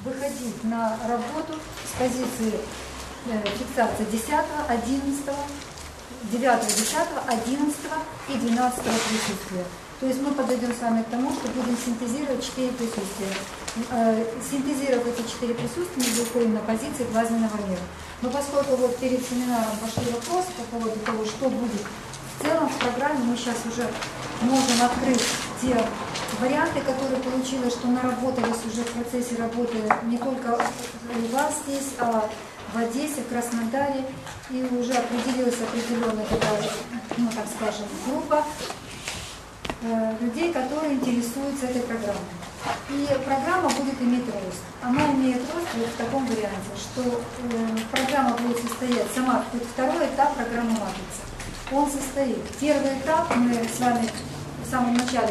выходить на работу с позиции фиксации 10, 11, 9, 10, 11 и 12 присутствия. То есть мы подойдем с вами к тому, что будем синтезировать 4 присутствия. Синтезировав эти 4 присутствия, мы выходим на позиции плазменного мира. Но поскольку вот перед семинаром пошли вопросы по поводу того, что будет в целом в программе, мы сейчас уже можем открыть те варианты, которые получилось, что наработались уже в процессе работы не только у вас здесь, а в Одессе, в Краснодаре, и уже определилась определенная такая, ну так скажем, группа людей, которые интересуются этой программой. И программа будет иметь рост. Она имеет рост вот в таком варианте, что программа будет состоять, второй этап программы «Матрица». Он состоит. Первый этап мы с вами в самом начале,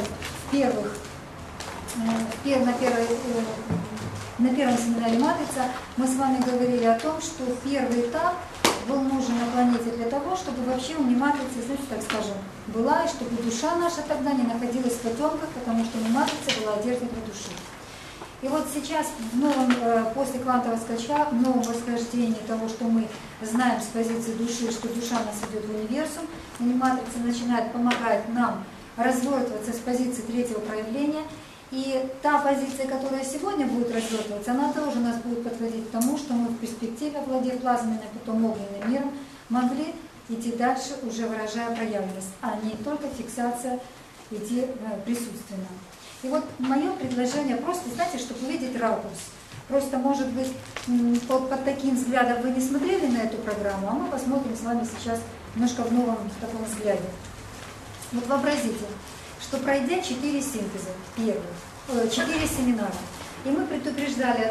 на первом семинаре «Матрица» мы с вами говорили о том, что первый этап был нужен на планете для того, чтобы вообще матрица, знаете, так скажем, была, и чтобы душа наша тогда не находилась в потемках, потому что матрица была одежда для души. И вот сейчас, после квантового скачка, в новом восхождении того, что мы знаем с позиции души, что душа нас идет в универсум, и матрица начинает помогать нам развертываться с позиции третьего проявления. И та позиция, которая сегодня будет развертываться, она тоже нас будет подводить к тому, что мы в перспективе, владея плазменным, потом огненным миром, могли идти дальше, уже выражая проявленность, а не только фиксация идти присутственно. И вот мое предложение просто, знаете, чтобы увидеть ракурс. Просто, может быть, под таким взглядом вы не смотрели на эту программу, а мы посмотрим с вами сейчас немножко в новом таком взгляде. Вот вообразите, что пройдя 4 синтеза, 4 семинара, и мы предупреждали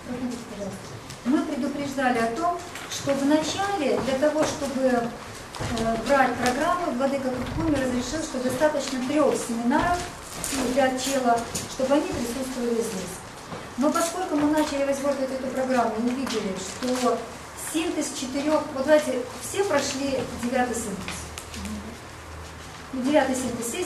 о том, что вначале для того, чтобы брать программу, Владыка Куткуми разрешил, что достаточно 3 семинаров для чела, чтобы они присутствовали здесь. Но поскольку мы начали развертывать эту программу и увидели, что синтез 4, вот давайте, все прошли 9 синтез. 9 синтез, все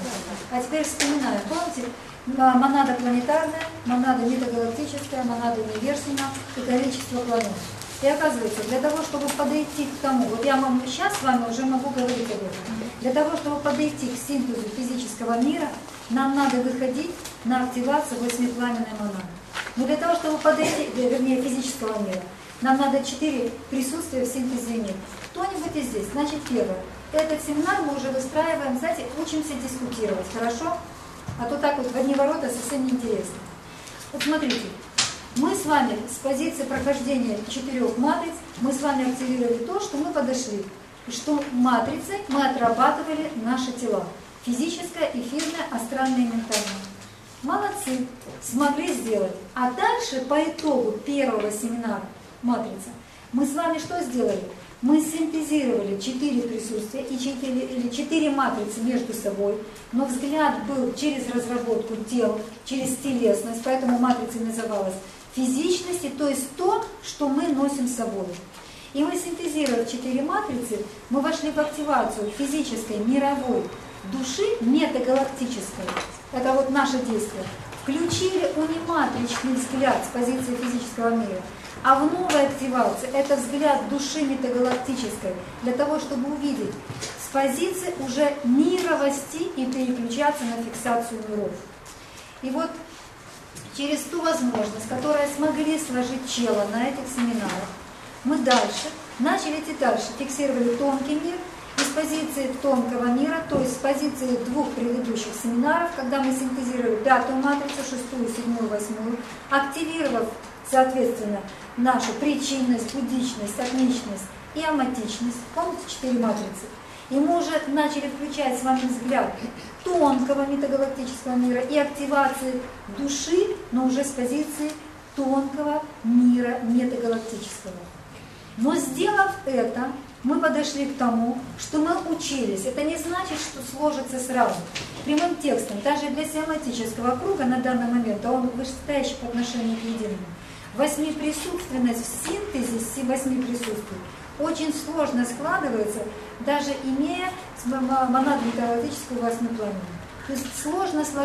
а теперь вспоминаем, помните, монада планетарная, монада метагалактическая, монада универсума и количество планет. И оказывается, для того, чтобы подойти к тому, вот я вам сейчас с вами уже могу говорить об этом, для того, чтобы подойти к синтезу физического мира, нам надо выходить на активацию 8-пламенной монады. Но для того, чтобы подойти, вернее, физического мира, нам надо 4 присутствия в синтезе мира. Кто-нибудь и здесь. Значит, первое. Этот семинар мы уже выстраиваем, знаете, учимся дискутировать, хорошо? А то так вот в одни ворота совсем неинтересно. Вот смотрите, мы с вами с позиции прохождения 4 матриц, мы с вами активировали то, что мы подошли, и что матрицей мы отрабатывали наши тела. Физическое, эфирное, астральное и ментальное. Молодцы, смогли сделать. А дальше по итогу первого семинара матрица мы с вами что сделали? Мы синтезировали 4 присутствия и 4 матрицы между собой, но взгляд был через разработку тел, через телесность, поэтому матрица называлась физичности, то есть то, что мы носим с собой. И мы, синтезировав 4 матрицы, мы вошли в активацию физической, мировой души, метагалактической. Это вот наше действие. Включили униматричный взгляд с позиции физического мира. А в новой активации это взгляд души метагалактической, для того, чтобы увидеть с позиции уже мировости и переключаться на фиксацию миров. И вот через ту возможность, которую смогли сложить чело на этих семинарах, мы дальше, начали идти дальше, фиксировали тонкий мир, и с позиции тонкого мира, то есть с позиции 2 предыдущих семинаров, когда мы синтезировали 5-ю матрицу, 6-ю, 7-ю, 8-ю, активировав, соответственно, нашу причинность, будичность, атмичность и аматичность, помните 4 матрицы, и мы уже начали включать с вами взгляд тонкого метагалактического мира и активации души, но уже с позиции тонкого мира метагалактического. Но сделав это, мы подошли к тому, что мы учились. Это не значит, что сложится сразу. Прямым текстом, даже для семантического круга на данный момент, а он вышестоящий по отношению к единому, 8-присутственность в синтезе с 8 присутствий очень сложно складывается, даже имея монаду метагалактическую 8-пламенную. То есть сложно сложить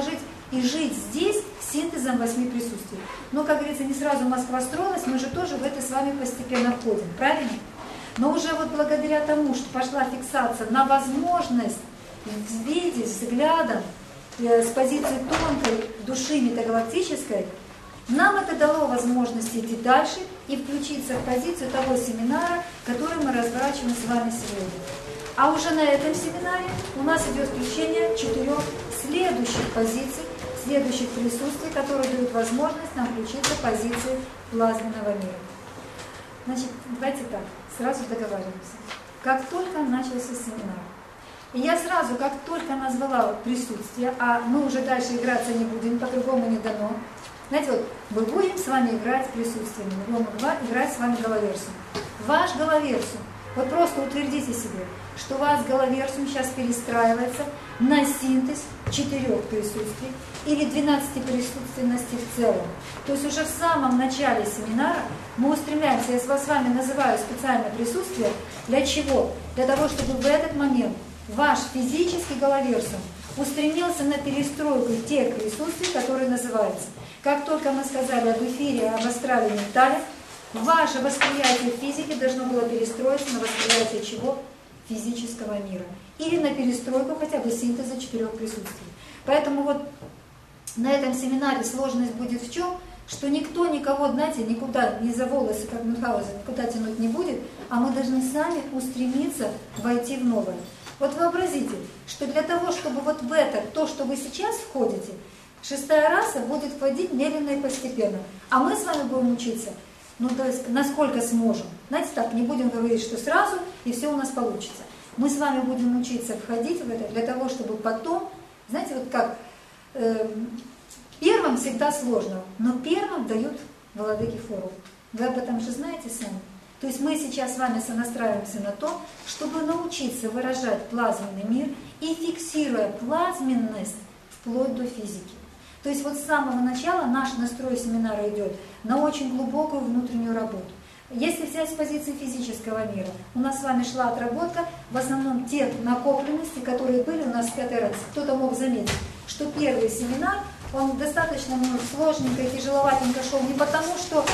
и жить здесь синтезом 8 присутствий. Но, как говорится, не сразу Москва строилась, мы же тоже в это с вами постепенно входим, правильно? Но уже вот благодаря тому, что пошла фиксация на возможность видеть взглядом с позиции тонкой души метагалактической, нам это дало возможность идти дальше и включиться в позицию того семинара, который мы разворачиваем с вами сегодня. А уже на этом семинаре у нас идет включение 4 следующих позиций, следующих присутствий, которые дают возможность нам включиться в позиции плазменного мира. Значит, давайте так, сразу договариваемся. Как только начался семинар, и я сразу, как только назвала присутствие, а мы уже дальше играться не будем, по-другому не дано. Знаете, вот мы будем с вами играть присутствием, мы будем играть с вами головерсум. Ваш головерсум, вот просто утвердите себе, что у вас головерсум сейчас перестраивается на синтез 4 присутствий или 12 присутственностей в целом. То есть уже в самом начале семинара мы устремляемся, я с вами называю специальное присутствие, для чего? Для того, чтобы в этот момент ваш физический головерсум устремился на перестройку тех присутствий, которые называются. Как только мы сказали об эфире, об астрале, ментале, ваше восприятие физики должно было перестроиться на восприятие чего? Физического мира. Или на перестройку хотя бы синтеза 4 присутствий. Поэтому вот на этом семинаре сложность будет в чем? Что никто никого, знаете, никуда, ни за волосы, как Мюнхгаузен, никуда тянуть не будет, а мы должны сами устремиться войти в новое. Вот вообразите, что для того, чтобы вот в это, то, что вы сейчас входите, 6-я раса будет входить медленно и постепенно. А мы с вами будем учиться, ну, то есть, насколько сможем. Знаете, так, не будем говорить, что сразу, и все у нас получится. Мы с вами будем учиться входить в это для того, чтобы потом, знаете, вот как, первым всегда сложно, но первым дают владыки форум. Вы об этом же знаете сами. То есть мы сейчас с вами сонастраиваемся на то, чтобы научиться выражать плазменный мир и фиксируя плазменность вплоть до физики. То есть вот с самого начала наш настрой семинара идет на очень глубокую внутреннюю работу. Если взять с позиции физического мира, у нас с вами шла отработка в основном тех накопленностей, которые были у нас в 5-й расе. Кто-то мог заметить, что первый семинар, он достаточно сложненько и тяжеловатенько шел не потому, что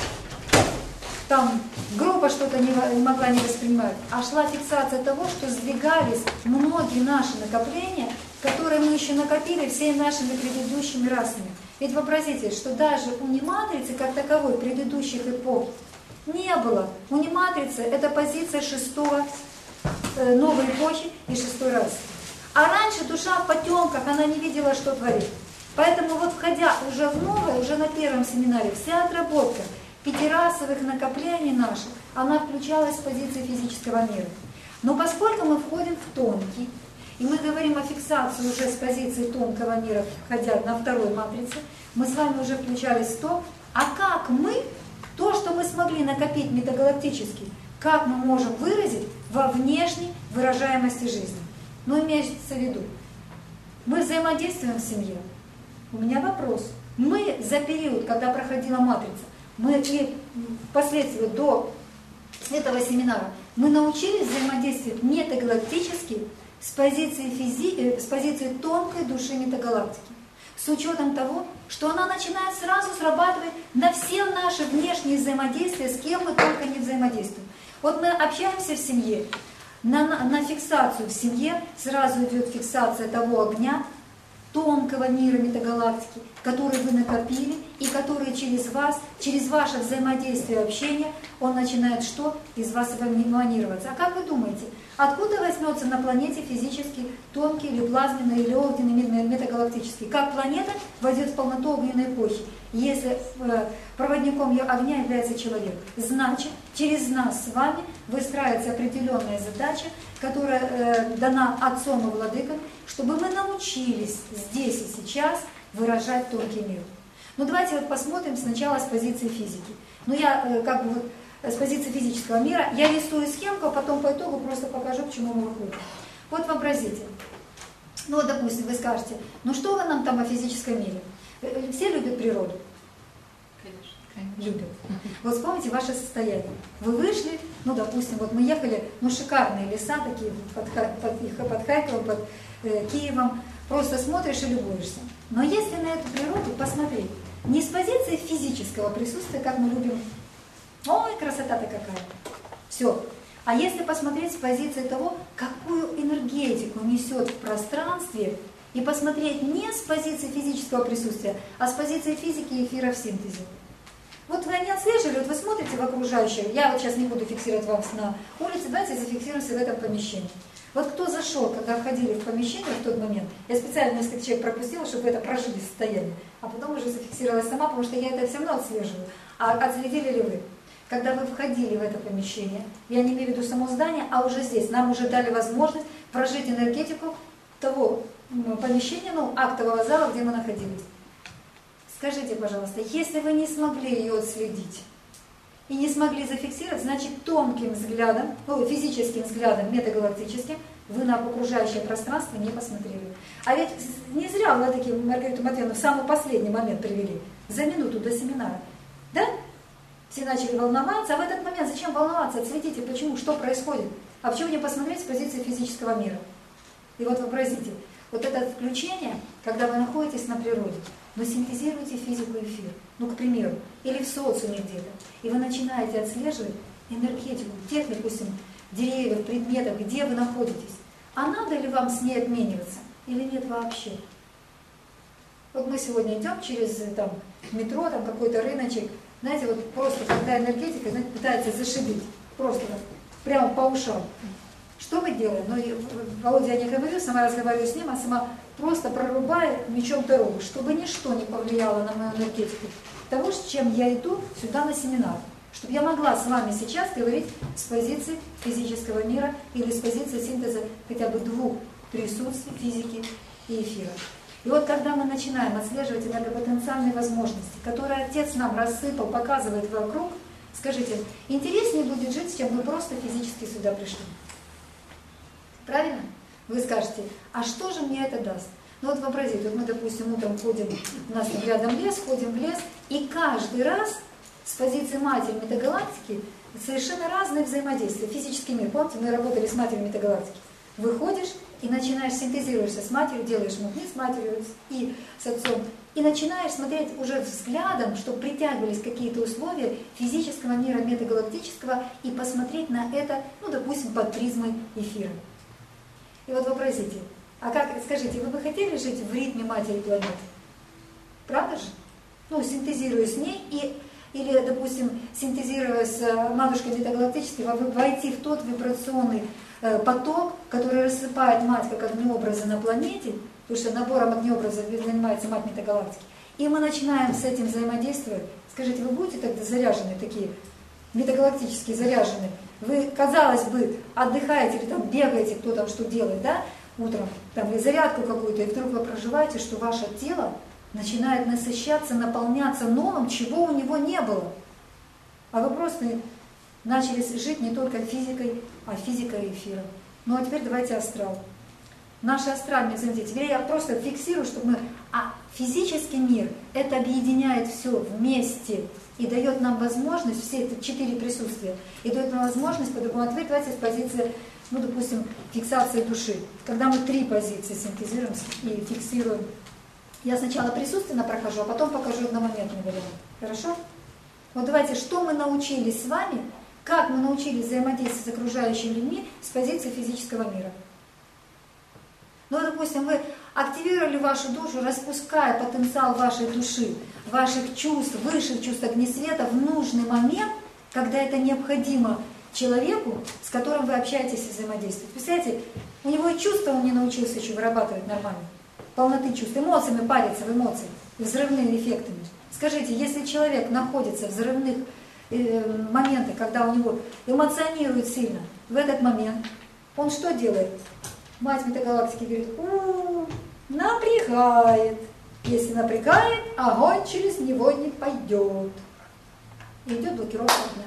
там группа что-то не могла не воспринимать, а шла фиксация того, что сдвигались многие наши накопления, которые мы еще накопили всеми нашими предыдущими расами. Ведь вообразите, что даже униматрицы как таковой предыдущих эпох не было. Униматрица – это позиция 6-го новой эпохи и 6-й расы. А раньше душа в потемках, она не видела, что творит. Поэтому вот входя уже в новое, уже на первом семинаре, вся отработка пятирасовых накоплений наших, она включалась в позиции физического мира. Но поскольку мы входим в тонкий, и мы говорим о фиксации уже с позиции тонкого мира, входя на 2-й матрице, мы с вами уже включались в то, а как мы, то, что мы смогли накопить метагалактически, как мы можем выразить во внешней выражаемости жизни. Но имеется в виду, мы взаимодействуем в семье. У меня вопрос. Мы за период, когда проходила матрица, мы и впоследствии до этого семинара, мы научились взаимодействовать метагалактически с позиции тонкой души метагалактики. С учетом того, что она начинает сразу срабатывать на все наши внешние взаимодействия, с кем мы только не взаимодействуем. Вот мы общаемся в семье, на фиксацию в семье сразу идет фиксация того огня, тонкого мира метагалактики, который вы накопили, и который через вас, через ваше взаимодействие и общение, он начинает что? Из вас эманироваться. А как вы думаете, откуда возьмется на планете физически тонкий или плазменный, или огненный мир метагалактический? Как планета войдет в полноту огненной эпохи, если проводником огня является человек? Значит, через нас с вами выстраивается определенная задача, которая дана Отцом и Владыком, чтобы мы научились здесь и сейчас выражать тонкий мир. Ну давайте вот посмотрим сначала с позиции физики. Ну я как бы вот с позиции физического мира, я рисую схемку, а потом по итогу просто покажу, к чему мы выходим. Вот вообразите, ну вот допустим вы скажете, ну что вы нам там о физическом мире? Все любят природу? Конечно. Любят. Вот вспомните ваше состояние. Вы вышли, ну допустим, вот мы ехали, ну шикарные леса такие под Харьковом, под Киевом, просто смотришь и любуешься. Но если на эту природу посмотреть, не с позиции физического присутствия, как мы любим, ой, красота-то какая, все. А если посмотреть с позиции того, какую энергетику несет в пространстве, и посмотреть не с позиции физического присутствия, а с позиции физики и эфира в синтезе. Вот вы не отслеживали, вот вы смотрите в окружающее, я вот сейчас не буду фиксировать вас на улице, давайте зафиксируемся в этом помещении. Вот кто зашел, когда входили в помещение в тот момент, я специально несколько человек пропустила, чтобы вы это прожили состояние, а потом уже зафиксировалась сама, потому что я это все равно отслеживаю. А отследили ли вы? Когда вы входили в это помещение, я не имею в виду само здание, а уже здесь, нам уже дали возможность прожить энергетику того помещения, актового зала, где мы находились. Скажите, пожалуйста, если вы не смогли ее отследить и не смогли зафиксировать, значит тонким взглядом, физическим взглядом, метагалактическим, вы на окружающее пространство не посмотрели. А ведь не зря Владыки Маргариту Матвеевну в самый последний момент привели, за минуту до семинара. Да? Все начали волноваться, а в этот момент зачем волноваться? Отследите, почему, что происходит. А почему не посмотреть с позиции физического мира? И вот вообразите, вот это включение, когда вы находитесь на природе, вы синтезируете физику и эфир, к примеру, или в социуме где-то, и вы начинаете отслеживать энергетику тех, допустим, деревьев, предметов, где вы находитесь. А надо ли вам с ней обмениваться или нет вообще? Вот мы сегодня идем через метро, какой-то рыночек, знаете, вот просто когда энергетика, знаете, пытается зашибить, просто прямо по ушам. Что мы делаем? Володя, я не говорю, сама разговариваю с ним, а сама просто прорубаю мечом дорогу, чтобы ничто не повлияло на мою энергетику того, с чем я иду сюда на семинар. Чтобы я могла с вами сейчас говорить с позиции физического мира или с позиции синтеза хотя бы двух присутствий физики и эфира. И вот когда мы начинаем отслеживать энергопотенциальные возможности, которые Отец нам рассыпал, показывает вокруг, скажите, интереснее будет жить, чем мы просто физически сюда пришли. Правильно? Вы скажете, а что же мне это даст? Вот вообразите, мы, допустим, утром ходим, у нас рядом лес, ходим в лес, и каждый раз с позиции матери метагалактики совершенно разные взаимодействия. Физический мир, помните, мы работали с матерью метагалактики. Выходишь и начинаешь синтезируешься с матерью, делаешь мутни с матерью и с отцом, и начинаешь смотреть уже взглядом, чтобы притягивались какие-то условия физического мира, метагалактического, и посмотреть на это, допустим, под призмой эфира. И вот вообразите, а как, скажите, вы бы хотели жить в ритме матери планеты? Правда же? Синтезируя с ней, или, допустим, синтезируя с матушкой метагалактической, войти в тот вибрационный поток, который рассыпает мать как огнеобразы на планете, потому что набором огнеобразов занимается мать метагалактики, и мы начинаем с этим взаимодействовать. Скажите, вы будете тогда заряжены такие, метагалактически заряжены? Вы, казалось бы, отдыхаете или бегаете, кто там что делает, да, утром, или зарядку какую-то, и вдруг вы проживаете, что ваше тело начинает насыщаться, наполняться новым, чего у него не было. А вы просто начали жить не только физикой, а физикой эфира. А теперь давайте астрал. Наши астральные взаимодействия. Теперь я просто фиксирую, чтобы мы... А физический мир, это объединяет все вместе и дает нам возможность, все эти 4 присутствия, и дает нам возможность по-другому ответить, давайте с позиции, допустим, фиксации души. Когда мы 3 позиции синтезируем и фиксируем. Я сначала присутственно прохожу, а потом покажу одномоментный вариант. Хорошо? Вот давайте, что мы научились с вами, как мы научились взаимодействовать с окружающими людьми с позиции физического мира. Допустим, вы активировали вашу душу, распуская потенциал вашей души, ваших чувств, высших чувств огнесвета в нужный момент, когда это необходимо человеку, с которым вы общаетесь и взаимодействуете. Представляете, у него и чувства он не научился еще вырабатывать нормально. Полноты чувств, эмоциями париться в эмоции, взрывными эффектами. Скажите, если человек находится в взрывных моментах, когда у него эмоционирует сильно, в этот момент он что делает? Мать метагалактики говорит, напрягает. Если напрягает, огонь через него не пойдет. И идет блокировка огня.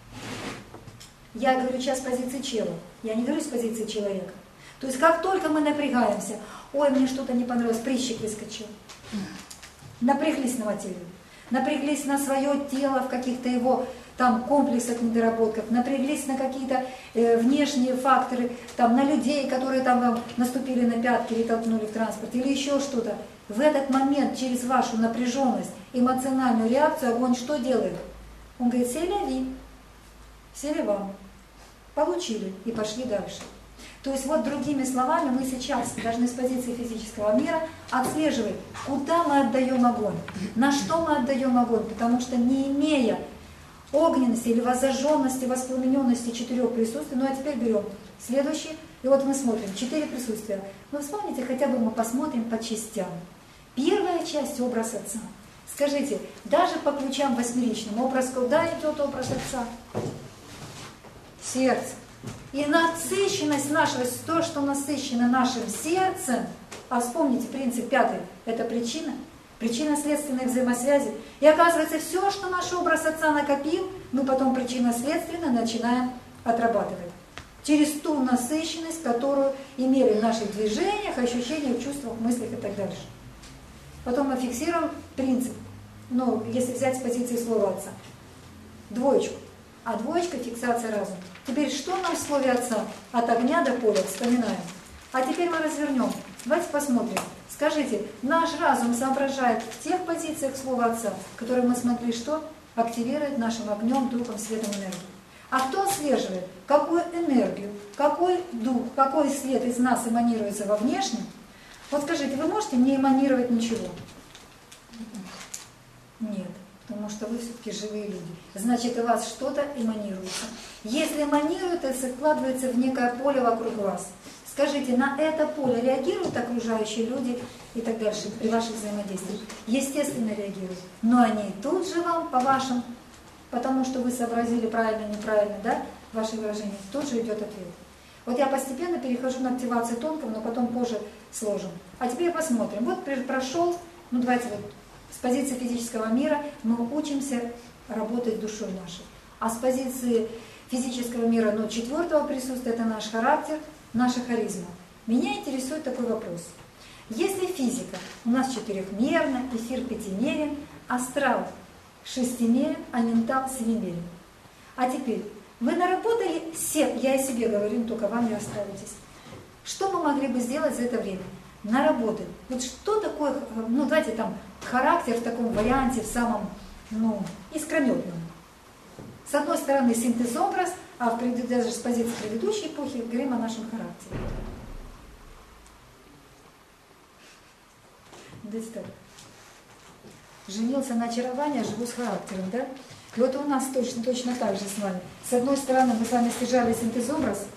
Я говорю сейчас с позиции чела, я не говорю с позиции человека. То есть как только мы напрягаемся, ой, мне что-то не понравилось, прыщик выскочил. Напряглись на материю, напряглись на свое тело в каких-то его комплексах, недоработках, напряглись на какие-то внешние факторы, на людей, которые вам наступили на пятки или толкнули в транспорте, или еще что-то. в этот момент через вашу напряженность, эмоциональную реакцию огонь что делает? Он говорит, сели вам, получили и пошли дальше. То есть вот другими словами мы сейчас должны с позиции физического мира отслеживать, куда мы отдаем огонь, на что мы отдаем огонь, потому что не имея огненности или воззаженности, воспламененности 4 присутствий, ну а теперь берем следующий, и вот мы смотрим 4 присутствия. Ну вспомните, хотя бы мы посмотрим по частям. Первая часть — образ Отца. Скажите, даже по ключам восьмеричным, образ куда идет образ Отца? Сердце. И насыщенность нашего, то, что насыщено нашим сердцем, а вспомните принцип 5, это причина, причинно-следственные взаимосвязи. И оказывается, все, что наш образ Отца накопил, мы потом причинно-следственно начинаем отрабатывать. Через ту насыщенность, которую имели в наших движениях, ощущениях, чувствах, мыслях и так дальше. Потом мы фиксируем принцип, ну, если взять с позиции слова Отца, 2. А 2 — фиксация разума. Теперь что нам в слове Отца? От огня до поля, вспоминаем. А теперь мы развернем. Давайте посмотрим. Скажите, наш разум соображает в тех позициях слова Отца, которые мы смогли что? Активировать нашим огнем, духом, светом, энергией. А кто отслеживает, какую энергию, какой дух, какой свет из нас эманируется во внешнем? Вот скажите, вы можете не эманировать ничего? Нет. Потому что вы все-таки живые люди. Значит, у вас что-то эманируется. Если эманирует, это складывается в некое поле вокруг вас. Скажите, на это поле реагируют окружающие люди и так дальше при ваших взаимодействиях? Естественно, реагируют. Но они тут же вам, по вашим, потому что вы сообразили правильно, неправильно, да, ваши выражения, тут же идет ответ. Вот я постепенно перехожу на активацию тонкого, но потом позже сложим. А теперь посмотрим. Вот прошел, ну давайте вот, с позиции физического мира мы учимся работать душой нашей. А с позиции физического мира, ну, 4 присутствия, это наш характер, наша харизма. Меня интересует такой вопрос. Если физика у нас 4-мерна, эфир 5-мерен, астрал 6-мерен, а ментал 7-мерен. А теперь, вы наработали 7, я о себе говорю, только вам не расстраивайтесь. Что мы могли бы сделать за это время? Наработать. Вот что такое, ну давайте там, характер в таком варианте, в самом, ну, искрометном. С одной стороны синтез-образ, а даже с позиции предыдущей эпохи говорим о нашем характере. Давайте так. Женился на очарование, живу с характером, да? И вот у нас точно так же с вами. С одной стороны мы с вами стяжали синтез-образ,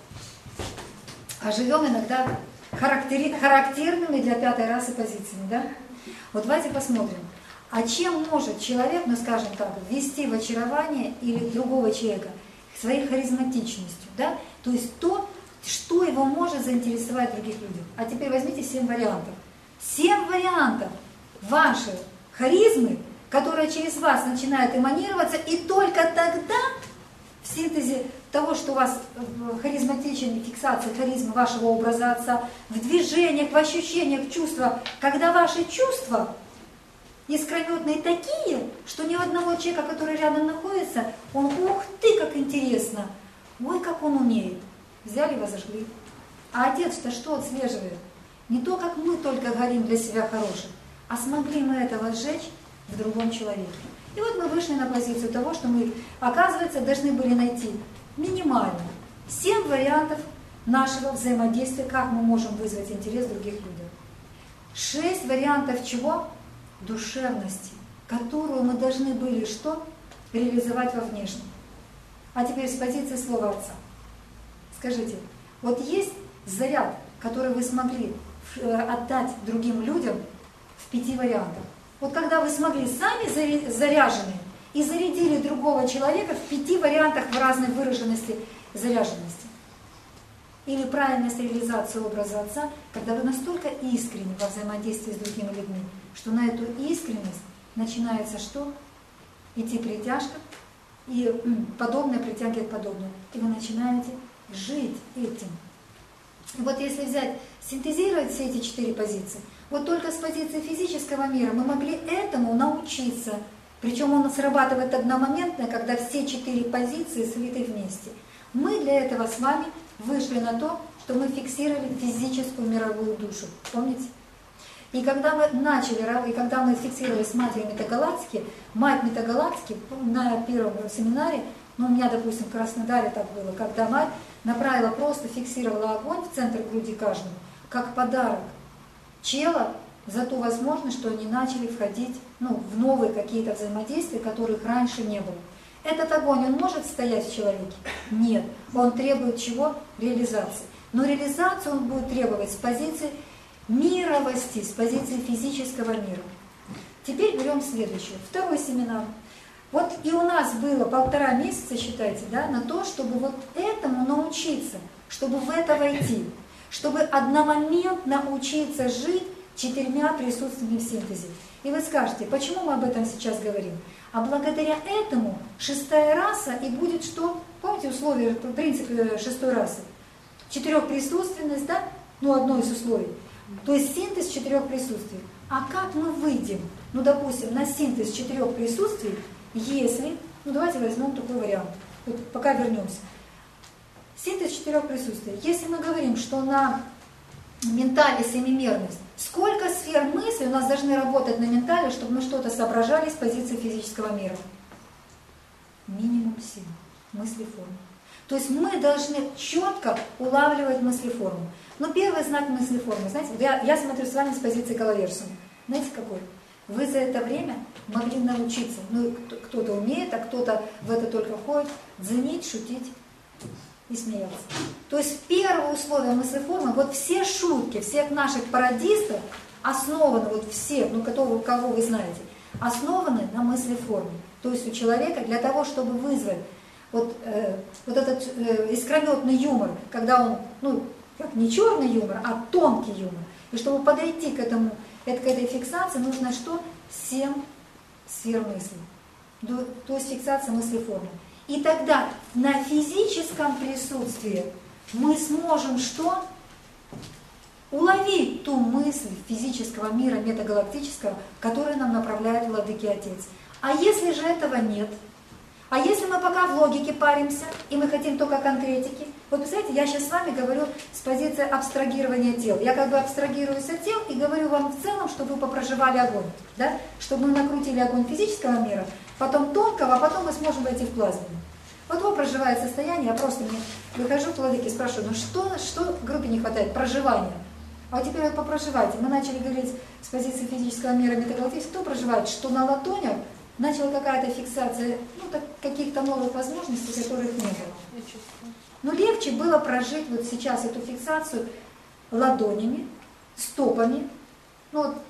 а живем иногда характерными для 5-й расы позициями, да? Вот давайте посмотрим, а чем может человек, ну скажем так, ввести в очарование или другого человека своей харизматичностью, да? То есть то, что его может заинтересовать других людей. А теперь возьмите 7 вариантов. 7 вариантов вашей харизмы, которая через вас начинает эманироваться, и только тогда в синтезе того, что у вас харизматичная фиксация харизмы вашего образа Отца, в движениях, в ощущениях, в чувствах, когда ваши чувства искрометные такие, что ни у одного человека, который рядом находится, он, ух ты, как интересно, ой, как он умеет. Взяли и возожгли. А Отец-то что отслеживает? Не то, как мы только горим для себя хорошим, а смогли мы этого сжечь в другом человеке. И вот мы вышли на позицию того, что мы, оказывается, должны были найти минимально 7 вариантов нашего взаимодействия, как мы можем вызвать интерес других людей. 6 вариантов чего? Душевности, которую мы должны были что? Реализовать во внешнем. А теперь с позиции слова Отца. Скажите, вот есть заряд, который вы смогли отдать другим людям в 5 вариантах? Вот когда вы смогли сами заряжены и зарядили другого человека в 5 вариантах в разной выраженности заряженности. Или правильность реализации образа Отца, когда вы настолько искренни во взаимодействии с другими людьми, что на эту искренность начинается что? Идти притяжка, и подобное притягивает подобное. И вы начинаете жить этим. И вот если взять, синтезировать все эти 4 позиции, вот только с позиции физического мира мы могли этому научиться. Причем он срабатывает одномоментно, когда все 4 позиции слиты вместе. Мы для этого с вами вышли на то, что мы фиксировали физическую мировую душу. Помните? И когда мы начали, и когда мы фиксировали с матерью метагалактики, мать метагалактики на первом семинаре, ну, у меня, допустим, в Краснодаре так было, когда мать направила, просто фиксировала огонь в центр груди каждому, как подарок чела за ту возможность, что они начали входить, ну, в новые какие-то взаимодействия, которых раньше не было. Этот огонь, он может стоять в человеке? Нет. Он требует чего? Реализации. Но реализацию он будет требовать с позиции мировости, с позиции физического мира. Теперь берем следующее. Второй семинар. Вот и у нас было 1,5 месяца, считайте, да, на то, чтобы вот этому научиться, чтобы в это войти, чтобы одномоментно учиться жить 4 присутствиями в синтезе. И вы скажете, почему мы об этом сейчас говорим? А благодаря этому 6-я раса и будет что? Помните условия, принцип 6-й расы? 4-присутственность, да? Ну, одно из условий. То есть синтез 4 присутствий. А как мы выйдем, ну, допустим, на синтез 4 присутствий, если, ну, давайте возьмем такой вариант, вот пока вернемся. Синтез 4 присутствий. Если мы говорим, что на ментале семимерность, сколько сфер мысли у нас должны работать на ментале, чтобы мы что-то соображали с позиции физического мира? Минимум 7 мыслеформ. То есть мы должны четко улавливать мыслеформу. Но первый знак мыслеформы, знаете, вот я смотрю с вами с позиции коловерсума. Знаете какой? Вы за это время могли научиться, ну, кто-то умеет, а кто-то в это только входит, ценить, шутить и смеяться. То есть первое условие мыслеформы, вот все шутки всех наших пародистов основаны, вот все, ну, кого вы знаете, основаны на мыслеформе. То есть у человека для того, чтобы вызвать вот этот искрометный юмор, когда он, ну, как не черный юмор, а тонкий юмор. И чтобы подойти к этой фиксации, нужно что? 7 сфер мысли. То есть фиксация мыслеформы. И тогда на физическом присутствии мы сможем что? Уловить ту мысль физического мира, метагалактического, которую нам направляет Владыки Отец. А если же этого нет? А если мы пока в логике паримся, и мы хотим только конкретики? Вот, представляете, я сейчас с вами говорю с позиции абстрагирования тел. Я как бы абстрагируюсь от тел и говорю вам в целом, чтобы вы попроживали огонь. Да? Чтобы мы накрутили огонь физического мира, потом тонкого, а потом мы сможем войти в плазменный. Вот его проживает состояние, я просто выхожу к Владыке и спрашиваю, ну что группе не хватает? Проживания. А теперь вот попроживайте. Мы начали говорить с позиции физического мира, метагалактического, кто проживает, что на латонях начала какая-то фиксация, ну, каких-то новых возможностей, которых не было. Но легче было прожить вот сейчас эту фиксацию ладонями, стопами. Ну, вот,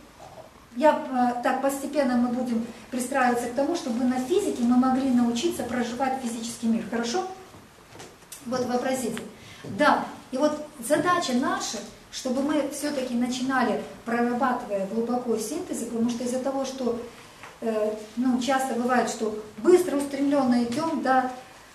так постепенно мы будем пристраиваться к тому, чтобы на физике мы могли научиться проживать физический мир. Хорошо? Вот вообразите. Да, и вот задача наша, чтобы мы все-таки начинали, прорабатывая глубоко синтезы, потому что из-за того, что ну, часто бывает, что быстро, устремленно идем, да,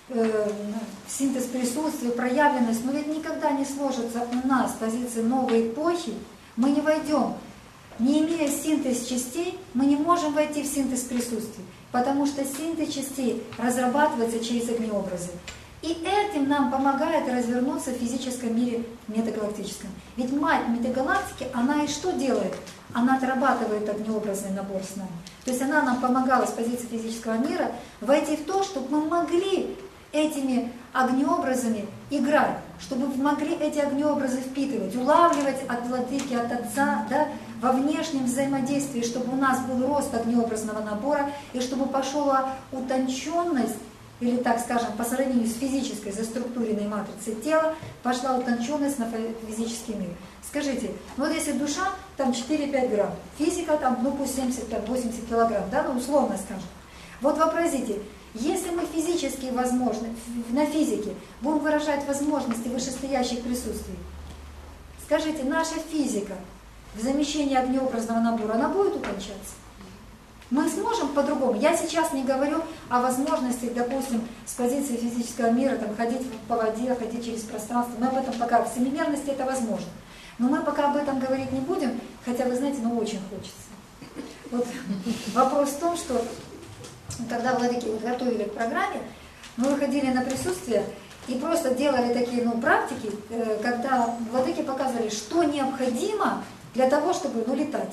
синтез присутствия, проявленность, но ведь никогда не сложится у нас с позиции новой эпохи, мы не войдем. Не имея синтез частей, мы не можем войти в синтез присутствий, потому что синтез частей разрабатывается через огнеобразы. И этим нам помогает развернуться в физическом мире метагалактическом. Ведь мать метагалактики, она и что делает? Она отрабатывает огнеобразный набор с нами. То есть она нам помогала с позиции физического мира войти в то, чтобы мы могли этими огнеобразами играть, чтобы мы могли эти огнеобразы впитывать, улавливать от Владыки, от Отца, да, во внешнем взаимодействии, чтобы у нас был рост огнеобразного набора, и чтобы пошла утонченность, или, так скажем, по сравнению с физической заструктуренной матрицей тела, пошла утонченность на физический мир. Скажите, ну вот если душа, там 4-5 грамм, физика, там, ну пусть 70-80 килограмм, да, ну условно скажем. Вот вообразите, если мы физические возможности, на физике будем выражать возможности вышестоящих присутствий, скажите, наша физика в замещении огнеобразного набора, она будет утончаться? Мы сможем по-другому. Я сейчас не говорю о возможности, допустим, с позиции физического мира, там, ходить по воде, ходить через пространство. Мы об этом пока, в семимерности это возможно. Но мы пока об этом говорить не будем, хотя, вы знаете, ну очень хочется. Вот вопрос в том, что когда Владыки вот готовили к программе, мы выходили на присутствие и просто делали такие, ну, практики, когда Владыки показывали, что необходимо для того, чтобы летать.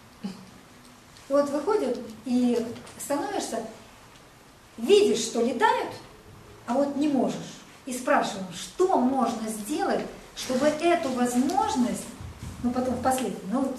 И вот выходит и становишься, видишь, что летают, а вот не можешь. И спрашиваем, что можно сделать, чтобы эту возможность, потом впоследствии,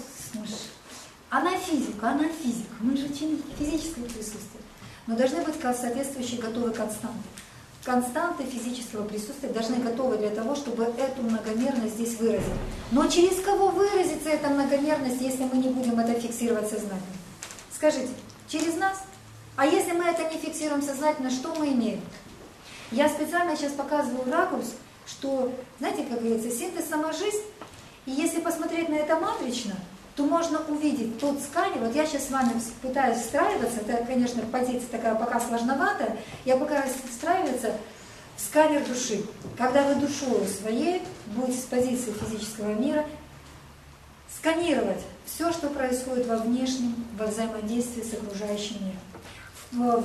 она физика, мы же учим физическое присутствие. Но должны быть соответствующие готовые константы. Константы физического присутствия должны готовы для того, чтобы эту многомерность здесь выразить. Но через кого выразится эта многомерность, если мы не будем это фиксировать сознательно? Скажите, через нас? А если мы это не фиксируем сознательно, что мы имеем? Я специально сейчас показываю ракурс, что, знаете, как говорится, синтез сама жизнь. И если посмотреть на это матрично, то можно увидеть тот сканер. Вот я сейчас с вами пытаюсь встраиваться, это, конечно, позиция такая пока сложноватая, я пытаюсь встраиваться в сканер души. Когда вы душою своей будете с позиции физического мира сканировать все, что происходит во внешнем, во взаимодействии с окружающим миром.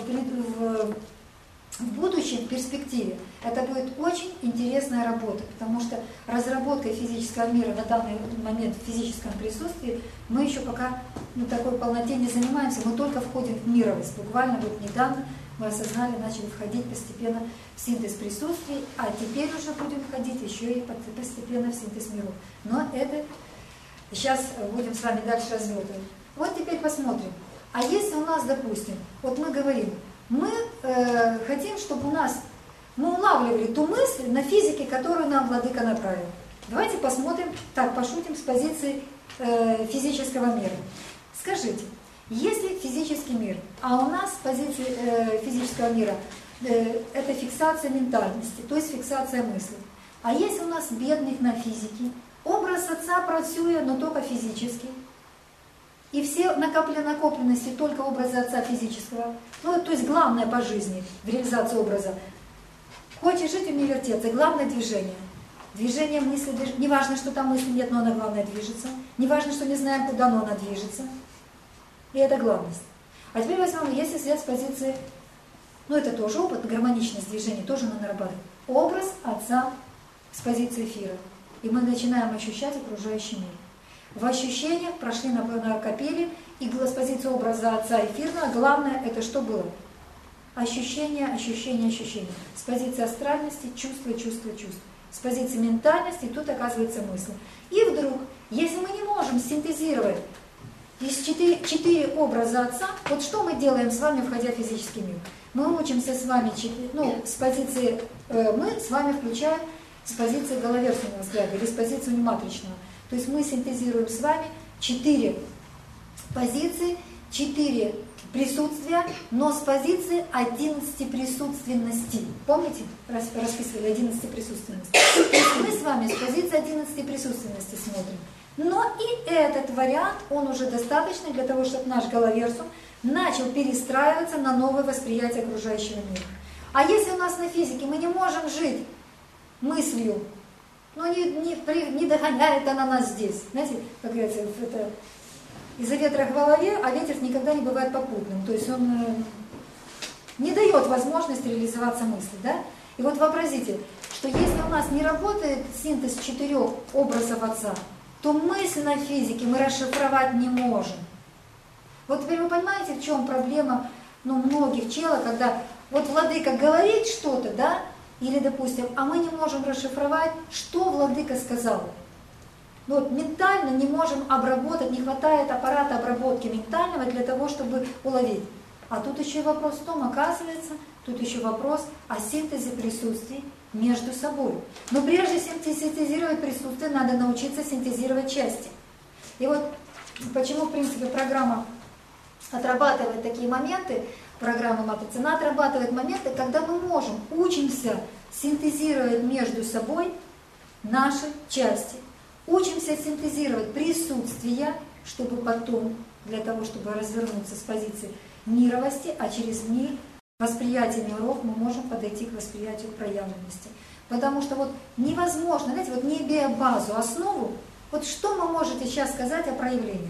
В будущем, в перспективе, это будет очень интересная работа, потому что разработкой физического мира на данный момент в физическом присутствии мы еще пока такой полноте не занимаемся, мы только входим в мировость. Буквально вот недавно мы осознали, начали входить постепенно в синтез присутствий, а теперь уже будем входить еще и постепенно в синтез миров. Но это сейчас будем с вами дальше развертывать. Вот теперь посмотрим. А если у нас, допустим, вот мы говорим, мы хотим, чтобы мы улавливали ту мысль на физике, которую нам Владыка направил. Давайте посмотрим, пошутим с позиции физического мира. Скажите, если физический мир, а у нас с позиции физического мира это фиксация ментальности, то есть фиксация мысли. А если у нас бедных на физике, образ Отца працює, но только физически, и все накопленности только образа Отца физического, то есть главное по жизни в реализации образа. Хочешь жить, не вертеться, главное движение. Движение мысли, не важно, что там мысли нет, но она главное движется. Не важно, что не знаем куда, но она движется. И это главность. А теперь возьмем, если взять с позиции, это тоже опыт, гармоничность движения, тоже надо нарабатывать. Образ Отца с позиции эфира. И мы начинаем ощущать окружающий мир. В ощущениях прошли накопили, и с позиции образа Отца эфирного, главное это что было? Ощущение, ощущение, ощущение. С позиции астральности чувство, чувство, чувство. С позиции ментальности тут оказывается мысль. И вдруг, если мы не можем синтезировать из 4 образа Отца, вот что мы делаем с вами, входя в физический мир? Мы учимся с вами, с позиции, мы с вами включаем с позиции головерственного взгляда или с позиции нематричного. То есть мы синтезируем с вами 4 позиции, 4 присутствия, но с позиции 11 присутственностей. Помните? Расписывали 11 присутственностей. То есть мы с вами с позиции 11 присутственностей смотрим. Но и этот вариант, он уже достаточный для того, чтобы наш головерсум начал перестраиваться на новое восприятие окружающего мира. А если у нас на физике мы не можем жить мыслью, но не догоняет она нас здесь. Знаете, как говорится, это из-за ветра в голове, а ветер никогда не бывает попутным. То есть он не дает возможности реализоваться мысли. Да? И вот вообразите, что если у нас не работает синтез 4 образов Отца, то мысль на физике мы расшифровать не можем. Вот теперь вы понимаете, в чем проблема многих челов, когда вот Владыка говорит что-то, да, или, допустим, а мы не можем расшифровать, что Владыка сказал. Ментально не можем обработать, не хватает аппарата обработки ментального для того, чтобы уловить. А тут еще и вопрос в том, оказывается, тут еще вопрос о синтезе присутствий между собой. Но прежде чем синтезировать присутствие, надо научиться синтезировать части. И вот почему, в принципе, программа отрабатывает такие моменты, программа матрицы, она отрабатывает моменты, когда мы учимся синтезировать между собой наши части. Учимся синтезировать присутствия, чтобы потом, для того, чтобы развернуться с позиции мировости, а через мир, восприятие миров, мы можем подойти к восприятию проявленности. Потому что невозможно, знаете, не имея базу, основу, что вы можете сейчас сказать о проявлении?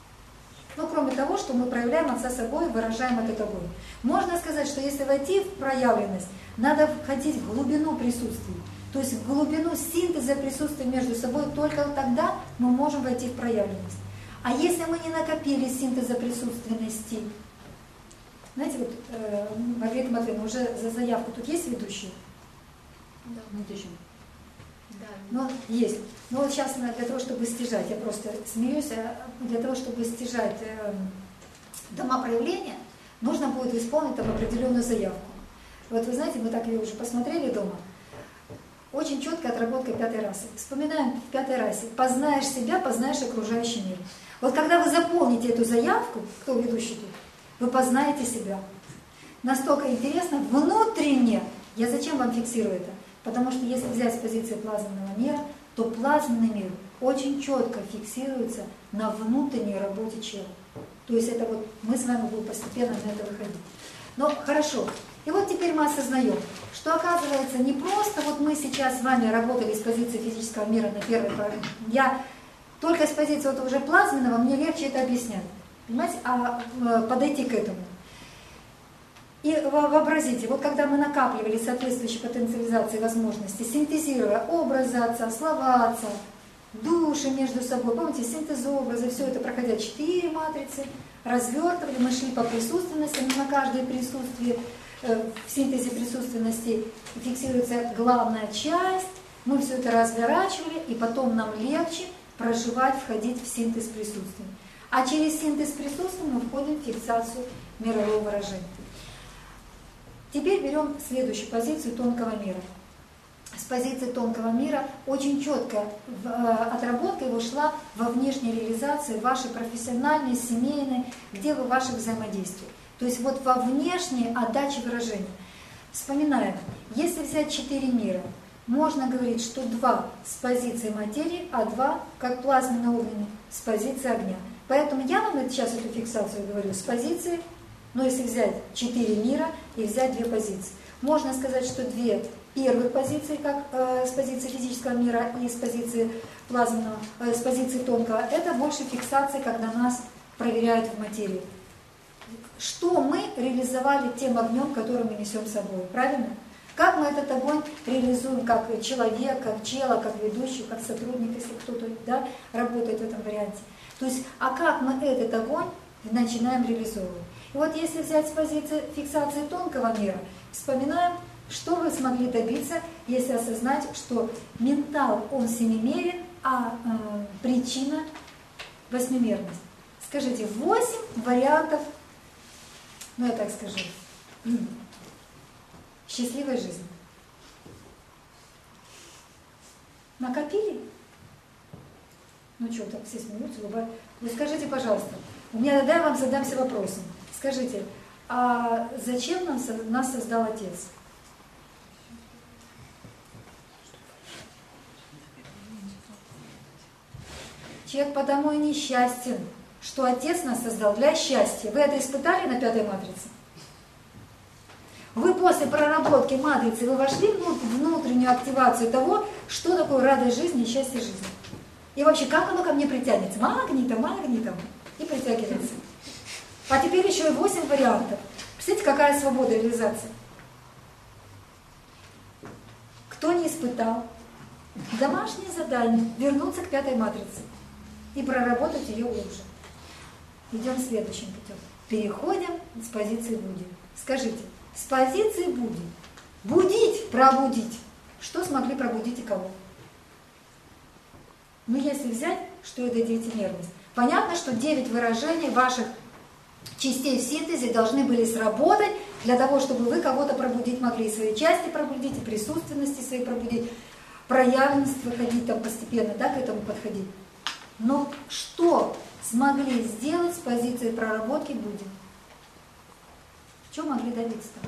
Кроме того, что мы проявляем Отца собой, выражаем это тобой. Можно сказать, что если войти в проявленность, надо входить в глубину присутствий. То есть в глубину синтеза присутствия между собой, только тогда мы можем войти в проявленность. А если мы не накопили синтеза присутственности, знаете, вот Маргарита Матвеевна, уже за заявку тут есть ведущий? Да. Да. Ну, есть. Но вот сейчас для того, чтобы стяжать, я просто смеюсь, для того, чтобы стяжать дома проявления, нужно будет исполнить там определенную заявку. Вот вы знаете, мы так ее уже посмотрели дома. Очень четкая отработка 5-й расы. Вспоминаем в 5-й расе. Познаешь себя, познаешь окружающий мир. Вот когда вы заполните эту заявку, кто ведущий тут, вы познаете себя. Настолько интересно, внутренне. Я зачем вам фиксирую это? Потому что если взять с позиции плазменного мира, то плазменный мир очень четко фиксируется на внутренней работе чела. То есть это вот мы с вами будем постепенно на это выходить. Но хорошо. И вот теперь мы осознаем, что оказывается не просто вот мы сейчас с вами работали с позиции физического мира на первой программе. Я только с позиции вот уже плазменного, мне легче это объяснять. Понимаете? А подойти к этому. И вообразите, вот когда мы накапливали соответствующие потенциализации возможности, синтезируя образы отца, слова отца, души между собой, помните, синтез образа, все это проходя 4 матрицы, развертывали, мы шли по присутственности, но на каждое присутствие, в синтезе присутственности фиксируется главная часть, мы все это разворачивали, и потом нам легче проживать, входить в синтез присутствия. А через синтез присутствия мы входим в фиксацию мирового выражения. Теперь берем следующую позицию тонкого мира. С позиции тонкого мира очень четко отработка его шла во внешней реализации вашей профессиональной, семейной, где вы в ваших взаимодействиях. То есть вот во внешней отдаче выражения. Вспоминаем, если взять 4 мира, можно говорить, что 2 с позиции материи, а 2, как плазменно-огненный, с позиции огня. Поэтому я вам сейчас эту фиксацию говорю с позиции, но если взять 4 мира и взять 2 позиции. Можно сказать, что 2 первых позиции, как с позиции физического мира и с позиции плазменного, с позиции тонкого, это больше фиксации, когда нас проверяют в материи. Что мы реализовали тем огнем, который мы несем с собой, правильно? Как мы этот огонь реализуем как человек, как чело, как ведущий, как сотрудник, если кто-то работает в этом варианте. То есть, а как мы этот огонь начинаем реализовывать? И вот если взять с позиции фиксации тонкого мира, вспоминаем, что вы смогли добиться, если осознать, что ментал, он семимерен, а причина восьмимерность. Скажите, 8 вариантов, ну я так скажу, счастливой жизни. Накопили? Ну что, так все смеются, улыбаются. Вы скажите, пожалуйста, я вам задамся вопросом. Скажите, а зачем нас создал Отец? Человек потому и несчастен, что Отец нас создал для счастья. Вы это испытали на 5-й матрице? Вы после проработки матрицы вы вошли в внутреннюю активацию того, что такое радость жизни и счастье жизни. И вообще, как оно ко мне притянется? Магнитом, и притягивается. А теперь еще и 8 вариантов. Представляете, какая свобода реализации? Кто не испытал? Домашнее задание – вернуться к 5-й матрице и проработать ее глубже. Идем следующим путем. Переходим с позиции Будди. Скажите, с позиции Будди. Будить, пробудить. Что смогли пробудить и кого? Ну, если взять, что это девятимерность. Понятно, что 9 выражений ваших частей в синтезе должны были сработать для того, чтобы вы кого-то пробудить могли. И свои части пробудить, и присутственности свои пробудить, проявленность выходить там постепенно, к этому подходить. Но что смогли сделать с позиции проработки Будди? Чего могли добиться-то?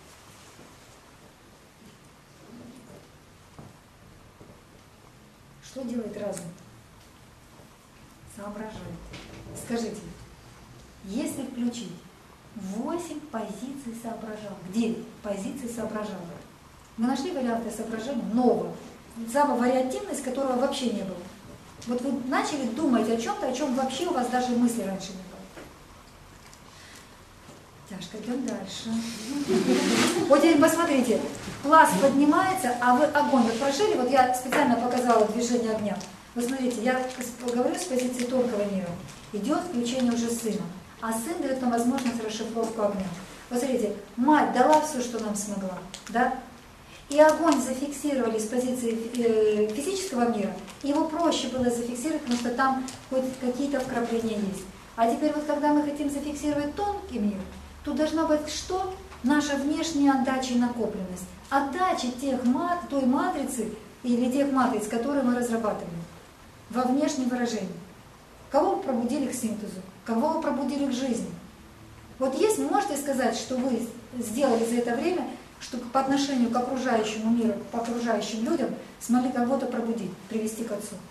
Что делает разум? Соображает. Скажите, если включить 8 позиций соображал, 9 позиций соображал, мы нашли варианты соображения нового, самовариативность, которого вообще не было. Вот вы начали думать о чем-то, о чем вообще у вас даже мысли раньше не было. Так. Наташка, идем дальше. Вот теперь посмотрите, пласт поднимается, а вы огонь вот прожили, вот я специально показала движение огня. Вы смотрите, я говорю с позиции тонкого мира. Идет включение уже сына, а сын дает нам возможность расшифровку огня. Вот смотрите, мать дала все, что нам смогла, да? И огонь зафиксировали с позиции физического мира, его проще было зафиксировать, потому что там хоть какие-то вкрапления есть. А теперь вот когда мы хотим зафиксировать тонкий мир, тут должна быть что? Наша внешняя отдача и накопленность. Отдача той матрицы или тех матриц, которые мы разрабатываем во внешнем выражении. Кого вы пробудили к синтезу? Кого вы пробудили к жизни? Вот есть, можете сказать, что вы сделали за это время, что по отношению к окружающему миру, к окружающим людям смогли кого-то пробудить, привести к Отцу?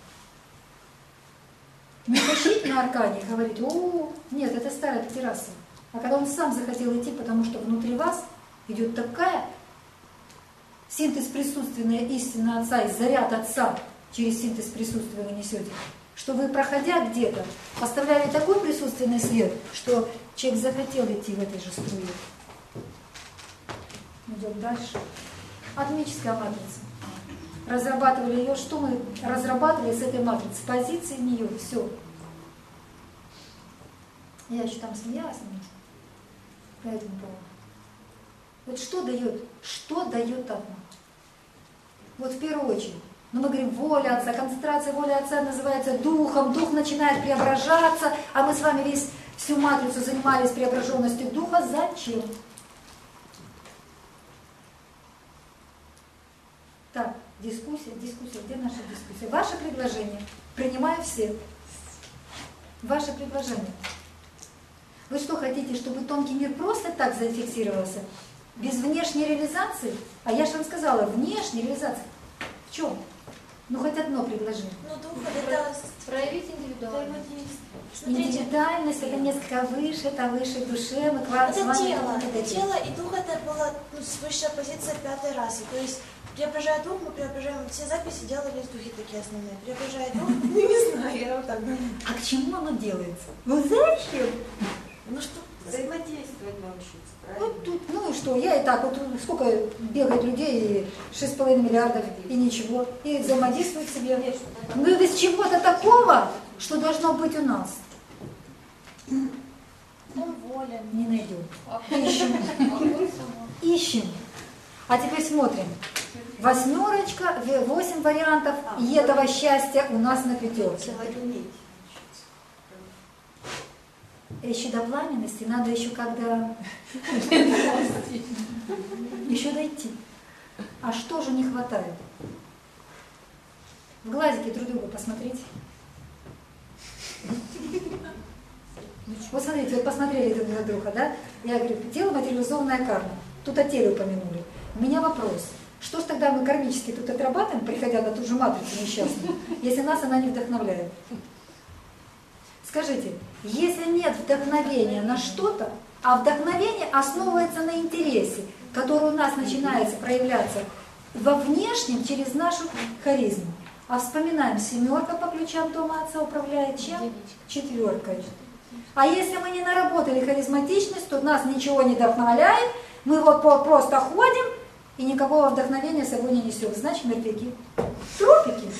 Не тащить на аркане и говорить: о, нет, это старая терраса. А когда он сам захотел идти, потому что внутри вас идет такая синтез присутственная истина Отца и заряд Отца через синтез присутствия вы несете, что вы, проходя где-то, поставляли такой присутственный свет, что человек захотел идти в этой же струе. Идем дальше. Атомическая матрица. Разрабатывали ее. Что мы разрабатывали с этой матрицей? С позиции нее. Все. Я еще там смеялась по этому поводу. Вот что дает атом? Вот в первую очередь. Но мы говорим, воля Отца, концентрация воли Отца называется духом. Дух начинает преображаться, а мы с вами всю матрицу занимались преображенностью духа. Зачем? Так, дискуссия, где наша дискуссия? Ваше предложение. Принимаю все. Ваше предложение. Вы что хотите, чтобы тонкий мир просто так зафиксировался? Без внешней реализации? А я же вам сказала, внешняя реализация. В чем? Ну, хоть одно предложение. Ну, дух это проявить индивидуальность. Индивидуальность это несколько выше, это выше душе. Мы это тело, и дух это была высшая позиция 5-й расы. То есть, преображая дух, мы преображаем, все записи делались духи такие основные. Преображая дух, ну не знаю, я вот так думаю. А к чему оно делается? Ну зачем? Ну что, взаимодействовать научиться, правильно? Вот тут, ну и что, я и так, вот сколько бегает людей, 6,5 миллиардов, и ничего, и взаимодействуют себе. Ну без чего-то такого, что должно быть у нас. он волен. Не найдем. Ищем. А теперь смотрим. 8, 8 вариантов, и этого счастья у нас на 5. Еще до пламенности надо еще когда еще дойти. А что же не хватает? В глазики друг друга посмотрите. Вот смотрите, вот посмотрели друг на друга, да? Я говорю, тело материализованная карма. Тут о теле упомянули. У меня вопрос. Что ж тогда мы кармически тут отрабатываем, приходя на ту же матрицу несчастную, если нас она не вдохновляет? Скажите, если нет вдохновения на что-то, а вдохновение основывается на интересе, который у нас начинается проявляться во внешнем через нашу харизму. А вспоминаем, 7 по ключам дома Отца управляет чем? 4. А если мы не наработали харизматичность, то нас ничего не вдохновляет, мы вот просто ходим и никакого вдохновения с собой не несем. Значит, мертвяки. Трупики.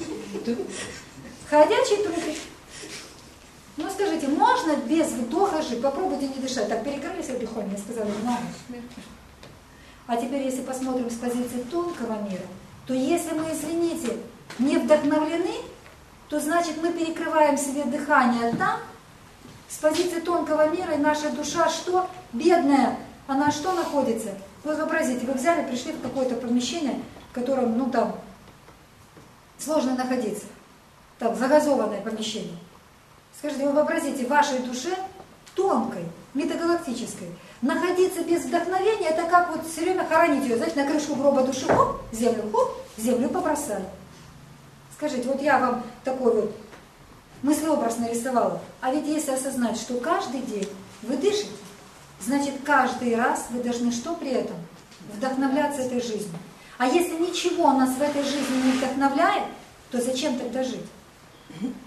Ходячие трупики. Ну скажите, можно без вдоха жить? Попробуйте не дышать. Так перекрыли себе дыхание, сказали, знаешь. А теперь, если посмотрим с позиции тонкого мира, то если мы, извините, не вдохновлены, то значит мы перекрываем себе дыхание там, с позиции тонкого мира, и наша душа что? Бедная. Она что находится? Вот вообразите, вы взяли, пришли в какое-то помещение, в котором, ну там, сложно находиться. Там, загазованное помещение. Скажите, вы вообразите, в вашей душе, тонкой, метагалактической, находиться без вдохновения, это как вот все время хоронить ее, знаете, на крышку гроба души, хоп, землю побросали. Скажите, вот я вам такой вот мыслеобраз нарисовала, а ведь если осознать, что каждый день вы дышите, значит, каждый раз вы должны что при этом? Вдохновляться этой жизнью. А если ничего нас в этой жизни не вдохновляет, то зачем тогда жить?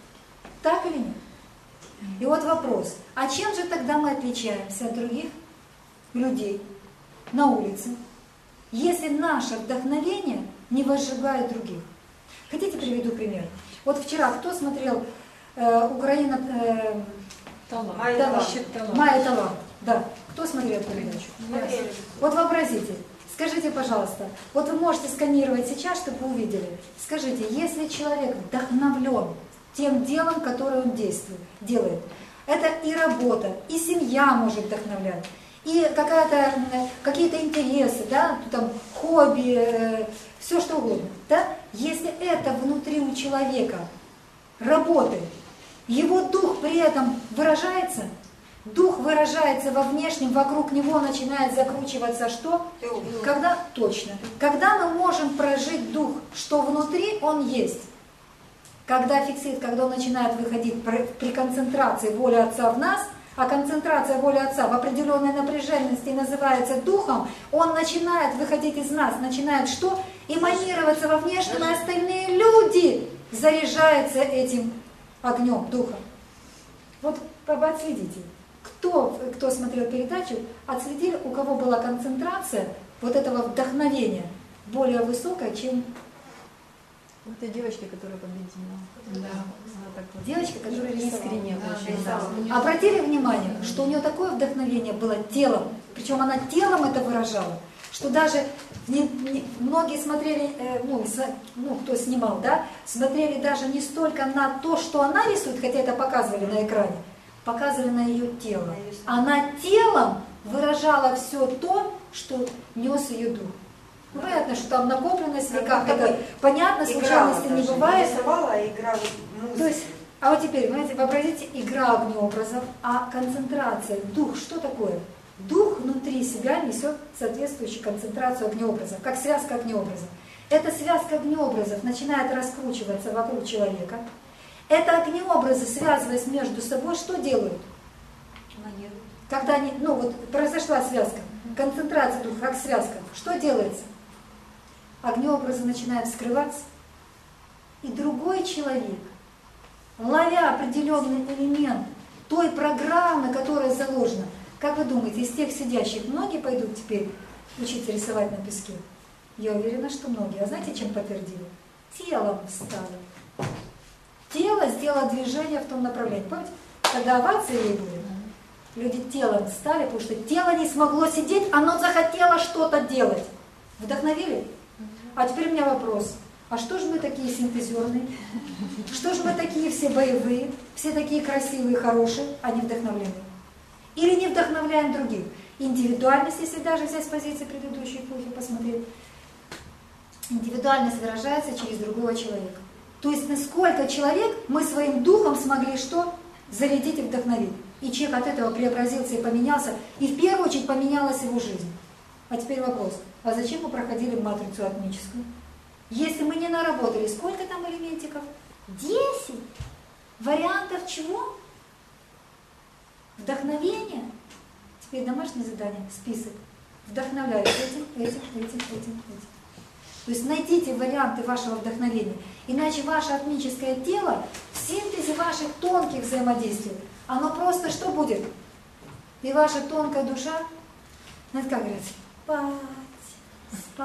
Так или нет? И вот вопрос, а чем же тогда мы отличаемся от других? людей на улице, если наше вдохновение не возжигает других. Хотите, приведу пример? Вот вчера кто смотрел Украина... Майя талант. Да. Кто смотрел передачу? Вот вообразите. Скажите, пожалуйста, вот вы можете сканировать сейчас, чтобы вы увидели. Скажите, если человек вдохновлен тем делом, которое он делает, это и работа, и семья может вдохновлять, и какие-то интересы, да, там, хобби, все что угодно. Да? Если это внутри у человека работает, его дух при этом выражается, дух выражается во внешнем, вокруг него начинает закручиваться что? Когда мы можем прожить дух, что внутри он есть. Когда фиксит, когда он начинает выходить при концентрации воли Отца в нас, а концентрация воли Отца в определенной напряженности называется духом, он начинает выходить из нас, начинает что? Эманироваться во внешнем, и остальные люди заряжаются этим огнем, духом. Вот отследите. Кто смотрел передачу, отследили, у кого была концентрация вот этого вдохновения более высокая, чем... Это девочка, которая победила. Да. Девочка, которая искренне очень. Обратили внимание, что у нее такое вдохновение было телом, причем она телом это выражала, что даже многие смотрели, кто снимал, да, смотрели даже не столько на то, что она рисует, хотя это показывали на экране, показывали на ее тело. Она телом выражала все то, что нес ее дух. Ну, понятно, что там накопленность в веках, это понятно, случайности не бывает. То есть, а вот теперь, понимаете, вообразите, игра огнеобразов, а концентрация, дух, что такое? Дух внутри себя несет соответствующую концентрацию огнеобразов, как связка огнеобразов. Эта связка огнеобразов начинает раскручиваться вокруг человека. Это огнеобразы, связываясь между собой, что делают? Когда они, произошла связка, концентрация духа, как связка, что делается? Огнеобразы начинают вскрываться, и другой человек, ловя определенный элемент той программы, которая заложена, как вы думаете, из тех сидящих многие пойдут теперь учиться рисовать на песке? Я уверена, что многие. А знаете, чем подтвердили? Телом встали. Тело сделало движение в том направлении. Помните, когда овации ей были, люди телом встали, потому что тело не смогло сидеть, оно захотело что-то делать. Вдохновили? А теперь у меня вопрос. А что же мы такие синтезерные? Что же мы такие все боевые, все такие красивые, хорошие, а не вдохновленные? Или не вдохновляем других? Индивидуальность, если даже взять с позиции предыдущей эпохи, посмотреть. Индивидуальность выражается через другого человека. То есть насколько человек мы своим духом смогли что? Зарядить и вдохновить. И человек от этого преобразился и поменялся, и в первую очередь поменялась его жизнь. А теперь вопрос. А зачем мы проходили матрицу атмическую? Если мы не наработали, сколько там элементиков? 10 вариантов чего? Вдохновение. Теперь домашнее задание, список. Вдохновляю этим. То есть найдите варианты вашего вдохновения. Иначе ваше атмическое тело в синтезе ваших тонких взаимодействий, оно просто что будет? И ваша тонкая душа, знаете, как говорят, спать.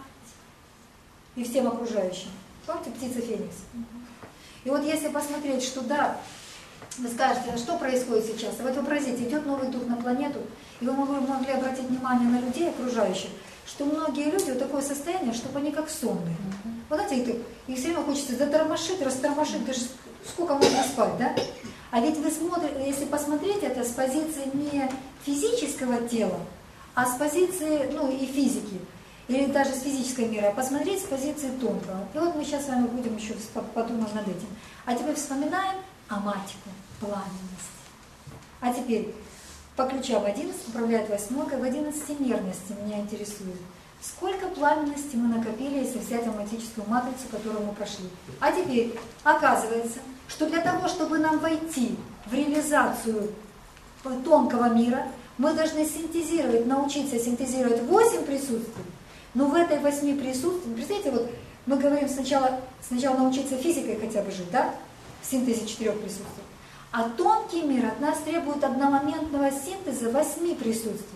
И всем окружающим. Помните птица Феникс? И вот если посмотреть, что да, вы скажете, а что происходит сейчас? Вот вообразите, идет новый дух на планету, и вы могли обратить внимание на людей окружающих, что многие люди в такое состояние, чтобы они как сонные. Вот знаете, их все время хочется затормошить, растормошить, даже сколько можно спать, да? А ведь вы смотрите, если посмотреть это с позиции не физического тела, а с позиции, и физики, или даже с физической мира, а посмотреть с позиции тонкого. И вот мы сейчас с вами будем еще подумать над этим. А теперь вспоминаем аматику, пламенность. А теперь по ключам 11 управляет 8, в 11 нервности меня интересует. Сколько пламенности мы накопили, если взять аматическую матрицу, которую мы прошли. А теперь оказывается, что для того, чтобы нам войти в реализацию тонкого мира, мы должны научиться синтезировать 8 присутствий. Но в этой 8 присутствий, представляете, вот мы говорим сначала научиться физикой хотя бы жить, да? В синтезе 4 присутствий. А тонкий мир от нас требует одномоментного синтеза 8 присутствий.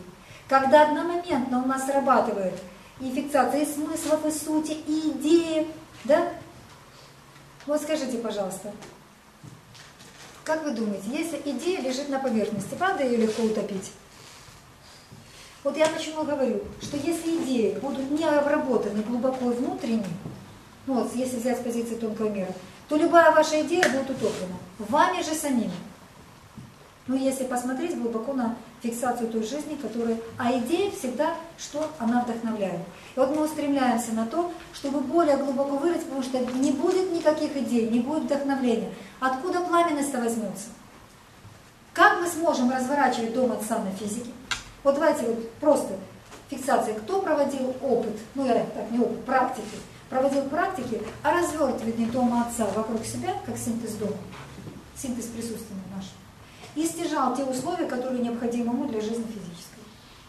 когда одномоментно у нас срабатывает и фиксация и смыслов, и сути, и идеи, да? Вот скажите, пожалуйста, как вы думаете, если идея лежит на поверхности, правда ее легко утопить? Вот я почему говорю, что если идеи будут не обработаны глубоко и внутренне, ну вот если взять с позиции тонкого мира, то любая ваша идея будет утоплена вами же самими. Ну, если посмотреть глубоко на фиксацию той жизни, которая... А идея всегда, что она вдохновляет. И вот мы устремляемся на то, чтобы более глубоко вырыть, потому что не будет никаких идей, не будет вдохновления. Откуда пламенность-то возьмется? Как мы сможем разворачивать дом отца на физике? Вот давайте вот просто фиксация. Кто проводил опыт, ну я так, не опыт, практики, проводил практики о развертывании дома отца вокруг себя, как синтез дома, синтез присутствия нашего. И стяжал те условия, которые необходимы ему для жизни физической.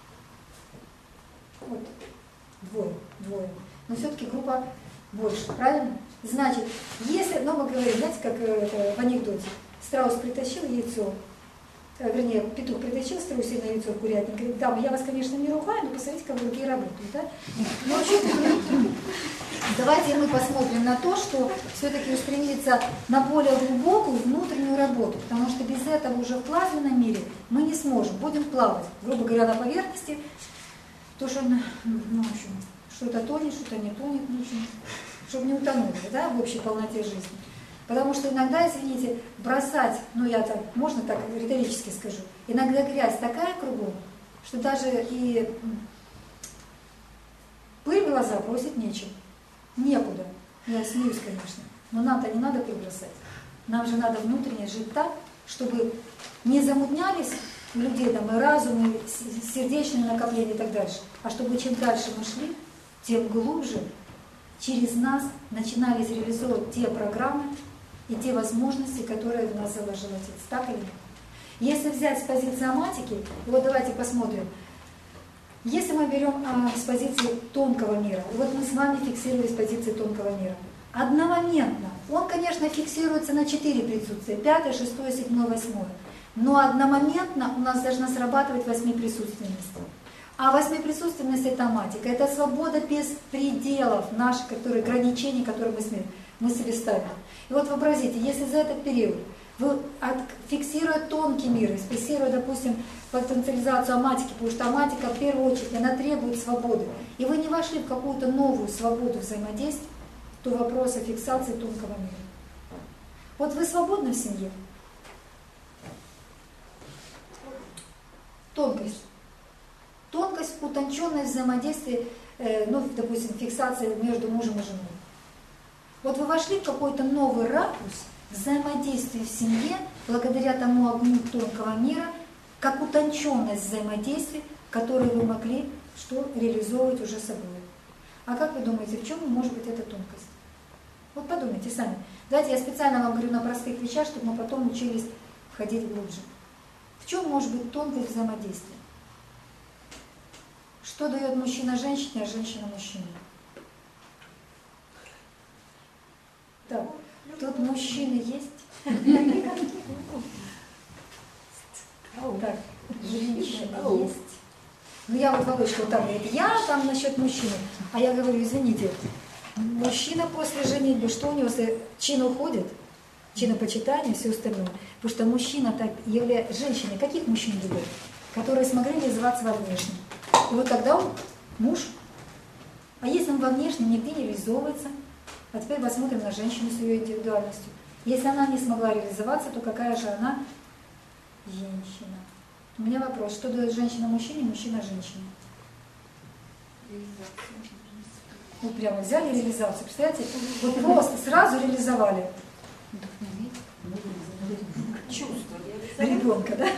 Вот. Двое. Но все-таки группа больше, правильно? Значит, если, ну мы говорим, знаете, как это в анекдоте, страус притащил яйцо, вернее, петух притащил страусиное яйцо в курятник, говорит, да, я вас, конечно, не ругаю, но посмотрите, как другие работают, да? Ну, давайте мы посмотрим на то, что все-таки устремиться на более глубокую внутреннюю работу, потому что без этого уже в плазменном мире мы не сможем, будем плавать, грубо говоря, на поверхности, то, что, ну, в общем, что-то тонет, что-то не тонет, в общем, чтобы не утонули, да, в общей полноте жизни. Потому что иногда, извините, бросать, ну я так, можно так риторически скажу, иногда грязь такая кругом, что даже и пыль в глаза бросить нечем. Некуда. Я смеюсь, конечно. Но нам-то не надо пыль бросать. Нам же надо внутренне жить так, чтобы не замутнялись у людей там и разум, и сердечные накопления и так дальше. А чтобы чем дальше мы шли, тем глубже через нас начинались реализовывать те программы и те возможности, которые в нас заложил Отец. Так или нет? Если взять с позиции аматики, вот давайте посмотрим. Если мы берем с позиции тонкого мира, вот мы с вами фиксировали с позиции тонкого мира, одномоментно, он, конечно, фиксируется на 4 присутствия, 5, 6, 7, 8, но одномоментно у нас должна срабатывать 8-присутственность. А 8-присутственность – это аматика, это свобода без пределов наших, которые, ограничений, которые мы себе ставим. И вот вообразите, если за этот период вы, фиксируя тонкий мир, фиксируя, допустим, потенциализацию аматики, потому что аматика в первую очередь, она требует свободы, и вы не вошли в какую-то новую свободу взаимодействия, то вопрос о фиксации тонкого мира. Вот вы свободны в семье? Тонкость. Тонкость, утонченность взаимодействия, ну, допустим, фиксация между мужем и женой. Вот вы вошли в какой-то новый ракурс взаимодействия в семье, благодаря тому огню тонкого мира, как утонченность взаимодействия, которые вы могли что реализовывать уже собой. А как вы думаете, в чем может быть эта тонкость? Вот подумайте сами. Давайте я специально вам говорю на простых вещах, чтобы мы потом учились входить глубже. В чем может быть тонкость взаимодействия? Что дает мужчина женщине, а женщина мужчине? Так, тут мужчины есть? Так, женщина есть. Ну я вот Володька вот там говорит, я там насчет мужчины. А я говорю, извините, мужчина после женитьбы, что у него, чин уходит, чинопочитание и все остальное. Потому что мужчина так является, женщины, каких мужчин любят? Которые смогли реализоваться во внешнем. И вот тогда он муж. А если он во внешнем нигде не реализовывается, а теперь посмотрим на женщину с ее индивидуальностью. Если она не смогла реализоваться, то какая же она женщина? У меня вопрос, что дает женщина мужчине, мужчина женщине? Вот прямо взяли реализацию, представляете? Вот просто сразу реализовали. Чувство. Ребенка, да?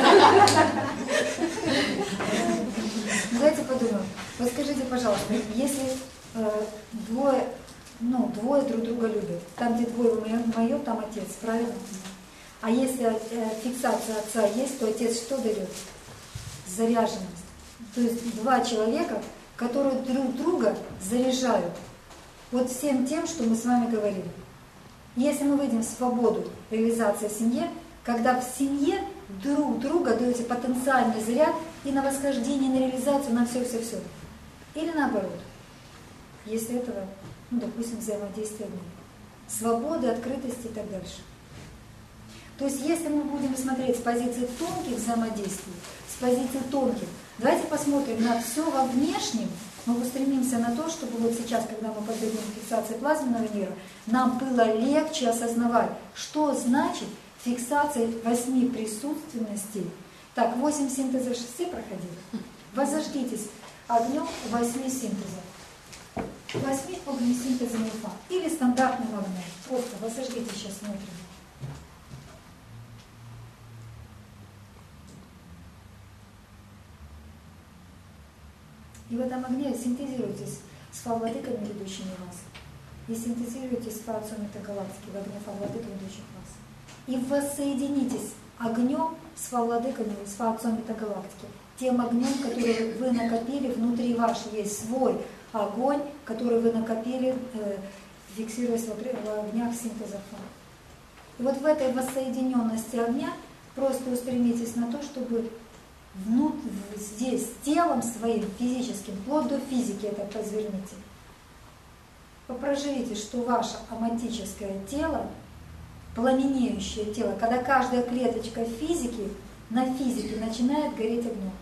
Давайте подумаем. Вот скажите, пожалуйста, если двое друг друга любят, там, где двое мое, там отец, правильно? А если фиксация отца есть, то отец что дает? Заряженность. То есть два человека, которые друг друга заряжают. Вот всем тем, что мы с вами говорили. Если мы выйдем в свободу реализации в семье, когда в семье друг друга даете потенциальный заряд и на восхождение, на реализацию, на все-все-все. Или наоборот, если этого, ну, допустим, взаимодействия нет. Свободы, открытости и так дальше. То есть, если мы будем смотреть с позиции тонких взаимодействий, с позиции тонких, давайте посмотрим на все во внешнем, мы устремимся на то, чтобы вот сейчас, когда мы подойдем к фиксации плазменного мира, нам было легче осознавать, что значит фиксация 8 присутственностей. Так, 8 синтезов 6 проходили. Воззажгитесь огнем 8 синтезов. 8 огнесинтезами Уфа. Или стандартным огнем. Просто воззажгите, сейчас смотрим. И в этом огне синтезируйтесь с фа-владыками, ведущими вас. И синтезируйтесь с фа-отцом метагалактики, в огне фа-владык, ведущих вас. И воссоединитесь огнем с фа-владыками, с фа-отцом метагалактики. Тем огнем, который вы накопили, внутри ваш есть свой огонь, который вы накопили, фиксируясь в огнях синтеза фа. И вот в этой воссоединенности огня просто устремитесь на то, чтобы здесь телом своим физическим, вплоть до физики это разверните. Попроживите, что ваше аматическое тело, пламенеющее тело, когда каждая клеточка физики на физике начинает гореть огнем.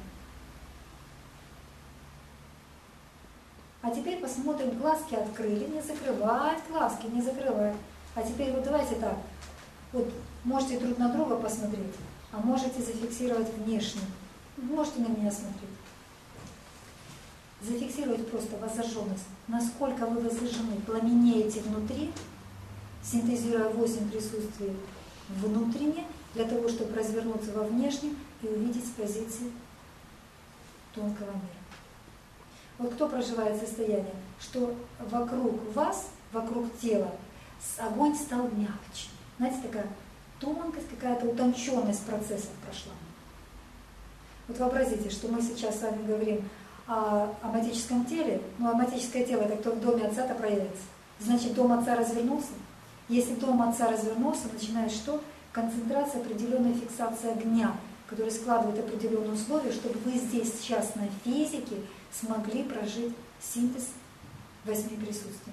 А теперь посмотрим, глазки открыли, не закрывать глазки, не закрывать. А теперь вот давайте так, вот можете друг на друга посмотреть, а можете зафиксировать внешне. Можете на меня смотреть. Зафиксировать просто воззажженность. Насколько вы воззажжены, пламенеете внутри, синтезируя 8 присутствий внутренне, для того, чтобы развернуться во внешнем и увидеть с позиции тонкого мира. Вот кто проживает состояние, что вокруг вас, вокруг тела, огонь стал мягче. Знаете, такая тонкость, какая-то утонченность процессов прошла. Вот вообразите, что мы сейчас с вами говорим о аматическом теле, но аматическое тело это кто в доме отца-то проявится. Значит, дом отца развернулся. Если дом отца развернулся, начинает что? Концентрация, определенная фиксация огня, который складывает определенные условия, чтобы вы здесь сейчас на физике смогли прожить синтез 8 присутствий.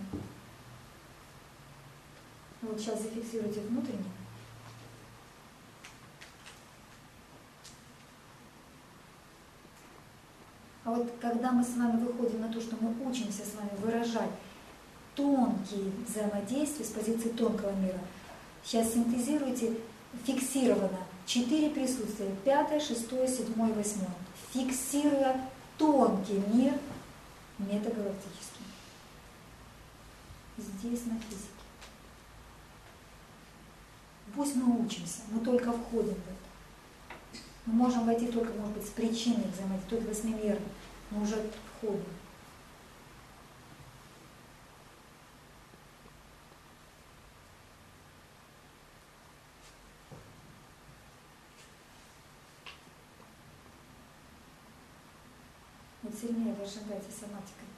Вот сейчас зафиксируйте внутренне. А вот когда мы с вами выходим на то, что мы учимся с вами выражать тонкие взаимодействия с позиции тонкого мира, сейчас синтезируйте фиксированно 4 присутствия, 5, 6, 7, 8, фиксируя тонкий мир метагалактический. Здесь на физике. Пусть мы учимся, мы только входим в это. Мы можем войти только, может быть, с причиной взаимодействия, только восьмимерно, но уже входим. Вот сильнее разжигайте соматикой.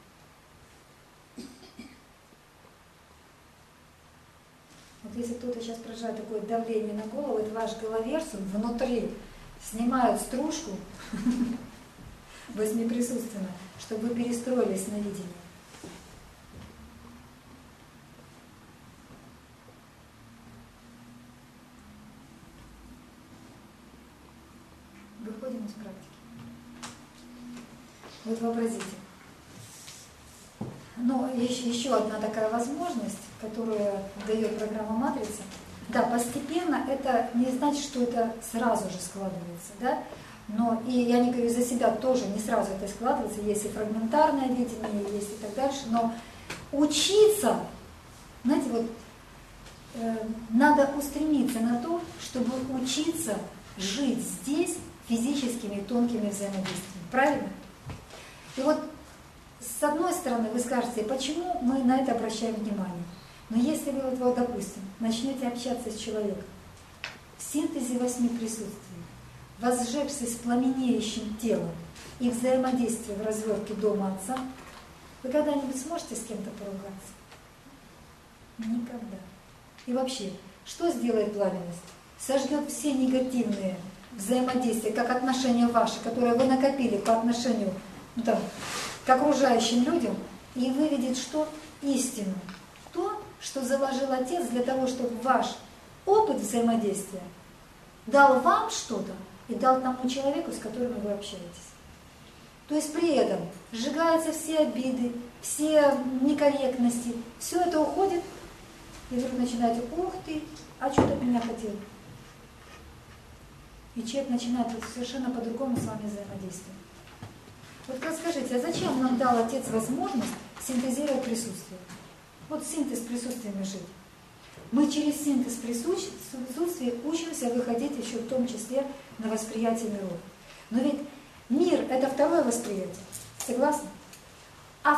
Вот если кто-то сейчас проживает такое давление на голову, это ваш головерсум внутри снимают стружку восьмиприсутственно, чтобы вы перестроились на видение. Выходим из практики. Вот вообразите. Но еще одна такая возможность, которую дает программа «Матрица». Да, постепенно это не значит, что это сразу же складывается, да? Но и я не говорю за себя, тоже не сразу это складывается, есть и фрагментарное видение, есть и так дальше, но учиться, знаете, вот надо устремиться на то, чтобы учиться жить здесь физическими и тонкими взаимодействиями, правильно? И вот с одной стороны вы скажете, почему мы на это обращаем внимание? Но если вы, вот, допустим, начнете общаться с человеком в синтезе 8 присутствий, возжегшись пламенеющим телом и взаимодействие в развертке дома отца, вы когда-нибудь сможете с кем-то поругаться? Никогда. И вообще, что сделает пламенность? Сожгет все негативные взаимодействие, как отношения ваши, которые вы накопили по отношению к окружающим людям, и выведет что? Истину. То, что заложил Отец для того, чтобы ваш опыт взаимодействия дал вам что-то и дал тому человеку, с которым вы общаетесь. То есть при этом сжигаются все обиды, все некорректности, все это уходит, и вдруг начинаете: ух ты, а что ты от меня хотел? И человек начинает совершенно по-другому с вами взаимодействовать. Вот как скажите, а зачем нам дал Отец возможность синтезировать присутствие? Вот синтез присутствиями жить. Мы через синтез присутствия учимся выходить еще в том числе на восприятие миров. Но ведь мир – это второе восприятие. Согласны? А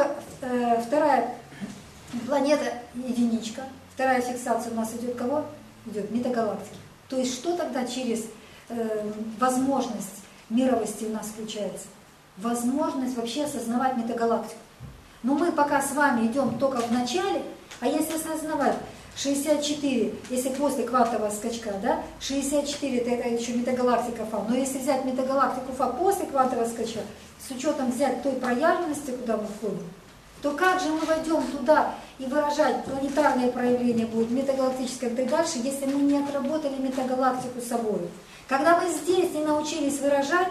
вторая планета единичка, вторая фиксация у нас идет кого? Идет метагалактики. То есть что тогда через возможность мировости у нас включается? Возможность вообще осознавать метагалактику. Но мы пока с вами идем только в начале, а если осознавать 64, если после квантового скачка, да, 64 это еще метагалактика Фа, но если взять метагалактику Фа после квантового скачка, с учетом взять той проявленности, куда мы входим, то как же мы войдем туда и выражать планетарные проявления будет, метагалактическое и так дальше, если мы не отработали метагалактику собой? Когда мы здесь не научились выражать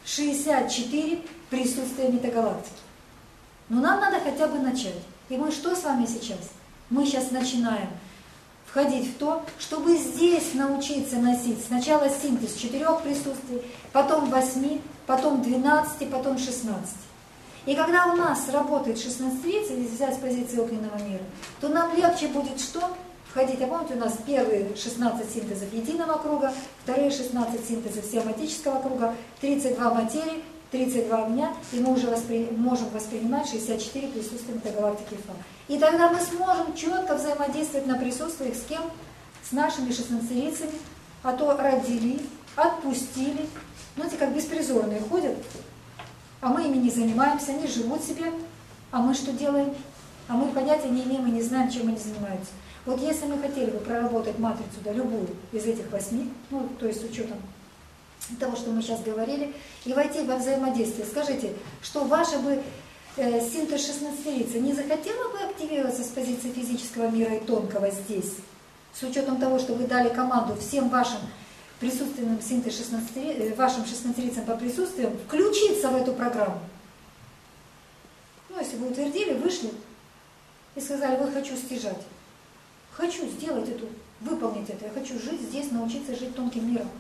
64 присутствия метагалактики. Но нам надо хотя бы начать. И мы что с вами сейчас? Мы сейчас начинаем входить в то, чтобы здесь научиться носить сначала синтез 4 присутствий, потом 8, потом 12, потом 16. И когда у нас работает 16-30, если взять с позиции огненного мира, то нам легче будет что? Входить. А помните, у нас первые 16 синтезов единого круга, вторые 16 синтезов сиаматического круга, 32 материи, 32 огня, и мы уже можем воспринимать 64 присутствия метагалактики Фа. И тогда мы сможем четко взаимодействовать на присутствиях с кем? С нашими 16-рицами, а то родили, отпустили. Знаете, как беспризорные ходят, а мы ими не занимаемся, они живут себе, а мы что делаем? А мы понятия не имеем и не знаем, чем они занимаются. Вот если мы хотели бы проработать матрицу, да, любую из этих 8, ну, то есть с учетом того, что мы сейчас говорили, и войти во взаимодействие. Скажите, что ваша бы синтез 16-рица не захотела бы активироваться с позиции физического мира и тонкого здесь, с учетом того, что вы дали команду всем вашим присутственным синтез 16, вашим 16-рицам по присутствиям включиться в эту программу? Ну, если вы утвердили, вышли и сказали: вот хочу стяжать, хочу сделать эту, выполнить это, я хочу жить здесь, научиться жить тонким миром.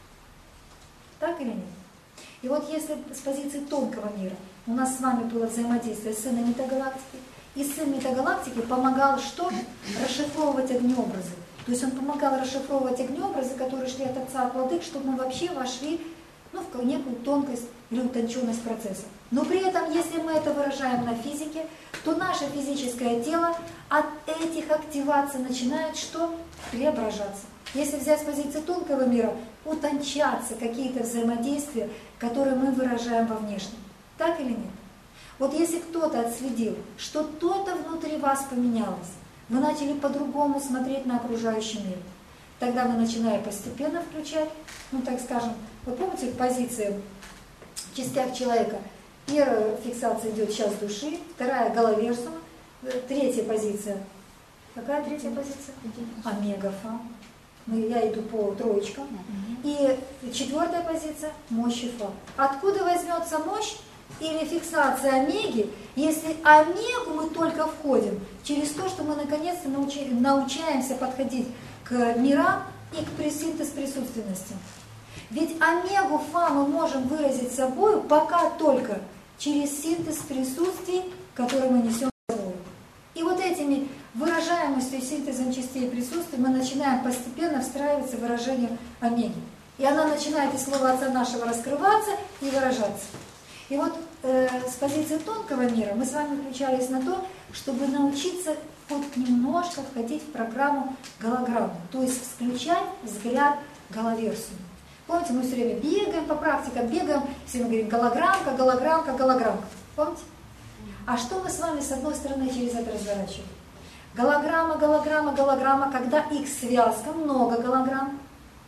Так или нет? И вот если с позиции тонкого мира у нас с вами было взаимодействие с сыном метагалактики, и сын метагалактики помогал что? Расшифровывать огнеобразы. То есть он помогал расшифровывать огнеобразы, которые шли от Отца, от Владык, чтобы мы вообще вошли в некую тонкость или утонченность процесса. Но при этом, если мы это выражаем на физике, то наше физическое тело от этих активаций начинает что? Преображаться. Если взять с позиции тонкого мира, утончаться какие-то взаимодействия, которые мы выражаем во внешнем. Так или нет? Вот если кто-то отследил, что что-то внутри вас поменялось, вы начали по-другому смотреть на окружающий мир, тогда вы начинаете постепенно включать, ну так скажем, вы помните позиции в частях человека? Первая фиксация идет сейчас души, вторая головерсума, третья позиция. Какая третья позиция? Омега-фа. Я иду по троечкам. И четвертая позиция – мощь Фа. Откуда возьмется мощь или фиксация омеги, если омегу мы только входим через то, что мы наконец-то научаемся подходить к мирам и к синтез присутственности. Ведь омегу Фа мы можем выразить собой пока только через синтез присутствий, который мы несем с собой. И вот этими выражаемостью и синтезом частей присутствия мы начинаем постепенно встраиваться в выражение омеги. И она начинает из слова Отца нашего раскрываться и выражаться. И вот с позиции тонкого мира мы с вами включались на то, чтобы научиться хоть немножко входить в программу голограммы, то есть включать взгляд головерсума. Помните, мы все время бегаем по практикам, бегаем, все мы говорим голограммка, голограммка, голограммка. Помните? А что мы с вами с одной стороны через это разворачиваем? Голограмма, голограмма, голограмма, когда их связка, много голограмм,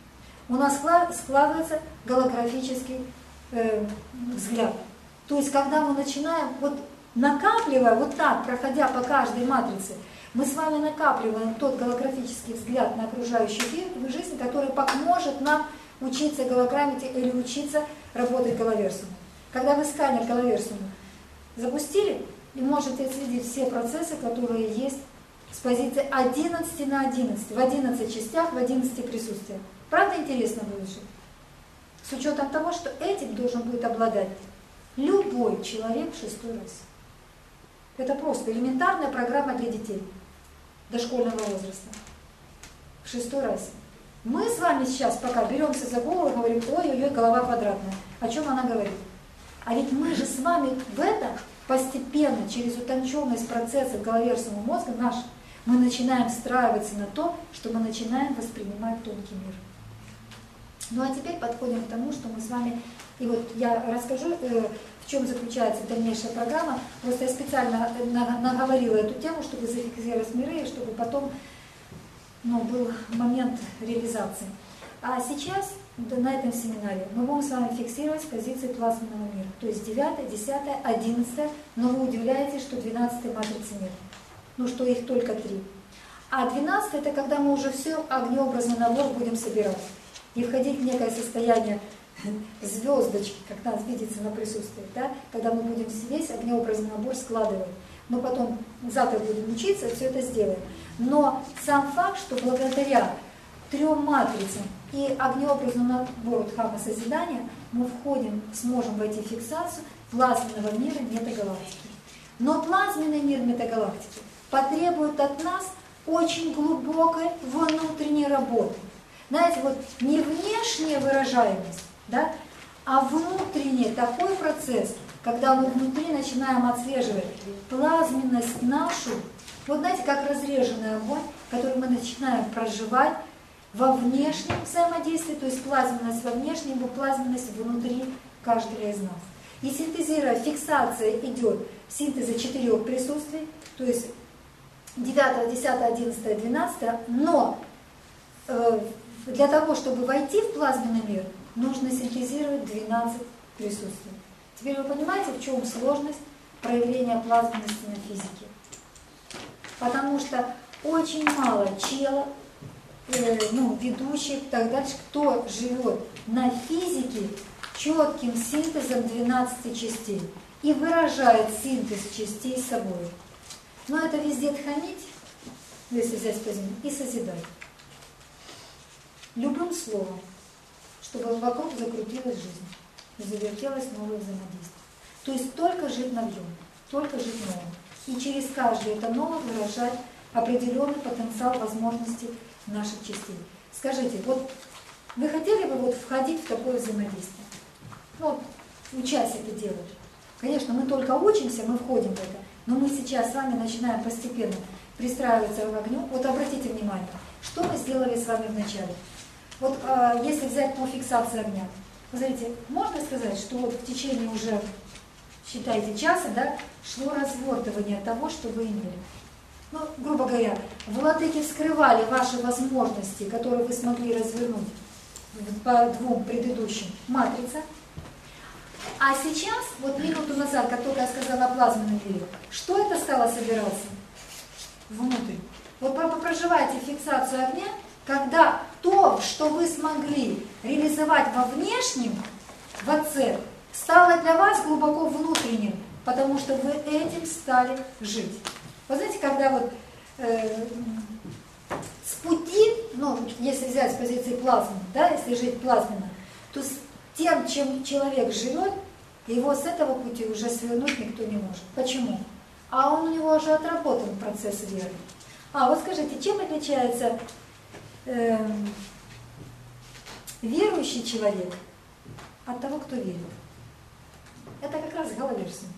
у нас складывается голографический взгляд. То есть, когда мы начинаем, вот накапливая, вот так, проходя по каждой матрице, мы с вами накапливаем тот голографический взгляд на окружающую жизнь, который поможет нам учиться голограмме или учиться работать головерсумом. Когда вы сканер головерсума запустили, и можете отследить все процессы, которые есть с позиции 11 на 11, в 11 частях, в 11 присутствиях. Правда интересно будет жить? С учетом того, что этим должен будет обладать любой человек в 6-й расе. Это просто элементарная программа для детей дошкольного возраста в 6-й расе. Мы с вами сейчас пока беремся за голову и говорим: ой-ой-ой, голова квадратная. О чем она говорит? А ведь мы же с вами в это постепенно, через утонченность процессов головерсума мозга наш, мы начинаем встраиваться на то, что мы начинаем воспринимать тонкий мир. Ну а теперь подходим к тому, что мы с вами, и вот я расскажу, в чем заключается дальнейшая программа. Просто я специально наговорила эту тему, чтобы зафиксировать миры, и чтобы потом был момент реализации. А сейчас на этом семинаре мы будем с вами фиксировать позиции плазменного мира. То есть 9, 10, 11, но вы удивляетесь, что 12 матрицы нет. Ну что их только 3. А 12 это когда мы уже все огнеобразный набор будем собирать. И входить в некое состояние звездочки, как нас видится на присутствии, да? Когда мы будем весь огнеобразный набор складывать. Мы потом завтра будем учиться, все это сделаем. Но сам факт, что благодаря 3 матрицам и огнеобразному набору Дхамма созидания мы сможем войти в фиксацию плазменного мира метагалактики. Но плазменный мир метагалактики потребует от нас очень глубокой внутренней работы. Знаете, вот не внешняя выражаемость, да, а внутренний такой процесс, когда мы внутри начинаем отслеживать плазменность нашу, вот знаете, как разреженный огонь, который мы начинаем проживать во внешнем взаимодействии, то есть плазменность во внешнем, и плазменность внутри каждого из нас. И синтезируя, фиксация идет в синтезе 4 присутствий, то есть 9, 10, 11, 12, но для того, чтобы войти в плазменный мир, нужно синтезировать 12 присутствий. Теперь вы понимаете, в чем сложность проявления плазменности на физике? Потому что очень мало челов, ведущих, так дальше, кто живет на физике четким синтезом 12 частей и выражает синтез частей собой. Но это везде тханить, если взять позицию, и созидать. Любым словом, чтобы вокруг закрутилась жизнь и завертелось новое взаимодействие. То есть только жить новьем, только жить новым. И через каждое это новое выражать определенный потенциал возможностей наших частей. Скажите, вот вы хотели бы входить в такое взаимодействие? Учась это делать. Конечно, мы только учимся, мы входим в это, но мы сейчас с вами начинаем постепенно пристраиваться к огню. Вот обратите внимание, что мы сделали с вами вначале. Вот если взять по фиксации огня, вы знаете, можно сказать, что вот в течение уже, считайте, часа, да, шло развертывание того, что вы имели. Грубо говоря, владыки вскрывали ваши возможности, которые вы смогли развернуть по 2 предыдущим матрицам. А сейчас, вот минуту назад, как только я сказала о плазменном мире, что это стало собираться внутрь? Вот проживайте фиксацию огня, когда то, что вы смогли реализовать во внешнем, в отце, стало для вас глубоко внутренним, потому что вы этим стали жить. Вы знаете, когда с пути, если взять с позиции плазмы, да, если жить плазменно, то с тем, чем человек живет, его с этого пути уже свернуть никто не может. Почему? А у него уже отработан процесс веры. Вот скажите, чем отличается верующий человек от того, кто верит? Это как раз головерсум.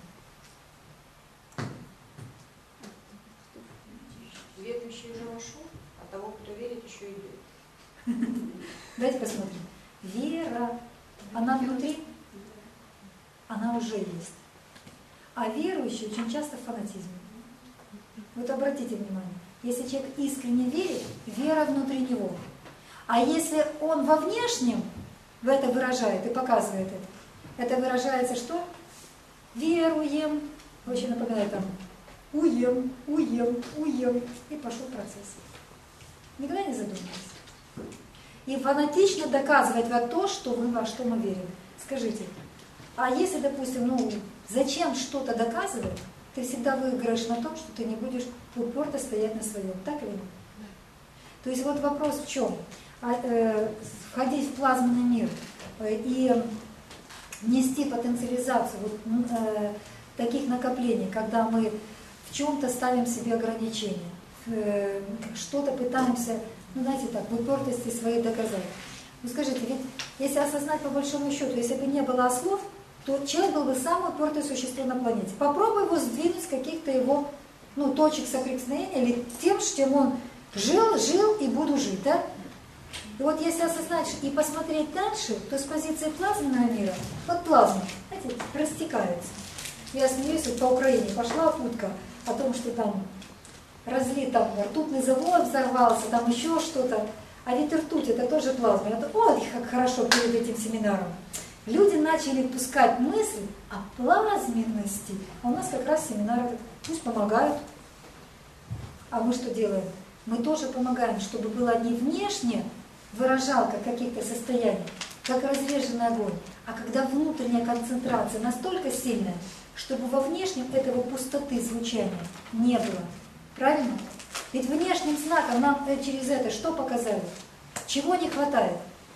Верующий уже вошел, а того, кто верит, еще идет. Давайте посмотрим. Вера, она внутри, она уже есть. А верующий очень часто в фанатизме. Вот обратите внимание, если человек искренне верит, вера внутри него. А если он во внешнем это выражает и показывает это выражается что? Веруем, очень напоминает там, уем, и пошел процесс. Никогда не задумывались. И фанатично доказывать то, что мы, во что мы верим. Скажите, а если, допустим, зачем что-то доказывать, ты всегда выиграешь на том, что ты не будешь упорно стоять на своем, так или нет? Да. То есть вот вопрос в чем? Входить в плазменный мир и нести потенциализацию таких накоплений, когда мы в чем-то ставим себе ограничения, что-то пытаемся, в упертости своей доказать. Скажите, ведь если осознать по большому счету, если бы не было ослов, то человек был бы самое упертое существо на планете. Попробуй его сдвинуть с каких-то его точек соприкосновения или тем, с чем он жил и буду жить, да? И вот если осознать и посмотреть дальше, то с позиции плазменного мира, плазма, знаете, растекается. Я смеюсь, по Украине пошла утка о том, что там разлит, ртутный завод взорвался, там еще что-то. А ведь ртуть это тоже плазма. Это как хорошо перед этим семинаром. Люди начали пускать мысль о плазменности. А у нас как раз семинары пусть помогают. А мы что делаем? Мы тоже помогаем, чтобы было не внешне выражалка каких-то состояний, как разреженный огонь, а когда внутренняя концентрация настолько сильная, чтобы во внешнем этого пустоты звучания не было. Правильно? Ведь внешним знаком нам через это что показали? Чего не хватает?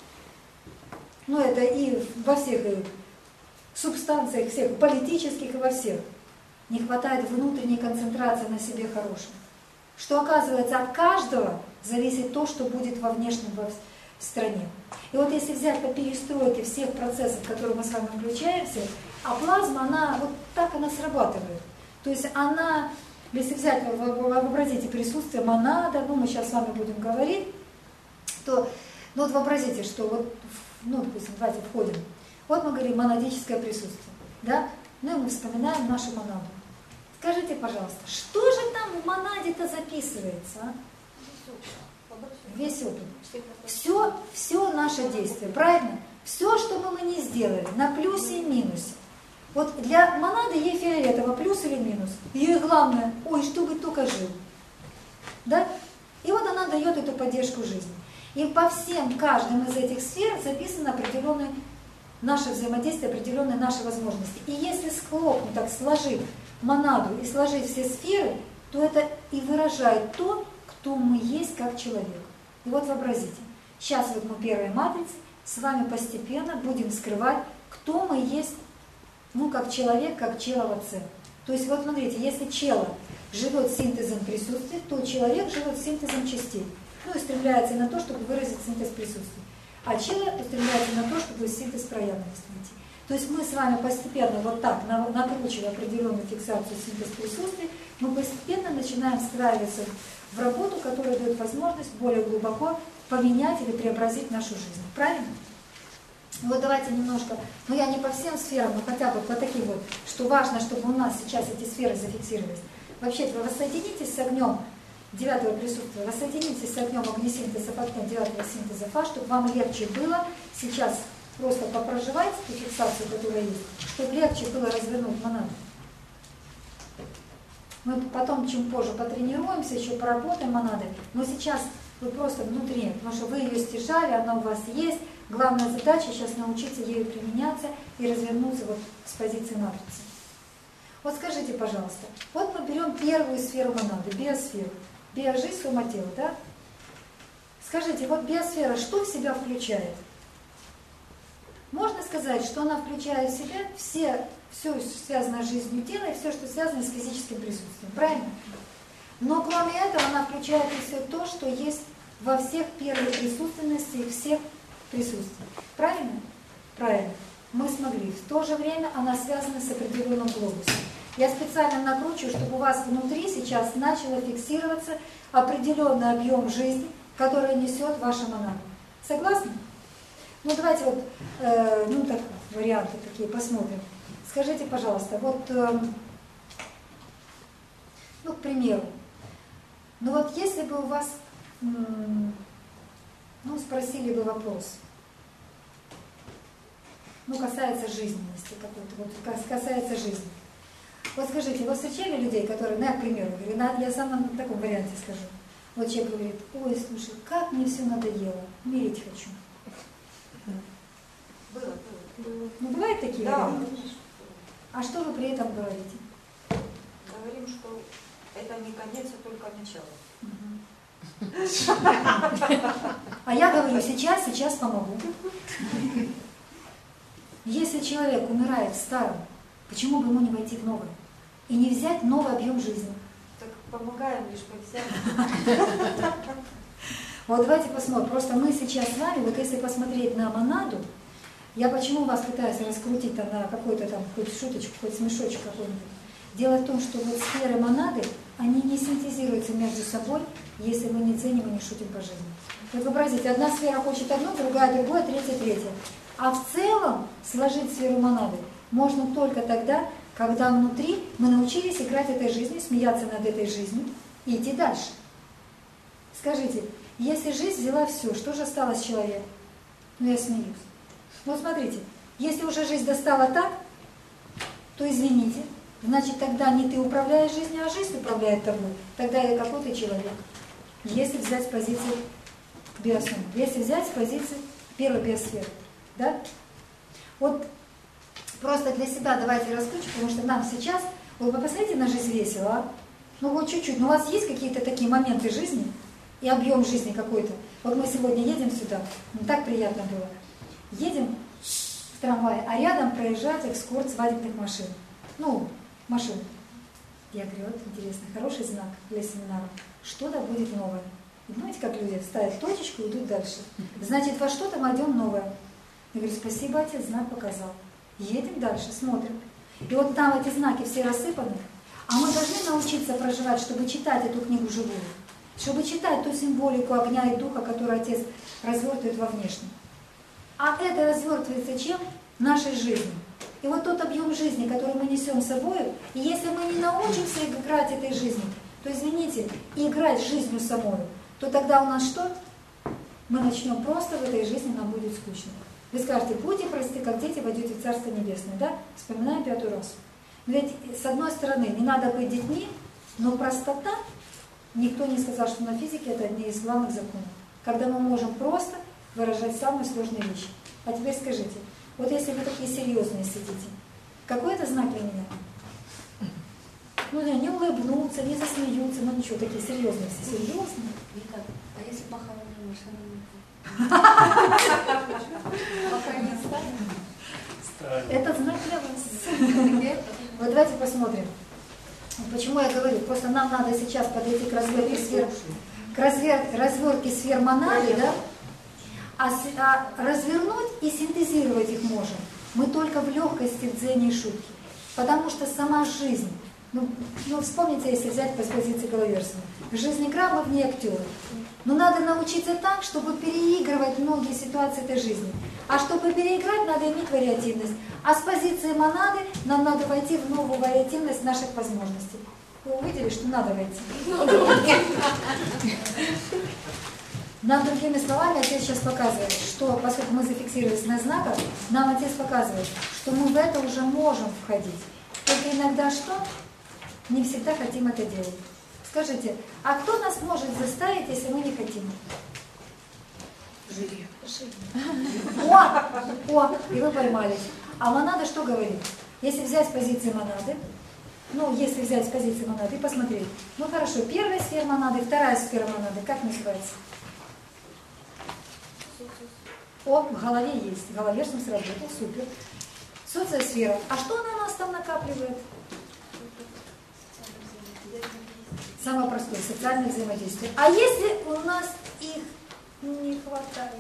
Это и во всех субстанциях, всех политических и во всех. Не хватает внутренней концентрации на себе хорошей. Что оказывается от каждого зависит то, что будет во внешнем в стране. И вот если взять по перестройке всех процессов, в которые мы с вами включаемся, а плазма, она срабатывает. То есть она, если взять, вообразите присутствие монада, мы сейчас с вами будем говорить, то вообразите, что допустим, давайте входим. Вот мы говорим монадическое присутствие, да? И мы вспоминаем нашу монаду. Скажите, пожалуйста, что же там в монаде-то записывается? Весь опыт. Все наше действие, правильно? Все, что мы не сделали, на плюсе и минусе. Вот для монады ей фиолетово, плюс или минус. Ей главное, чтобы только жил. Да? И вот она дает эту поддержку жизни. И по всем, каждым из этих сфер записано определенное наше взаимодействие, определенные наши возможности. И если схлопнуть, так сложить монаду и сложить все сферы, то это и выражает то, кто мы есть как человек. И вот вообразите, сейчас мы первой матрицы с вами постепенно будем скрывать, кто мы есть, как человек, как чело в отце. То есть вот смотрите, если чело живет синтезом присутствия, то человек живет синтезом частей. И стремляется на то, чтобы выразить синтез присутствия. А чело устремляется на то, чтобы синтез проявленности найти. То есть мы с вами постепенно накручивая определенную фиксацию синтез присутствия, мы постепенно начинаем встраиваться в работу, которая дает возможность более глубоко поменять или преобразить нашу жизнь. Правильно? Вот давайте немножко, я не по всем сферам, но хотя бы по таким что важно, чтобы у нас сейчас эти сферы зафиксировались. Вообще, вы воссоединитесь с огнем 9-го присутствия, воссоединитесь с огнем огнесинтеза в окне 9-го синтеза Фа, чтобы вам легче было сейчас просто попроживать ту фиксацию, которая есть, чтобы легче было развернуть монаду. Мы потом, чем позже, потренируемся, еще поработаем монадой, но сейчас вы просто внутри, потому что вы ее стяжали, она у вас есть. Главная задача сейчас научиться ею применяться и развернуться с позиции матрицы. Вот скажите, пожалуйста, вот мы берем первую сферу монады, биосферу. Биожизнь, соматело, да? Скажите, вот биосфера что в себя включает? Можно сказать, что она включает в себя все связанное с жизнью тела и все, что связано с физическим присутствием. Правильно? Но кроме этого она включает и все то, что есть во всех первых присутственностях и всех присутствиях. Правильно? Правильно. Мы смогли. В то же время она связана с определенным глобусом. Я специально накручиваю, чтобы у вас внутри сейчас начало фиксироваться определенный объем жизни, который несет ваша монада. Согласны? Давайте варианты такие посмотрим. Скажите, пожалуйста, к примеру, если бы у вас Ну, спросили бы вопрос. Ну, касается жизненности какой-то, вот касается жизни. Вот скажите, вы встречали людей, которые, ну, я, к примеру, говорю, я сама на таком варианте скажу. Вот человек говорит: ой, слушай, как мне все надоело, умереть хочу. Было. Ну, бывают такие Да, варианты? конечно. А что вы при этом говорите? Говорим, что это не конец, а только начало. А я говорю: сейчас помогу. Если человек умирает в старом, почему бы ему не войти в новое? И не взять новый объем жизни? Так помогаем лишь взять. Вот давайте посмотрим. Просто мы сейчас с вами, вот если посмотреть на монаду, я почему вас пытаюсь раскрутить на какой-то там, хоть шуточку, хоть смешочек какой-нибудь. Дело в том, что вот сферы монады, они не синтезируются между собой, если мы не ценим и не шутим по жизни. Вот вообразите, одна сфера хочет одно, другая другое, третья. А в целом сложить сферу монады можно только тогда, когда внутри мы научились играть этой жизнью, смеяться над этой жизнью и идти дальше. Скажите, если жизнь взяла все, что же осталось человеку? Ну, я смеюсь. Вот смотрите, если уже жизнь достала так, то извините, значит тогда не ты управляешь жизнью, а жизнь управляет тобой. Тогда я какой ты человек. Если взять с позиции биосферы, если взять с позиции первой биосферы. Да? Вот просто для себя давайте раскручу, потому что нам сейчас, вот вы посмотрите на жизнь весело, а? Ну вот чуть-чуть, но у вас есть какие-то такие моменты жизни и объем жизни какой-то. Вот мы сегодня едем сюда, мне так приятно было. Едем в трамвае, а рядом проезжает экскурс свадебных машин. Ну, машин. Я говорю: вот интересно, хороший знак для семинара. Что-то будет новое. И знаете, как люди ставят точечку и идут дальше. Значит, во что-то мы идем новое. Я говорю: спасибо, отец, знак показал. Едем дальше, смотрим. И вот там эти знаки все рассыпаны. А мы должны научиться проживать, чтобы читать эту книгу живую. Чтобы читать ту символику огня и духа, которую отец развертывает во внешнем. А это развертывается чем? Нашей жизнью. И вот тот объем жизни, который мы несем с собой, и если мы не научимся играть этой жизнью, то, извините, играть жизнью самой, то тогда у нас что? Мы начнем просто в этой жизни, нам будет скучно. Вы скажете: будьте просты, как дети, войдете в Царство Небесное. Да? Вспоминаем 5 раз. Но ведь, с одной стороны, не надо быть детьми, но простота, никто не сказал, что на физике это одни из главных законов. Когда мы можем просто выражать самые сложные вещи. А теперь скажите, вот если вы такие серьезные сидите, какой это знак для меня? Ну, не улыбнутся, не засмеются, ну ничего, такие серьезные все, серьезные. Вика, а если похоронная машина не станет? Это знак для вас. Вот давайте посмотрим. Почему я говорю? Просто нам надо сейчас подойти к развертке сфер монады, да? А развернуть и синтезировать их можем мы только в легкости, в дзене и шутке. Потому что сама жизнь, ну вспомните, если взять по позиции Головерсона, жизнь игра, мы в ней актеры. Но надо научиться так, чтобы переигрывать многие ситуации этой жизни. А чтобы переиграть, надо иметь вариативность. А с позиции монады нам надо войти в новую вариативность наших возможностей. Вы увидели, что надо войти? Нам, другими словами, отец сейчас показывает, что, поскольку мы зафиксировались на знаках, нам отец показывает, что мы в это уже можем входить. Только иногда что? Не всегда хотим это делать. Скажите, а кто нас может заставить, если мы не хотим? Жили. О, и вы поймались. А монада что говорит? Если взять с позиции монады, если взять с позиции монады и посмотреть, хорошо, первая сфера монады, вторая сфера монады, как называется? В голове есть, головешным сработал, супер. Социосфера. А что она у нас там накапливает? Самое простое, социальное взаимодействие. А если у нас их не хватает?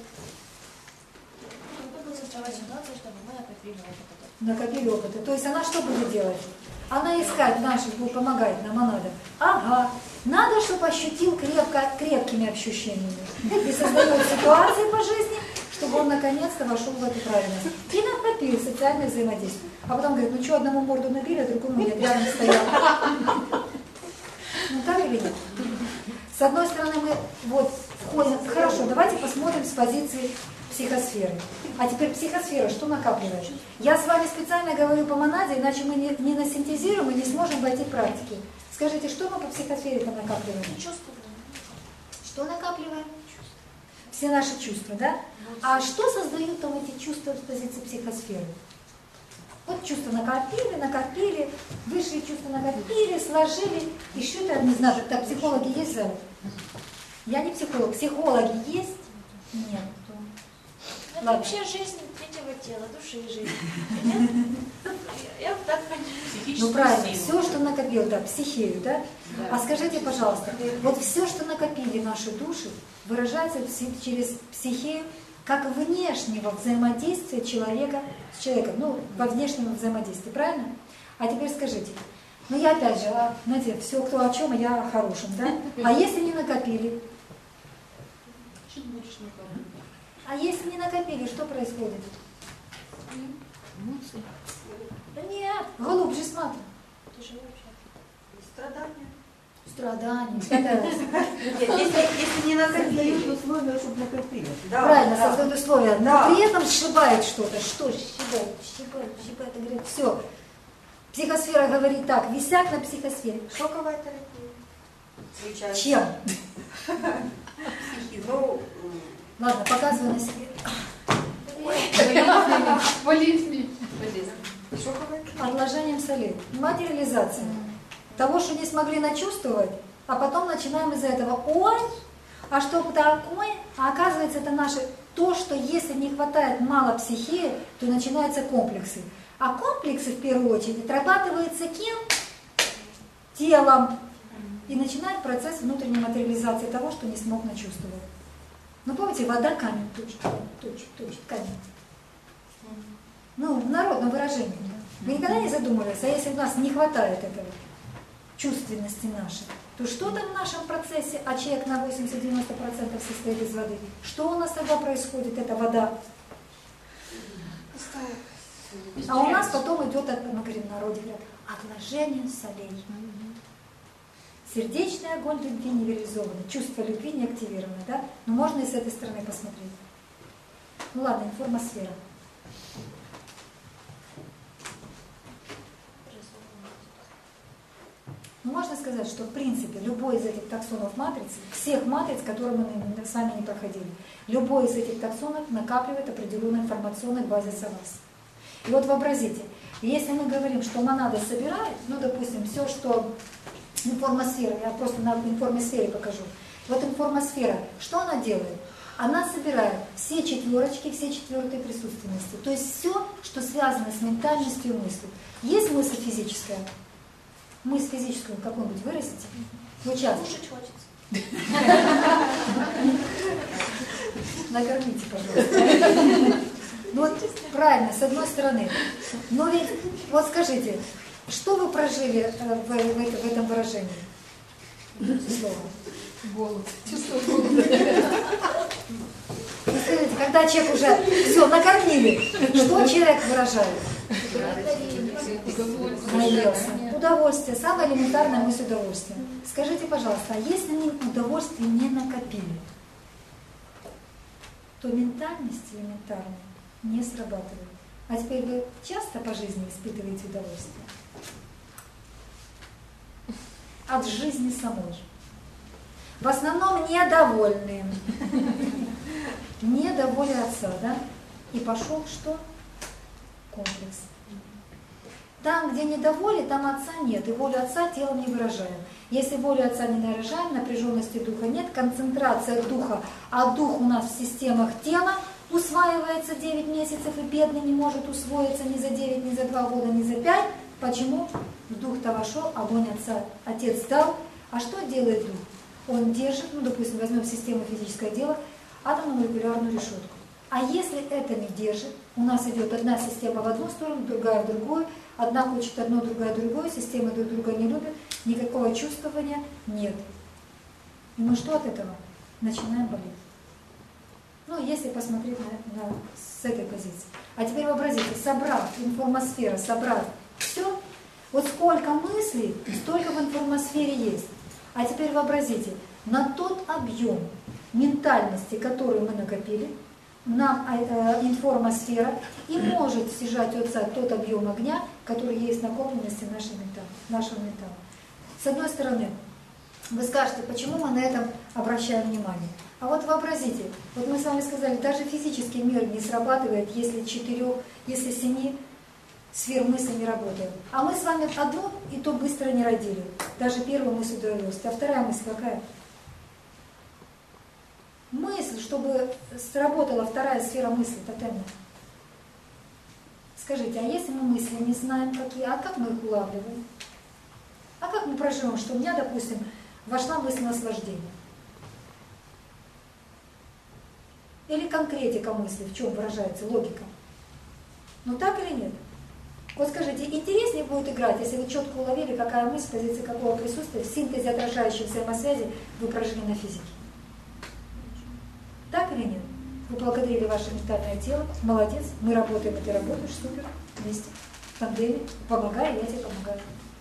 Накопили опыты. То есть она что будет делать? Она искать наших, будет помогать нам, монада. Ага, надо, чтобы ощутил крепкими ощущениями. И создает ситуации по жизни, чтобы он наконец-то вошел в эту правильность. И накопил социальное взаимодействие. А потом говорит: что одному морду набили, а другому нет, рядом стоял. Так или нет? одной стороны мы вот входим, хорошо, давайте посмотрим с позиции психосферы. А теперь психосфера, что накапливает? Я с вами специально говорю по монаде, иначе мы не насинтезируем и не сможем войти в практику. Скажите, что мы по психосфере-то накапливаем? Чувства. Что накапливаем? Все наши чувства, да? А что создают там эти чувства с позиции психосферы? Вот чувства накопили, высшие чувства накопили, сложили. И что это, не знаю, так психологи есть в зале? Я не психолог. Психологи есть? Нет. Это вообще жизнь третьего тела, души и жизни. Я вот так понимаю. Ну правильно, все, что накопил, да, психею, да? А скажите, пожалуйста, вот все, что накопили наши души, выражается через психею как внешнего взаимодействия человека с человеком, ну, во внешнем взаимодействии, правильно? А теперь скажите, ну я опять же, знаете, все кто о чем, я о хорошем, да? А если не накопили? А если не накопили, что происходит? Да нет, глубже смотри. Страдания. Если не накопили, условия, чтобы накопили. Правильно, создают условия. Но при этом сшибает что-то. Что щипает. И говорит, все. Психосфера говорит так, висят на психосфере. Шоковая терапия. Чем? Ну, Ладно, показываю на себе. Болезни. Отложением солей. Материализация. Того, что не смогли начувствовать, а потом начинаем из-за этого. Ой, а что такое? А оказывается, это наше то, что если не хватает мало психии, то начинаются комплексы. А комплексы, в первую очередь, отрабатываются кем? Телом. И начинает процесс внутренней материализации того, что не смог начувствовать. Ну, помните, вода, камень, точит, камень. Ну, в народном выражении. Вы никогда не задумывались, а если у нас не хватает этого, чувственности нашей, то что там в нашем процессе, а человек на 80-90% состоит из воды, что у нас тогда происходит, эта вода? А у нас потом идет, мы говорим в народе, говорят, отложение солей. Сердечный огонь любви не реализован, чувство любви не активировано, да? Но можно и с этой стороны посмотреть. Ну ладно, информосфера. Ну, можно сказать, что в принципе любой из этих таксонов матриц, всех матриц, которые мы с вами не проходили, любой из этих таксонов накапливает определенный информационный базис о вас. И вот вообразите, если мы говорим, что монада собирает, ну, допустим, все, что информосфера, я просто на информосфере покажу. Вот информосфера, что она делает? Она собирает все четверочки, все четвертые присутственности. То есть все, что связано с ментальностью и мыслью. Есть мысль физическая? Мысль физическую какую-нибудь выразите? Ну, сейчас. Кушать хочется. Накормите, пожалуйста. Ну вот правильно, с одной стороны. Но ведь, вот скажите, что вы прожили в этом выражении? Слово. Голод. Чувство голода. Скажите, когда человек уже все накормили, что человек выражает? Наелся. Удовольствие. Самая элементарная мысль удовольствия. Скажите, пожалуйста, а если мы удовольствие не накопили, то ментальность элементарная не срабатывает. А теперь вы часто по жизни испытываете удовольствие? От жизни самой. В основном недовольные. Недоволен отца, да? И пошел что? Комплекс. Там, где недоволен, там отца нет. И волю отца телом не выражаем. Если волю отца не выражаем, напряженности духа нет, концентрация духа, а дух у нас в системах тела усваивается 9 месяцев, и бедный не может усвоиться ни за 9, ни за 2 года, ни за 5. Почему? В дух-то вошел, огонь отца, отец дал. А что делает дух? Он держит, ну, допустим, возьмем систему физическое дело, атомно-молекулярную решетку. А если это не держит, у нас идет одна система в одну сторону, другая в другую, одна хочет одно, другая другое, системы друг друга не любят, никакого чувствования нет. И мы что от этого? Начинаем болеть. Ну, если посмотреть с этой позиции. А теперь вообразите, собрав информосферу, собрав все, вот сколько мыслей, столько в информосфере есть. А теперь вообразите, на тот объем ментальности, который мы накопили, нам информосфера и может стяжать от Отца тот объем огня, который есть в накопленности нашего ментала. С одной стороны, вы скажете, почему мы на этом обращаем внимание? А вот вообразите, вот мы с вами сказали, даже физический мир не срабатывает, если 7 сфер мысли не работают. А мы с вами одну и то быстро не родили. Даже первую мысль довелась. А вторая мысль какая? Мысль, чтобы сработала вторая сфера мысли, тотемная. Скажите, а если мы мысли не знаем какие, а как мы их улавливаем? А как мы проживем, что у меня, допустим, вошла мысль наслаждения? Или конкретика мысли, в чем выражается логика? Ну так или нет? Вот скажите, интереснее будет играть, если вы четко уловили, какая мысль, позиции какого присутствия в синтезе отражающей взаимосвязи вы прожили на физике. Так или нет? Вы благодарили ваше ментальное тело, молодец, мы работаем, и ты работаешь, супер, вместе, в тандеме, помогай, я тебе помогаю.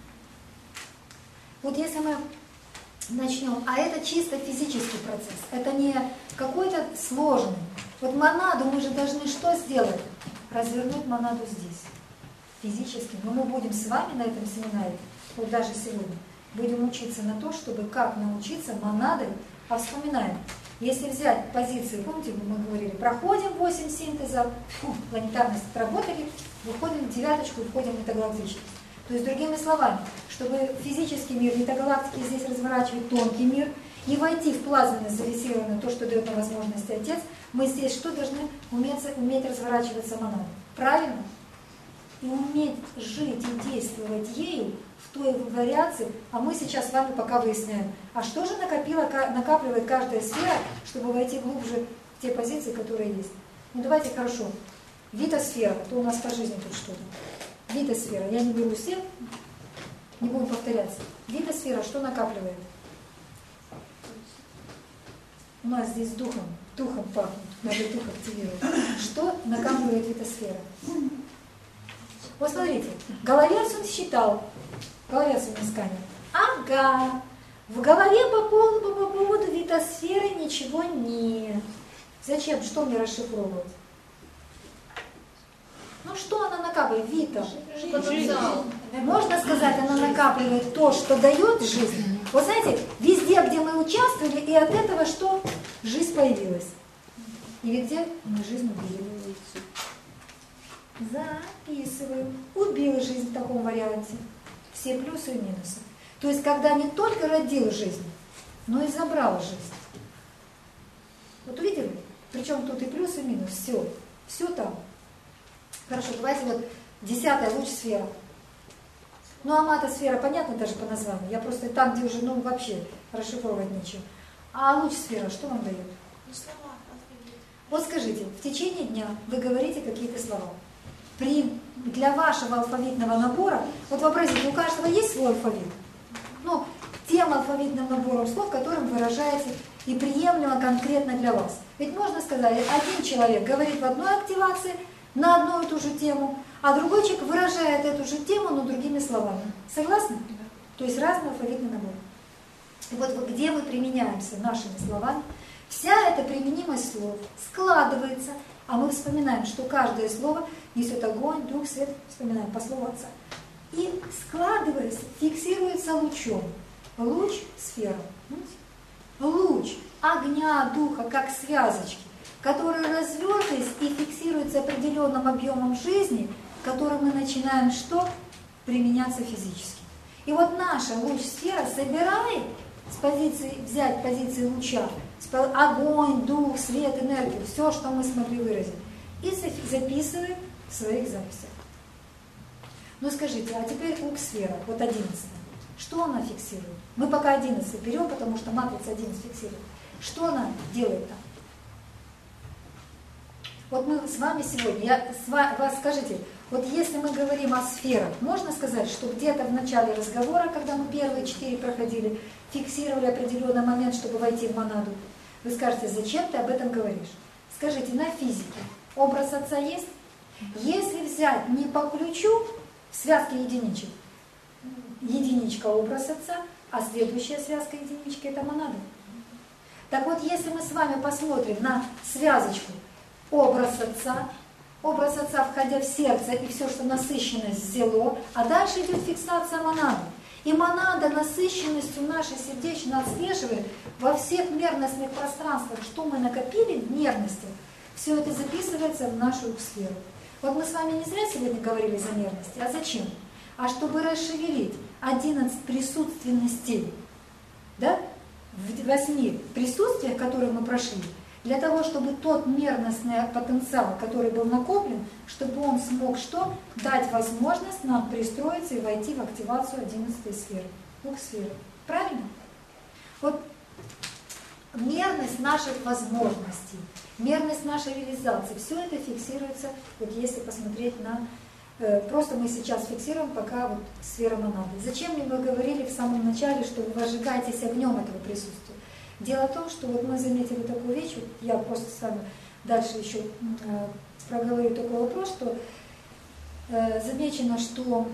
Вот если мы начнем, а это чисто физический процесс, это не какой-то сложный. Вот монаду мы же должны что сделать? Развернуть монаду здесь, физически. Но мы будем с вами на этом семинаре, вот даже сегодня, будем учиться на то, чтобы как научиться монадой, а вспоминаем. Если взять позиции, помните, мы говорили, проходим 8 синтезов, планетарность отработали, выходим в 9 и входим в метагалактический. То есть, другими словами, чтобы физический мир метагалактики здесь разворачивать тонкий мир и войти в плазменность зависированную, то, что дает нам возможности Отец, мы здесь что должны уметь разворачиваться монадой? Правильно? И уметь жить и действовать ею в той вариации, а мы сейчас с вами пока выясняем, а что же накапливает каждая сфера, чтобы войти глубже в те позиции, которые есть. Ну давайте хорошо. Витосфера, то у нас по жизни тут что-то. Витосфера, я не беру все, не будем повторяться. Витосфера что накапливает? У нас здесь духом пахнет, надо дух активировать. Что накапливает витосфера? Вот смотрите, Головерсон считал, Головерсон искание. Ага, в голове по поводу витосферы ничего нет. Зачем? Что мне расшифровывать? Ну что она накапливает? Вита. Можно сказать, она накапливает то, что дает жизнь. Вот знаете, везде, где мы участвовали, и от этого что? Жизнь появилась. И везде мы жизнь убили. Записываем. Убил жизнь в таком варианте. Все плюсы и минусы. То есть, когда не только родил жизнь, но и забрал жизнь. Вот увидели? Причем тут и плюс, и минус. Все. Все там. Хорошо, давайте вот 10-я луч-сфера. Ну, а матосфера, понятно даже по названию. Я просто там, где уже, вообще расшифровывать нечего. А луч-сфера, что вам дает? Слова. Вот скажите, в течение дня вы говорите какие-то слова. Для вашего алфавитного набора, вот вообразите, у каждого есть свой алфавит. Ну, тем алфавитным набором слов, которым выражаете и приемлемо конкретно для вас. Ведь можно сказать, один человек говорит в одной активации на одну и ту же тему, а другой человек выражает эту же тему, но другими словами. Согласны? Да. То есть разный алфавитный набор. И вот где мы применяемся нашими словами, вся эта применимость слов складывается, а мы вспоминаем, что каждое слово несет огонь, дух, свет, вспоминаем по слову Отца. И складываясь, фиксируется лучом. Луч – сфера. Луч огня, духа, как связочки, которые развертываясь и фиксируются определенным объемом жизни, который мы начинаем что? Применяться физически. И вот наша луч-сфера собирает с позиции, взять позиции луча, огонь, дух, свет, энергию, все, что мы смогли выразить, и записываем в своих записях. Ну скажите, а теперь УК-сфера, вот 11. Что она фиксирует? Мы пока 11 берем, потому что матрица 11 фиксирует. Что она делает там? Вот мы с вами сегодня, вас скажите, вот если мы говорим о сферах, можно сказать, что где-то в начале разговора, когда мы первые 4 проходили, фиксировали определенный момент, чтобы войти в монаду, вы скажете, зачем ты об этом говоришь? Скажите, на физике образ Отца есть? Если взять не по ключу в связке единичек, единичка образ Отца, А следующая связка единички – это монада. Так вот, если мы с вами посмотрим на связочку образ Отца, входя в сердце, и все, что насыщенность взяло, а дальше идет фиксация монады. И монада насыщенностью нашей сердечной отслеживает во всех мерностных пространствах, что мы накопили в мерности, все это записывается в нашу сферу. Вот мы с вами не зря сегодня говорили за мерности, а зачем? А чтобы расшевелить 11 присутственностей, да, в 8 присутствиях, которые мы прошли, для того, чтобы тот мерностный потенциал, который был накоплен, чтобы он смог что? Дать возможность нам пристроиться и войти в активацию 11 сферы, двух сфер. Правильно? Вот мерность наших возможностей, мерность нашей реализации, все это фиксируется, вот если посмотреть на... Просто мы сейчас фиксируем пока вот сферу монады. Зачем мы говорили в самом начале, что вы возжигаетесь огнем этого присутствия? Дело в том, что вот мы заметили такую вещь, вот я просто с вами дальше еще проговорю такой вопрос, что замечено, что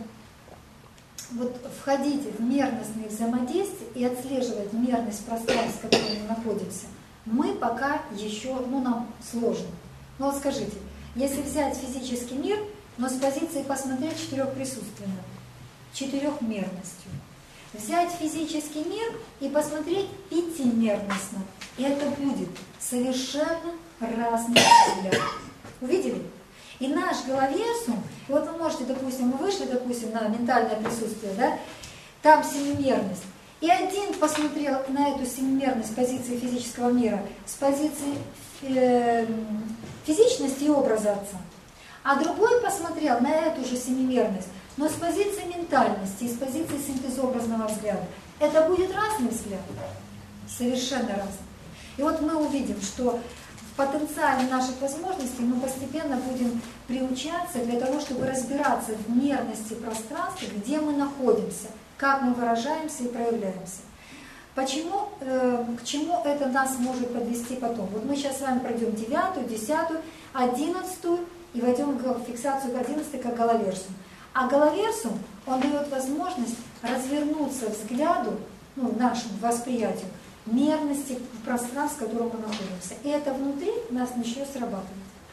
вот входить в мерностные взаимодействия и отслеживать мерность пространства, в котором мы находимся, мы пока еще, нам сложно. Но вот скажите, если взять физический мир, но с позиции посмотреть четырехприсутственно, четырехмерностью, взять физический мир и посмотреть пятимерностно, и это будет совершенно разный взгляд. Увидели? И наш головерсум, вот вы можете, допустим, мы вышли, допустим, на ментальное присутствие, да, там семимерность, и один посмотрел на эту семимерность с позиции физического мира, с позиции физичности и образа Отца, а другой посмотрел на эту же семимерность, но с позиции ментальности и с позиции синтезообразного взгляда. Это будет разный взгляд, совершенно разный. И вот мы увидим, что в потенциале наших возможностей мы постепенно будем приучаться для того, чтобы разбираться в мерности пространства, где мы находимся, как мы выражаемся и проявляемся. Почему, к чему это нас может подвести потом? Вот мы сейчас с вами пройдем 9, 10, 11 и войдем в фиксацию к 11 как головерсум. А головерсум, он дает возможность развернуться взгляду, нашему восприятию, мерности пространства, в котором мы находимся. И это внутри нас начнет срабатывать.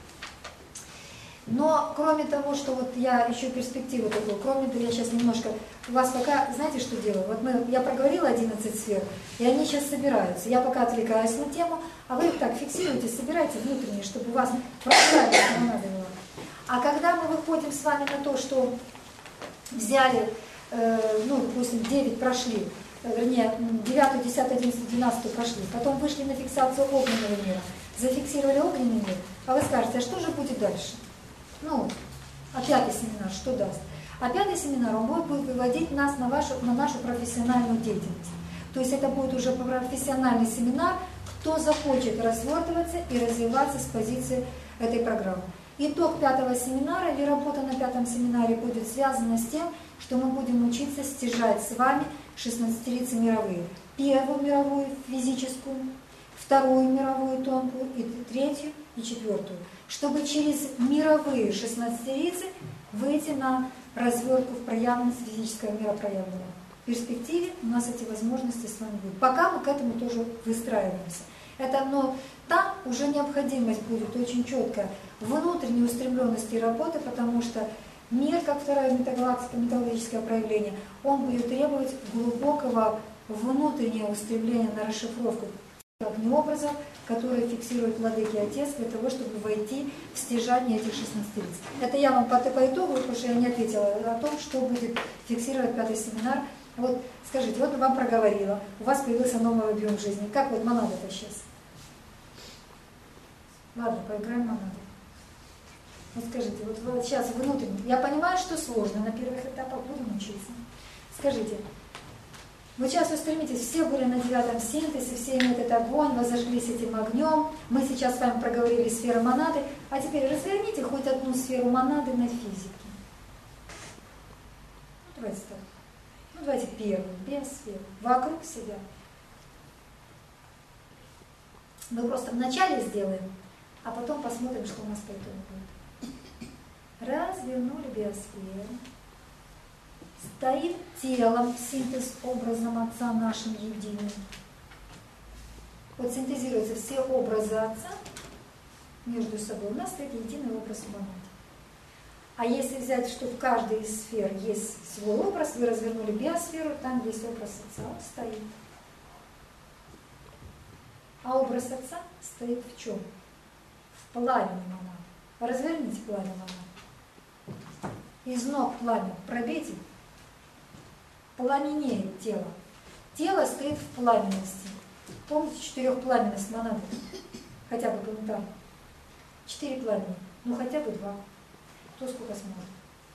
Но кроме того, что вот я еще перспективу такую, кроме того, я сейчас немножко, у вас пока, знаете, что делаю? Вот я проговорила 11 сфер, и они сейчас собираются. Я пока отвлекаюсь на тему, а вы их так фиксируете, собирайте внутренние, чтобы у вас пространство не надо было. А когда мы выходим с вами на то, что взяли, допустим, 9 прошли, вернее, 9, 10, 11, 12 прошли, потом вышли на фиксацию огненного мира, зафиксировали огненный мир, а вы скажете, а что же будет дальше? А 5-й семинар что даст? А 5-й семинар, он будет выводить нас на нашу профессиональную деятельность. То есть это будет уже профессиональный семинар, кто захочет развертываться и развиваться с позиции этой программы. Итог 5-го семинара или работа на 5-м семинаре будет связана с тем, что мы будем учиться стяжать с вами 16-рицы мировые. Первую мировую физическую, вторую мировую тонкую, и третью, и четвертую. Чтобы через мировые 16-рицы выйти на развертку в проявленность физического мира проявленного. В перспективе у нас эти возможности с вами будут. Пока мы к этому тоже выстраиваемся. Но там уже необходимость будет очень четкая внутренней устремленности работы, потому что мир, как вторая метагалактика, металлургическое проявление, он будет требовать глубокого внутреннего устремления на расшифровку образов, которые фиксирует Владыки Отец для того, чтобы войти в стяжание этих 16 лиц. Это я вам по итогу, потому что я не ответила о том, что будет фиксировать 5-й семинар. Вот скажите, вот вам проговорила, у вас появился новый объем жизни. Как вот монада-то сейчас? Ладно, поиграем в монаду. Вот скажите, вот сейчас внутренне. Я понимаю, что сложно, на первых этапах будем учиться. Скажите, вот сейчас вы стремитесь, все были на 9-м синтезе, все имеют этот огонь, вы зажглись этим огнем. Мы сейчас с вами проговорили сферу монады, а теперь разверните хоть одну сферу монады на физике. Давайте так. Давайте первую, без сферы, вокруг себя. Мы просто вначале сделаем, а потом посмотрим, что у нас по итогу будет. Развернули биосферу. стоит телом синтез образом Отца нашим единым. Вот синтезируются все образы Отца между собой. У нас стоит единый образ в монаде. А если взять, что в каждой из сфер есть свой образ, вы развернули биосферу, там есть образ Отца, он стоит. А образ Отца стоит в чем? В пламени монады. Разверните пламя монады. Из ног пламя пробейте. Пламенеет тело. Тело стоит в пламенности. Помните четырехпламенность монады? Хотя бы планетарно. 4 пламени. Ну хотя бы 2. Кто сколько сможет.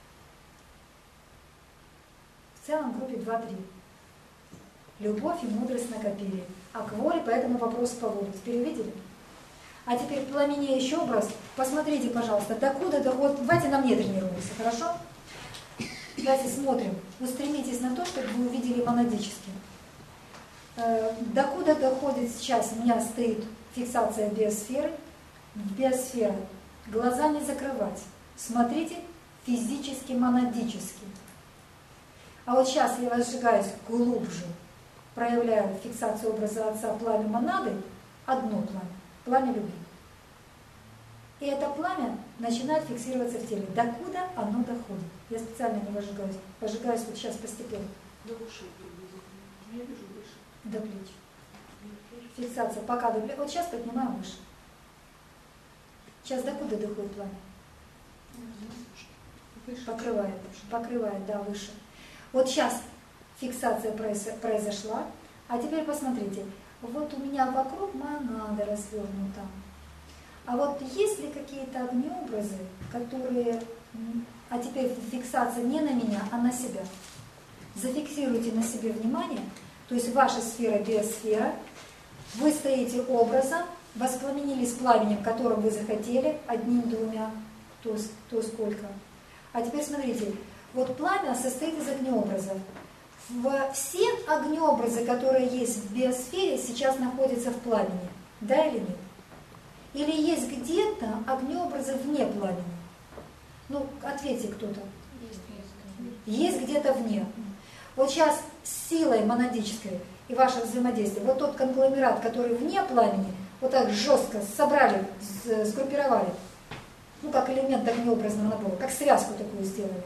В целом в группе 2-3. Любовь и мудрость накопили. А к воле по этому вопросу по воле. Теперь увидели? А теперь пламенеющий образ. Посмотрите, пожалуйста, докуда доходит. Давайте на мне тренируемся, хорошо? Давайте смотрим. Устремитесь на то, чтобы вы увидели монадически. Докуда доходит сейчас? У меня стоит фиксация биосферы. Биосфера. Глаза не закрывать. Смотрите физически, монадически. А вот сейчас я разжигаюсь глубже. Проявляю фиксацию образа Отца, пламя монады. Одно пламя. Пламя любви. И это пламя начинает фиксироваться в теле. Докуда оно доходит? Я специально не выжигаюсь. Выжигаюсь вот сейчас постепенно. До ушей приблизительно. Я вижу выше. До плеч. Фиксация пока до плеч. Вот сейчас поднимаю выше. Сейчас докуда доходит пламя? Покрывает. Покрывает, да, выше. Вот сейчас фиксация произошла. А теперь посмотрите. Вот у меня вокруг монада развернута. А вот есть ли какие-то огнеобразы, которые... А теперь фиксация не на меня, а на себя. Зафиксируйте на себе внимание. То есть ваша сфера, биосфера. Вы стоите образом, воспламенились пламенем, которым вы захотели, одним, двумя, то сколько. А теперь смотрите, вот пламя состоит из огнеобразов. Все огнеобразы, которые есть в биосфере, сейчас находятся в пламени. Да или нет? Или есть где-то огнеобразы вне пламени? Ну, ответьте кто-то. Есть где-то вне. Вот сейчас с силой монадической и ваше взаимодействие, вот тот конгломерат, который вне пламени, вот так жестко собрали, сгруппировали, ну, как элемент огнеобразного набора, как связку такую сделали.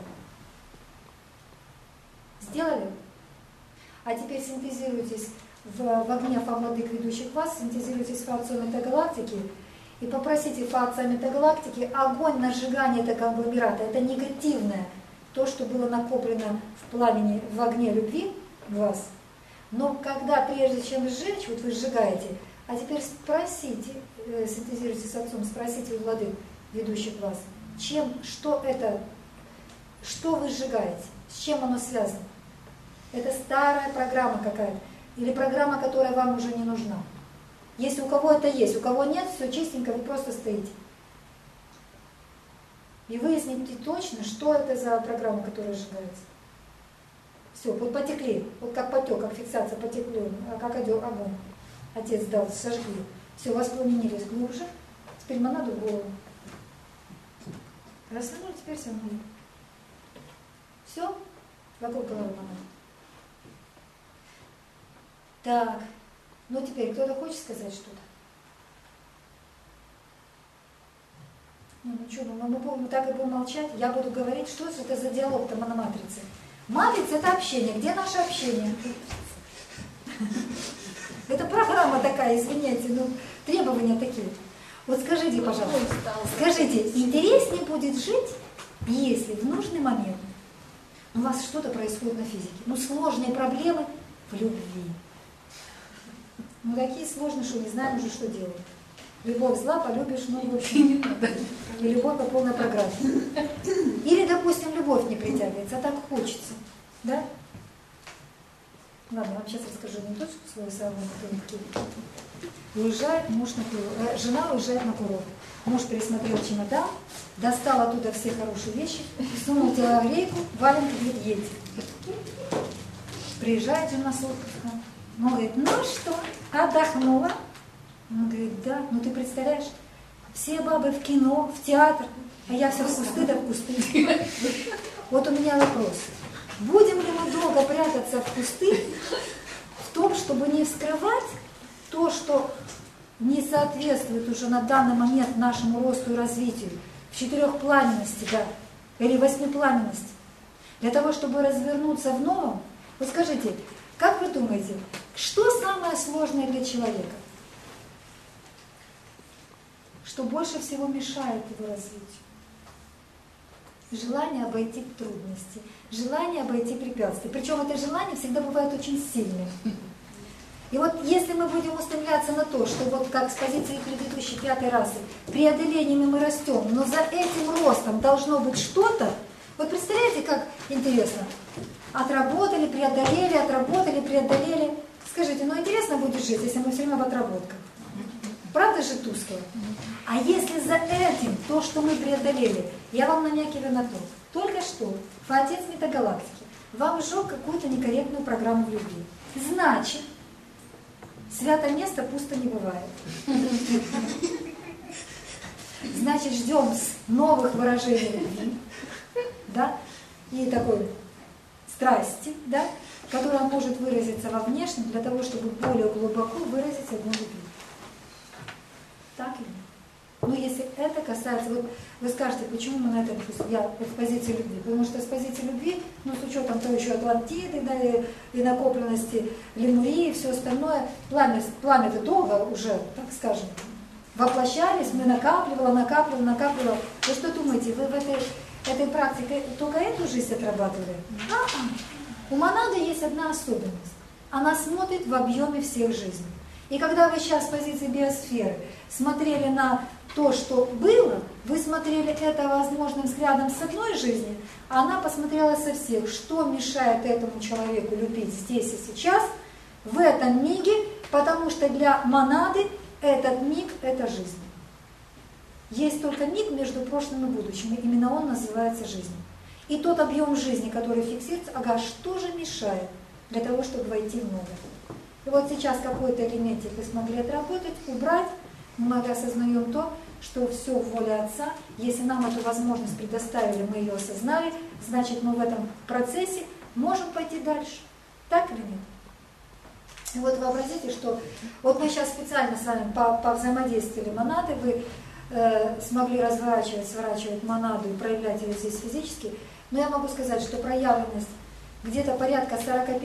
Сделали? А теперь синтезируйтесь в огне фа-владык, ведущих вас, синтезируйтесь в фацию метагалактики и попросите фация метагалактики огонь на сжигание этого конгломерата. Это негативное, то, что было накоплено в пламени, в огне любви в вас. Но когда, прежде чем сжечь, вот вы сжигаете, а теперь спросите, синтезируйте с отцом, спросите у владык, ведущих вас, что это, что вы сжигаете, с чем оно связано. Это старая программа какая-то, или программа, которая вам уже не нужна. Если у кого это есть, у кого нет, все чистенько, вы просто стоите. И выясните точно, что это за программа, которая сжигается. Все, вот потекли, вот как потек, как фиксация потекли, как огонь. Отец дал, сожгли. Все, воспламенились глубже. Теперь монаду в голову. Развернули, теперь все равно. Все, вокруг головы монады. Так, ну теперь кто-то хочет сказать что-то? Ну что, мы так и будем молчать. Я буду говорить, что это за диалог-то на матрице. Матрица – это общение. Где наше общение? Это программа такая, извиняйте, но требования такие. Вот скажите, пожалуйста, скажите, интереснее будет жить, если в нужный момент у вас что-то происходит на физике? Ну, сложные проблемы в любви. Ну, такие сложные, что не знаем уже, что делать. Любовь зла, полюбишь, ну, в общем, не надо. И любовь по полной программе. Или, допустим, любовь не притягивается, а так хочется. Да? Ладно, вам сейчас расскажу анекдотку свою самую, которую уезжает муж на курорт. Жена уезжает на курорт. Муж пересмотрел чемодан, достал оттуда все хорошие вещи, сунул телогрейку, валенки, говорит, едь. Приезжает жена с отпуска. Он говорит, ну что, отдохнула? Он говорит, да, ну ты представляешь, все бабы в кино, в театр, а я все в кусты да в кусты. Вот у меня вопрос. Будем ли мы долго прятаться в кусты в том, чтобы не вскрывать то, что не соответствует уже на данный момент нашему росту и развитию, в 4-пламенности, да, или 8-пламенности, для того, чтобы развернуться в новом? Вот скажите, как вы думаете, что самое сложное для человека? Что больше всего мешает его развитию? Желание обойти трудности, желание обойти препятствия. Причем это желание всегда бывает очень сильным. И вот если мы будем устремляться на то, что вот как с позиции предыдущей 5-й расы, преодолениями мы растем, но за этим ростом должно быть что-то, вот представляете, как интересно, отработали, преодолели. Скажите, ну интересно будет жить, если мы все время в отработках. Правда же тускло? А если за этим, то, что мы преодолели, я вам намекиваю на то, только что Отец Метагалактики вам сжег какую-то некорректную программу в любви. Значит, святое место пусто не бывает. Значит, ждем новых выражений любви, да, и такой страсти, да, которая может выразиться во внешнем для того, чтобы более глубоко выразить одну любви. Так или нет? Но если это касается, вот вы скажете, почему мы на это, я в позиции любви, потому что с позиции любви, ну с учетом того еще Атлантиды, да, и накопленности Лемурии, и все остальное, пламя-то долго уже, так скажем, воплощались, мы накапливали. Вы что думаете, вы в этой практике только эту жизнь отрабатывали? У монады есть одна особенность. Она смотрит в объеме всех жизней. И когда вы сейчас с позиции биосферы смотрели на то, что было, вы смотрели это возможным взглядом с одной жизни, а она посмотрела со всех, что мешает этому человеку любить здесь и сейчас, в этом миге, потому что для монады этот миг – это жизнь. Есть только миг между прошлым и будущим, и именно он называется жизнью. И тот объем жизни, который фиксируется, что же мешает для того, чтобы войти в новое? И вот сейчас какой-то элементик вы смогли отработать, убрать, мы осознаем то, что все в воле Отца. Если нам эту возможность предоставили, мы ее осознали, значит, мы в этом процессе можем пойти дальше. Так или нет? И вот вообразите, что вот мы сейчас специально с вами повзаимодействовали монады, вы смогли разворачивать, сворачивать монаду и проявлять ее здесь физически, но я могу сказать, что проявленность где-то порядка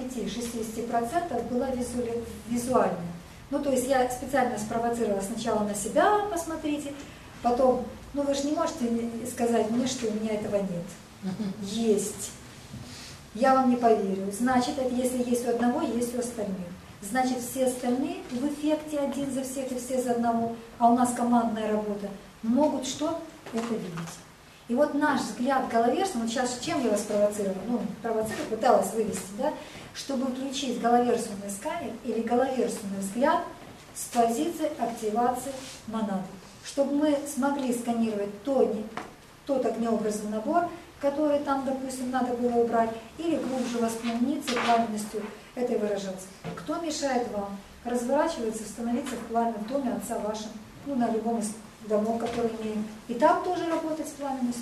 45-60% была визуальная. Ну, то есть я специально спровоцировала сначала на себя, посмотрите, потом, ну вы же не можете сказать мне, что у меня этого нет. Есть. Я вам не поверю. Значит, это если есть у одного, есть у остальных. Значит, все остальные в эффекте один за всех и все за одного, а у нас командная работа, могут что? Это видеть. И вот наш взгляд головерстный, вот сейчас чем я вас провоцировала? Ну, провоцировала, пыталась вывести, да? Чтобы включить головерственный сканер или головерственный взгляд с позиции активации монады. Чтобы мы смогли сканировать тот огнеобразный набор, который там, допустим, надо было убрать, или глубже воспламениться пламенностью этой выражаться. Кто мешает вам разворачиваться, становиться в пламя в доме Отца вашим, ну, на любом из домов, которые имеем, и там тоже работать с пламенностью?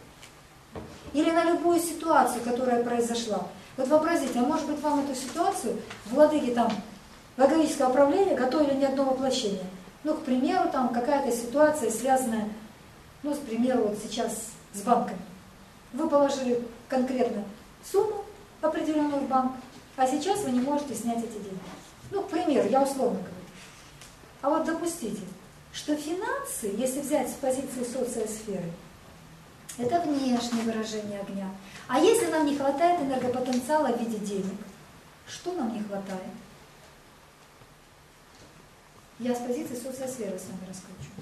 Или на любую ситуацию, которая произошла. Вот вообразите, а может быть вам эту ситуацию владыки там логического правления готовили не одно воплощение. Ну, к примеру, там какая-то ситуация, связанная, ну, с примеру, вот сейчас с банками. Вы положили конкретно сумму определенную в банк, а сейчас вы не можете снять эти деньги. Ну, к примеру, я условно говорю. А вот допустите, что финансы, если взять с позиции социосферы, это внешнее выражение огня. А если нам не хватает энергопотенциала в виде денег, что нам не хватает? Я с позиции социосферы с вами раскручу.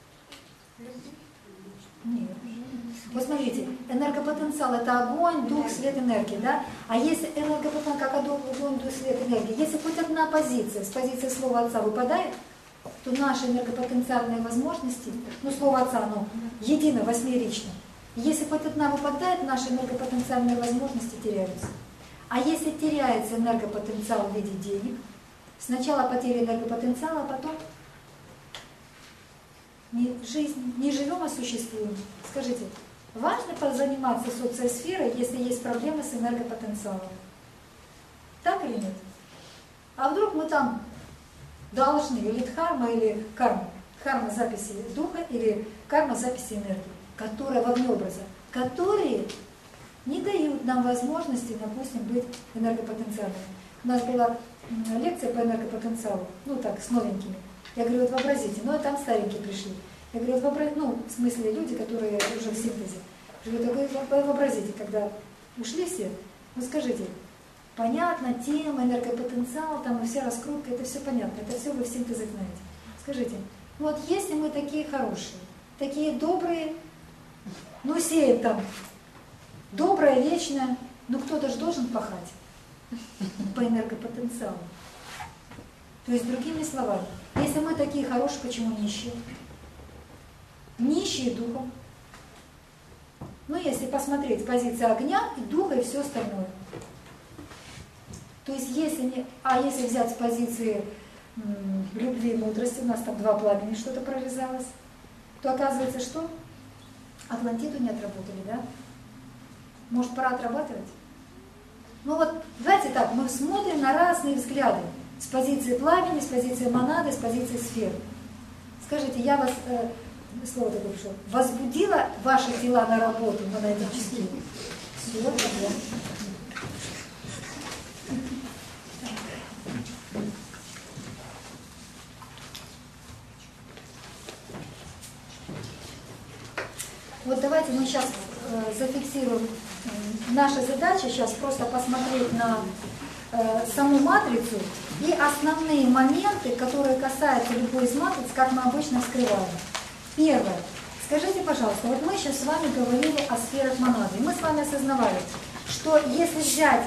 Нет. Вот смотрите, энергопотенциал – это огонь, дух, свет, энергия, да? А если энергопотенциал, как огонь, дух, свет, энергия, если хоть одна позиция с позиции слова Отца выпадает, то наши энергопотенциальные возможности, ну, слово Отца, оно едино, восьмерично. Если хоть одна выпадает, наши энергопотенциальные возможности теряются. А если теряется энергопотенциал в виде денег, сначала потеря энергопотенциала, а потом жизнь, не живем, а существуем. Скажите, важно позаниматься социосферой, если есть проблемы с энергопотенциалом. Так или нет? А вдруг мы там должны, или дхарма, или карма. Карма записи духа или карма записи энергии, которая во внеобраза, которые не дают нам возможности, допустим, быть энергопотенциальными. У нас была лекция по энергопотенциалу, ну так, с новенькими. Я говорю, вот вообразите, ну там старенькие пришли. Я говорю, вот вообразите, ну, в смысле люди, которые уже в синтезе. Я говорю, вообразите, когда ушли все, ну скажите, понятно, тема, энергопотенциал, там и вся раскрутка, это все понятно, это все вы в синтезе знаете. Скажите, ну вот если мы такие хорошие, такие добрые, ну сеет там, доброе, вечное, ну кто-то же должен пахать по энергопотенциалу. То есть, другими словами, если мы такие хорошие, почему нищие? Нищие духом. Ну, если посмотреть позиция огня и духа и все остальное. То есть, если взять с позиции любви и мудрости, у нас там 2 пламени что-то прорезалось, то оказывается, что? Атлантиду не отработали, да? Может, пора отрабатывать? Ну вот, давайте так, мы смотрим на разные взгляды. С позиции пламени, с позиции монады, с позиции сферы. Скажите, я вас, слово такое пришло, возбудила ваши дела на работу монадические? Все, проблем. Вот давайте мы сейчас зафиксируем. Наша задача сейчас просто посмотреть на саму матрицу и основные моменты, которые касаются любой из матриц, как мы обычно вскрываем. Первое. Скажите, пожалуйста, вот мы сейчас с вами говорили о сферах монады. И мы с вами осознавали, что если взять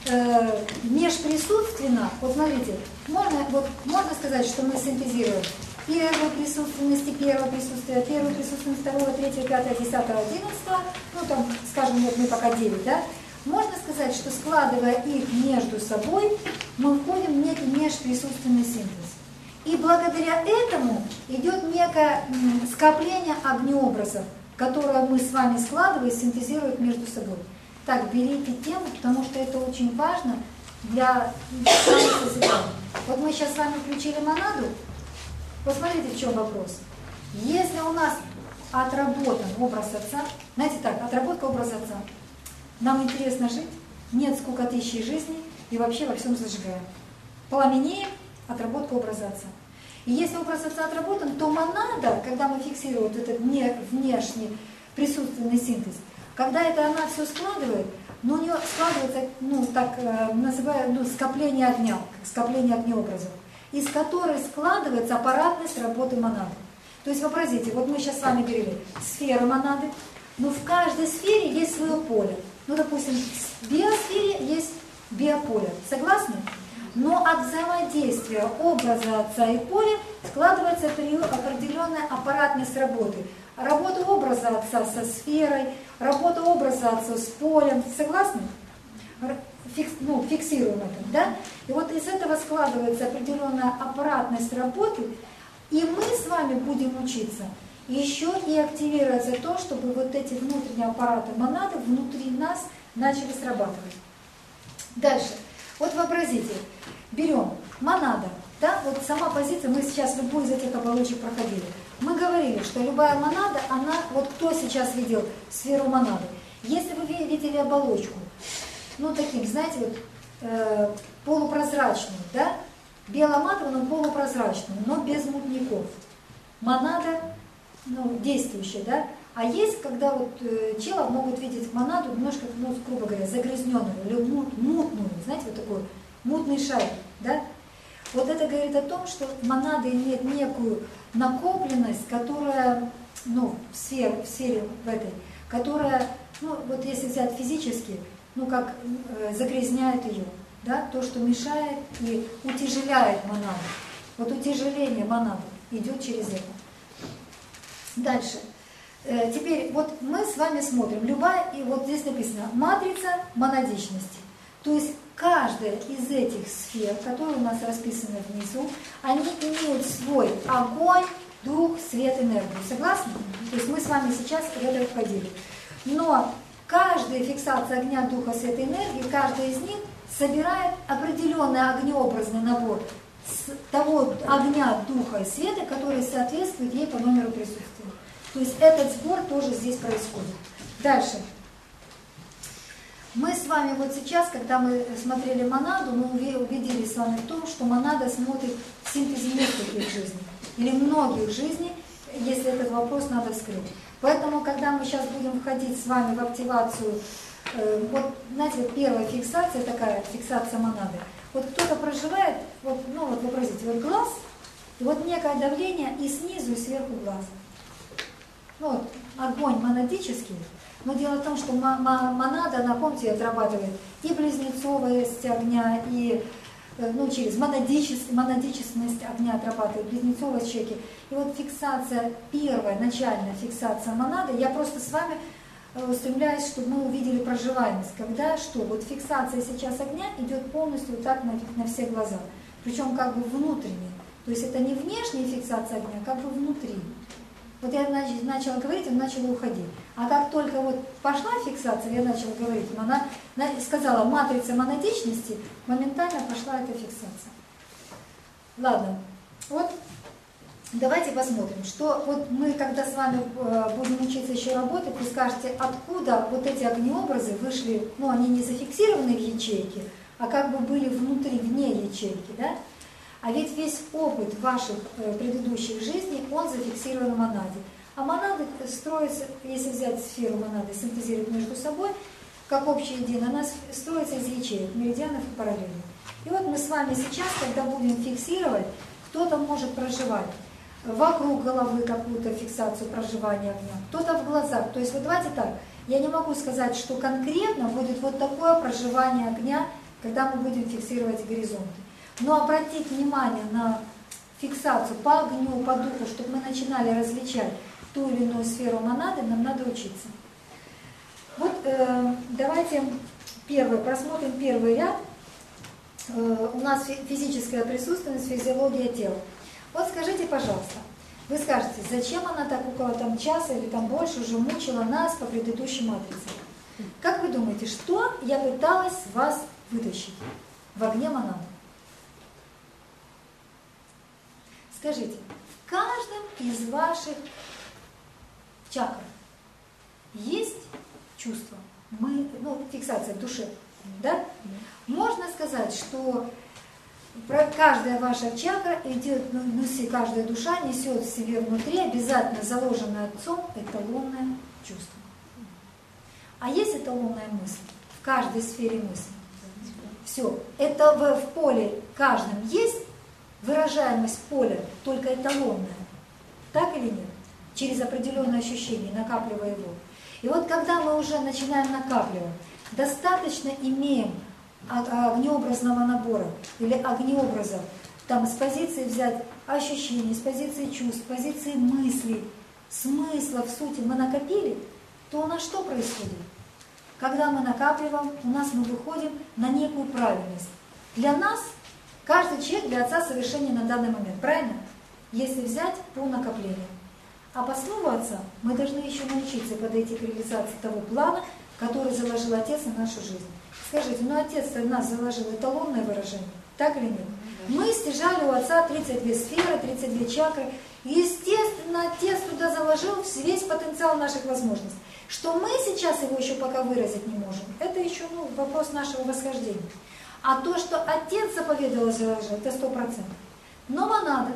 межприсутственно, вот смотрите, можно сказать, что мы синтезируем первую присутственность, первое присутствие, первую присутственность, второе, третье, пятое, 10, 11, ну там, скажем, вот мы пока 9, да? Можно сказать, что складывая их между собой, мы входим в некий межприсутственный синтез. И благодаря этому идет некое скопление огнеобразов, которое мы с вами складываем и синтезируем между собой. Так, берите тему, потому что это очень важно для созидания. Вот мы сейчас с вами включили монаду. Посмотрите, в чем вопрос. Если у нас отработан образ Отца, знаете так, отработка образа Отца, нам интересно жить, нет скукотищей жизни и вообще во всем зажигаем. Пламенеем, отработка образа Отца. И если образ Отца отработан, то монада, когда мы фиксируем вот этот внешний присутственный синтез, когда это она все складывает, но у нее складывается, скопление огня, скопление огнеобразов, из которой складывается аппаратность работы монады. То есть вообразите, вот мы сейчас с вами говорили, сфера монады, но в каждой сфере есть свое поле. Ну, допустим, в биосфере есть биополе. Согласны? Но от взаимодействия образа Отца и поля складывается определенная аппаратность работы. Работа образа Отца со сферой, работа образа Отца с полем. Согласны? Фиксируем это, да? И вот из этого складывается определенная аппаратность работы, и мы с вами будем учиться еще и активироваться то, чтобы вот эти внутренние аппараты монады внутри нас начали срабатывать. Дальше. Вот вообразите, берем монада, да, вот сама позиция, мы сейчас любую из этих оболочек проходили. Мы говорили, что любая монада, она, вот кто сейчас видел сферу монады, если вы видели оболочку, ну таким, знаете, вот полупрозрачную, да, беломатовую, но полупрозрачную, но без мутников. Монада, действующая, да, а есть, когда вот чело могут видеть монаду немножко, грубо говоря, загрязненную или мутную, знаете, вот такой мутный шарик, да. Вот это говорит о том, что монада имеет некую накопленность, которая, в сфере в этой, которая, вот если взять физически, как загрязняет ее, да, то, что мешает и утяжеляет монаду. Вот утяжеление монады идет через это. Дальше. Теперь вот мы с вами смотрим, любая, и вот здесь написано, матрица монадичности. То есть каждая из этих сфер, которые у нас расписаны внизу, они имеют свой огонь, дух, свет, энергию. Согласны? То есть мы с вами сейчас в это входили. Но каждая фиксация огня, духа, света, энергии, каждая из них собирает определенный огнеобразный набор с того огня, духа и света, который соответствует ей по номеру присутствия. То есть этот сбор тоже здесь происходит. Дальше. Мы с вами вот сейчас, когда мы смотрели монаду, мы убедились с вами в том, что монада смотрит в синтезе нескольких жизней, или многих жизней, если этот вопрос надо вскрыть. Поэтому, когда мы сейчас будем входить с вами в активацию, вот, знаете, вот первая фиксация такая, фиксация монады. Вот кто-то проживает, вот, ну вот вообразите, вот глаз, и вот некое давление и снизу, и сверху глаза. Ну вот, огонь монадический. Но дело в том, что монада, напомните, отрабатывает и близнецовость огня, и ну, через монадичность огня отрабатывает, близнецовость человеки. И вот фиксация, первая, начальная фиксация монады, я просто с вами устремляюсь, чтобы мы увидели проживаемость. Когда что? Вот фиксация сейчас огня идет полностью вот так на все глаза. Причем как бы внутренняя. То есть это не внешняя фиксация огня, а как бы внутри. Вот я начала говорить, он начал уходить. А как только вот пошла фиксация, я начала говорить, она сказала матрица монадичности, моментально пошла эта фиксация. Ладно, вот давайте посмотрим, что вот мы, когда с вами будем учиться еще работать, вы скажете, откуда вот эти огнеобразы вышли, ну они не зафиксированы в ячейке, а как бы были внутри, вне ячейки, да? А ведь весь опыт ваших предыдущих жизней, он зафиксирован в монаде. А монады строятся, если взять сферу монады, синтезировать между собой, как общее единое, она строится из ячеек, меридианов и параллелей. И вот мы с вами сейчас, когда будем фиксировать, кто-то может проживать вокруг головы какую-то фиксацию проживания огня, кто-то в глазах. То есть вот давайте так, я не могу сказать, что конкретно будет вот такое проживание огня, когда мы будем фиксировать горизонты. Но обратить внимание на фиксацию по огню, по духу, чтобы мы начинали различать ту или иную сферу монады, нам надо учиться. Вот давайте просмотрим первый ряд. У нас физическая присутственность, физиология тела. Вот скажите, пожалуйста, вы скажете, зачем она так около там часа или там больше уже мучила нас по предыдущей матрице? Как вы думаете, что я пыталась вас вытащить в огне монады? Скажите, в каждом из ваших чакр есть чувство, фиксация в душе, да? Можно сказать, что каждая ваша чакра идет, каждая душа несет в себе внутри обязательно заложенное Отцом эталонное чувство. А есть эталонная мысль в каждой сфере мысли. Все, это в поле каждом есть. Выражаемость поля только эталонная, так или нет? Через определенное ощущение, накапливая его. И вот когда мы уже начинаем накапливать, достаточно имеем огнеобразного набора или огнеобразов, там с позиции взять ощущений, с позиции чувств, с позиции мыслей, смысла в сути мы накопили, то у нас что происходит? Когда мы накапливаем, мы выходим на некую правильность. Для нас каждый человек для Отца совершенен на данный момент, правильно? Если взять по накоплению. А по слову Отца мы должны еще научиться подойти к реализации того плана, который заложил Отец на нашу жизнь. Скажите, Отец в нас заложил эталонное выражение, так или нет? Мы стяжали у Отца 32 сферы, 32 чакры. Естественно, Отец туда заложил весь потенциал наших возможностей. Что мы сейчас его еще пока выразить не можем, это еще вопрос нашего восхождения. А то, что Отец заповедовал заложить, это 100%. Но монада,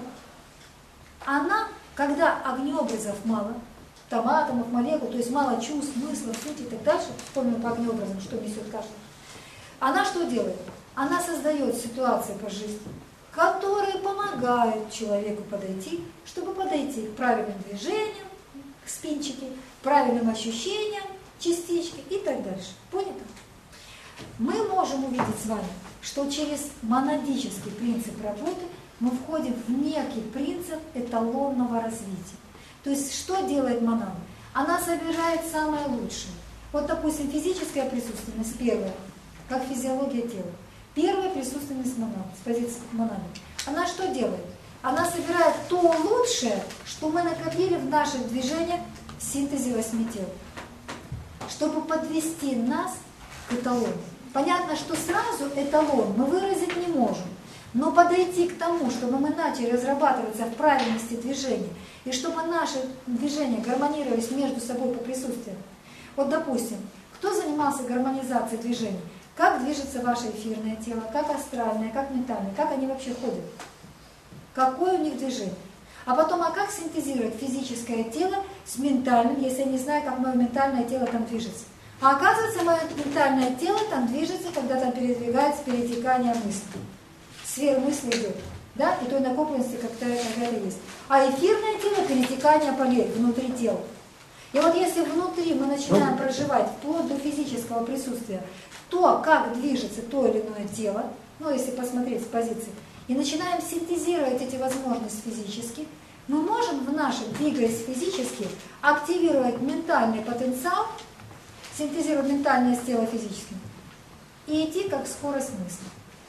она, когда огнеобразов мало, там атомов, молекул, то есть мало чувств, смыслов, сути и так дальше, вспомним по огнеобразам, что несет каждый, она что делает? Она создает ситуации по жизни, которые помогают человеку подойти, чтобы подойти к правильным движениям, к спинчике, к правильным ощущениям, частичке и так дальше. Понятно? Мы можем увидеть с вами, что через монадический принцип работы мы входим в некий принцип эталонного развития. То есть что делает монада? Она собирает самое лучшее. Вот, допустим, физическая присутственность первая, как физиология тела. Первая присутственность монады, с позиции монады. Она что делает? Она собирает то лучшее, что мы накопили в наших движениях в синтезе 8 тел. чтобы подвести нас к эталону. Понятно, что сразу эталон мы выразить не можем, но подойти к тому, чтобы мы начали разрабатываться в правильности движения, и чтобы наши движения гармонировались между собой по присутствию. Вот, допустим, кто занимался гармонизацией движений? Как движется ваше эфирное тело, как астральное, как ментальное, как они вообще ходят? Какое у них движение? А потом, а как синтезировать физическое тело с ментальным, если я не знаю, как мое ментальное тело там движется? А оказывается, мое ментальное тело там движется, когда там передвигается перетекание мысли. Сфера мысли идет, да, и той накопленности как-то есть. А эфирное тело — перетекание полей внутри тела. И вот если внутри мы начинаем проживать вплоть до физического присутствия то, как движется то или иное тело, ну если посмотреть с позиции, и начинаем синтезировать эти возможности физически, мы можем в нашем, двигаясь физически, активировать ментальный потенциал, синтезировать ментальное тело физически, и идти как скорость мысли.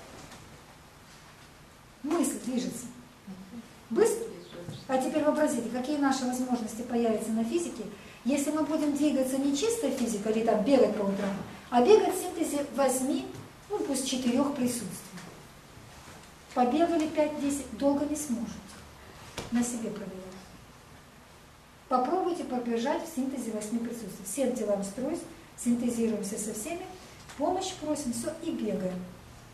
Мысль движется. Быстро. А теперь вообразите, какие наши возможности появятся на физике, если мы будем двигаться не чисто физика, или там бегать по утрам, а бегать в синтезе 8, ну пусть 4 присутствий. Побегали 5-10, долго не сможете. На себе проверяйте. Попробуйте побежать в синтезе 8 присутствий. Всем телам строюсь, синтезируемся со всеми, помощь просим, все, и бегаем.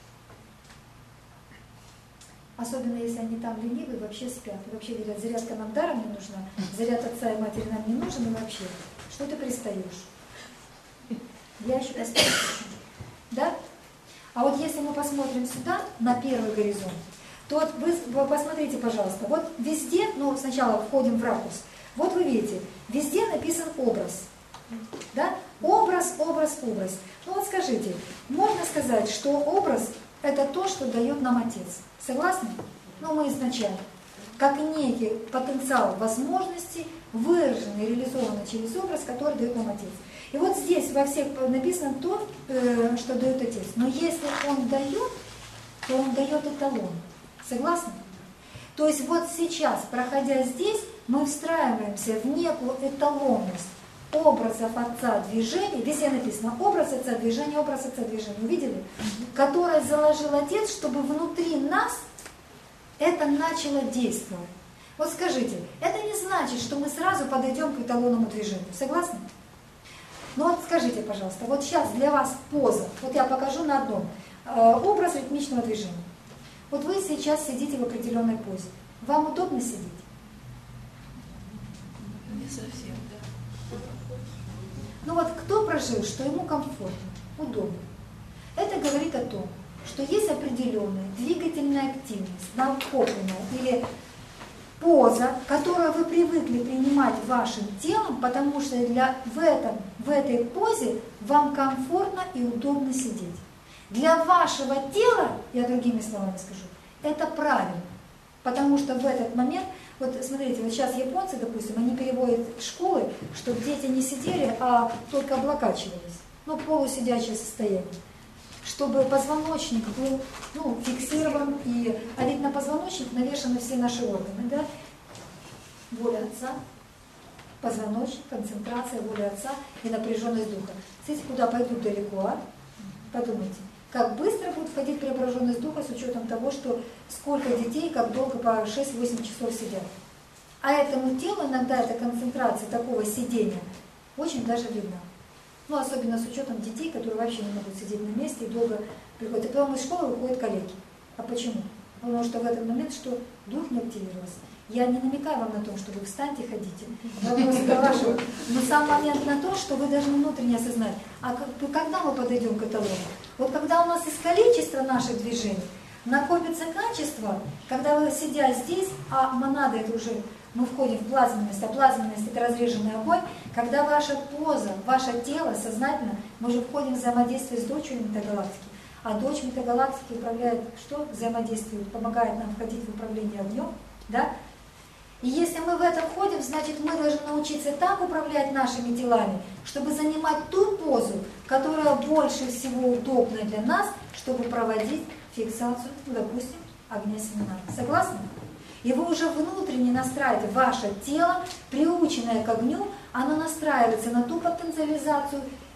Особенно если они там ленивые, вообще спят. И вообще говорят, зарядка нам даром не нужна, заряд отца и матери нам не нужен, и вообще, что ты пристаешь? Я еще поспрашиваю. Да? А вот если мы посмотрим сюда, на первый горизонт, то вот вы посмотрите, пожалуйста, вот везде, ну сначала входим в ракурс, вот вы видите, везде написан образ. Да? Образ, образ, образ. Ну вот скажите, можно сказать, что образ — это то, что дает нам Отец. Согласны? Ну мы изначально. Как некий потенциал возможностей, выраженный, реализованный через образ, который дает нам Отец. И вот здесь во всех написано то, что дает Отец. Но если Он дает, то Он дает эталон. Согласны? То есть вот сейчас, проходя здесь, мы встраиваемся в некую эталонность образов Отца движения, везде написано образ Отца движения, увидели? Который заложил Отец, чтобы внутри нас это начало действовать. Вот скажите, это не значит, что мы сразу подойдем к эталонному движению, согласны? Ну вот скажите, пожалуйста, вот сейчас для вас поза, вот я покажу на одном, образ ритмичного движения. Вот вы сейчас сидите в определенной позе, вам удобно сидеть? Не совсем, да. Ну вот кто прожил, что ему комфортно, удобно? Это говорит о том, что есть определенная двигательная активность, накопленная или поза, которую вы привыкли принимать вашим телом, потому что в этой позе вам комфортно и удобно сидеть. Для вашего тела, я другими словами скажу, это правильно, потому что в этот момент, вот смотрите, вот сейчас японцы, допустим, они переводят школы, чтобы дети не сидели, а только облокачивались, ну, полусидячее состояние, чтобы позвоночник был, ну, фиксирован, а ведь на позвоночник навешаны все наши органы, да? Воля Отца, позвоночник, концентрация воли Отца и напряженность духа. Смотрите, куда пойдут далеко, а? Подумайте, как быстро будет входить преображенность духа с учетом того, что сколько детей, как долго по 6-8 часов сидят. А этому телу иногда эта концентрация такого сидения очень даже видна. Ну, особенно с учетом детей, которые вообще не могут сидеть на месте и долго приходят. И потом из школы выходят коллеги. А почему? Потому что в этот момент что? Дух не активировался. Я не намекаю вам на то, что вы встаньте, ходите. Вопрос для вашего. Но сам момент на то, что вы должны внутренне осознать. А когда мы подойдем к эталону? Вот когда у нас из количества наших движений накопится качество, когда вы, сидя здесь, а монада это уже, мы входим в плазменность, а плазменность это разреженный огонь, когда ваша поза, ваше тело сознательно, мы же входим в взаимодействие с дочерью метагалактики. А дочь метагалактики управляет что? Взаимодействует, помогает нам входить в управление огнем, да? И если мы в это входим, значит мы должны научиться так управлять нашими телами, чтобы занимать ту позу, которая больше всего удобна для нас, чтобы проводить фиксацию, ну, допустим, огня семинара. Согласны? И вы уже внутренне настраиваете ваше тело, приученное к огню, оно настраивается на ту потенциализацию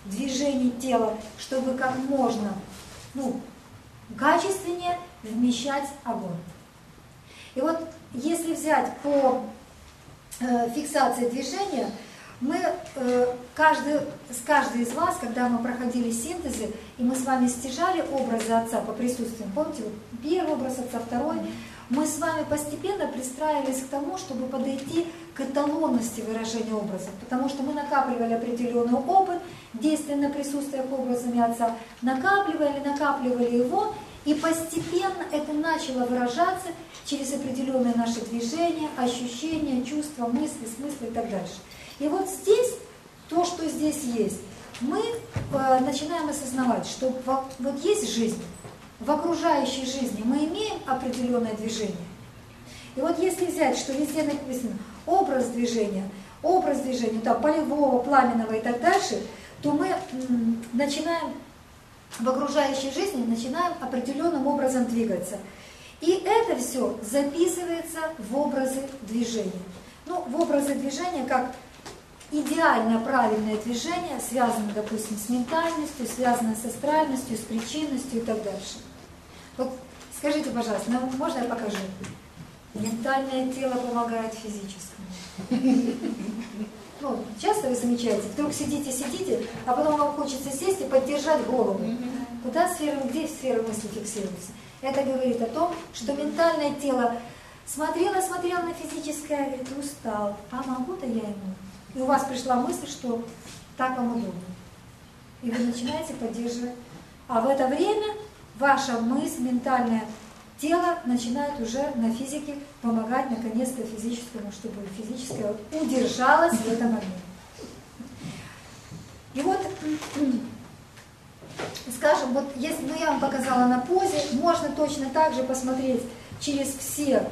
движений тела, чтобы как можно качественнее вмещать огонь. И вот если взять по фиксации движения, мы, каждый из вас, когда мы проходили синтезы, и мы с вами стяжали образы Отца по присутствиям, помните, вот первый образ Отца, второй, мы с вами постепенно пристраивались к тому, чтобы подойти к эталонности выражения образа, потому что мы накапливали определенный опыт действия на присутствие к образами Отца, накапливали его, и постепенно это начало выражаться через определенные наши движения, ощущения, чувства, мысли, смыслы и так дальше. И вот здесь, то, что здесь есть, мы начинаем осознавать, что вот есть жизнь, в окружающей жизни мы имеем определенное движение. И вот если взять, что везде написано образ движения, там, полевого, пламенного и так дальше, то мы начинаем в окружающей жизни определенным образом двигаться. И это все записывается в образы движения. В образы движения как идеально правильное движение, связанное, допустим, с ментальностью, связанное с астральностью, с причинностью и так дальше. Вот скажите, пожалуйста, можно я покажу? Ментальное тело помогает физическому. Часто вы замечаете, вдруг сидите, а потом вам хочется сесть и поддержать голову. Где сфера мысли фиксируется? Это говорит о том, что ментальное тело смотрело на физическое, говорит, устал, а могу-то я ему. И у вас пришла мысль, что так вам удобно. И вы начинаете поддерживать. А в это время ваша мысль, ментальное тело начинает уже на физике помогать наконец-то физическому, чтобы физическое удержалось в этом моменте. И вот, скажем, вот если я вам показала на позе, можно точно так же посмотреть через все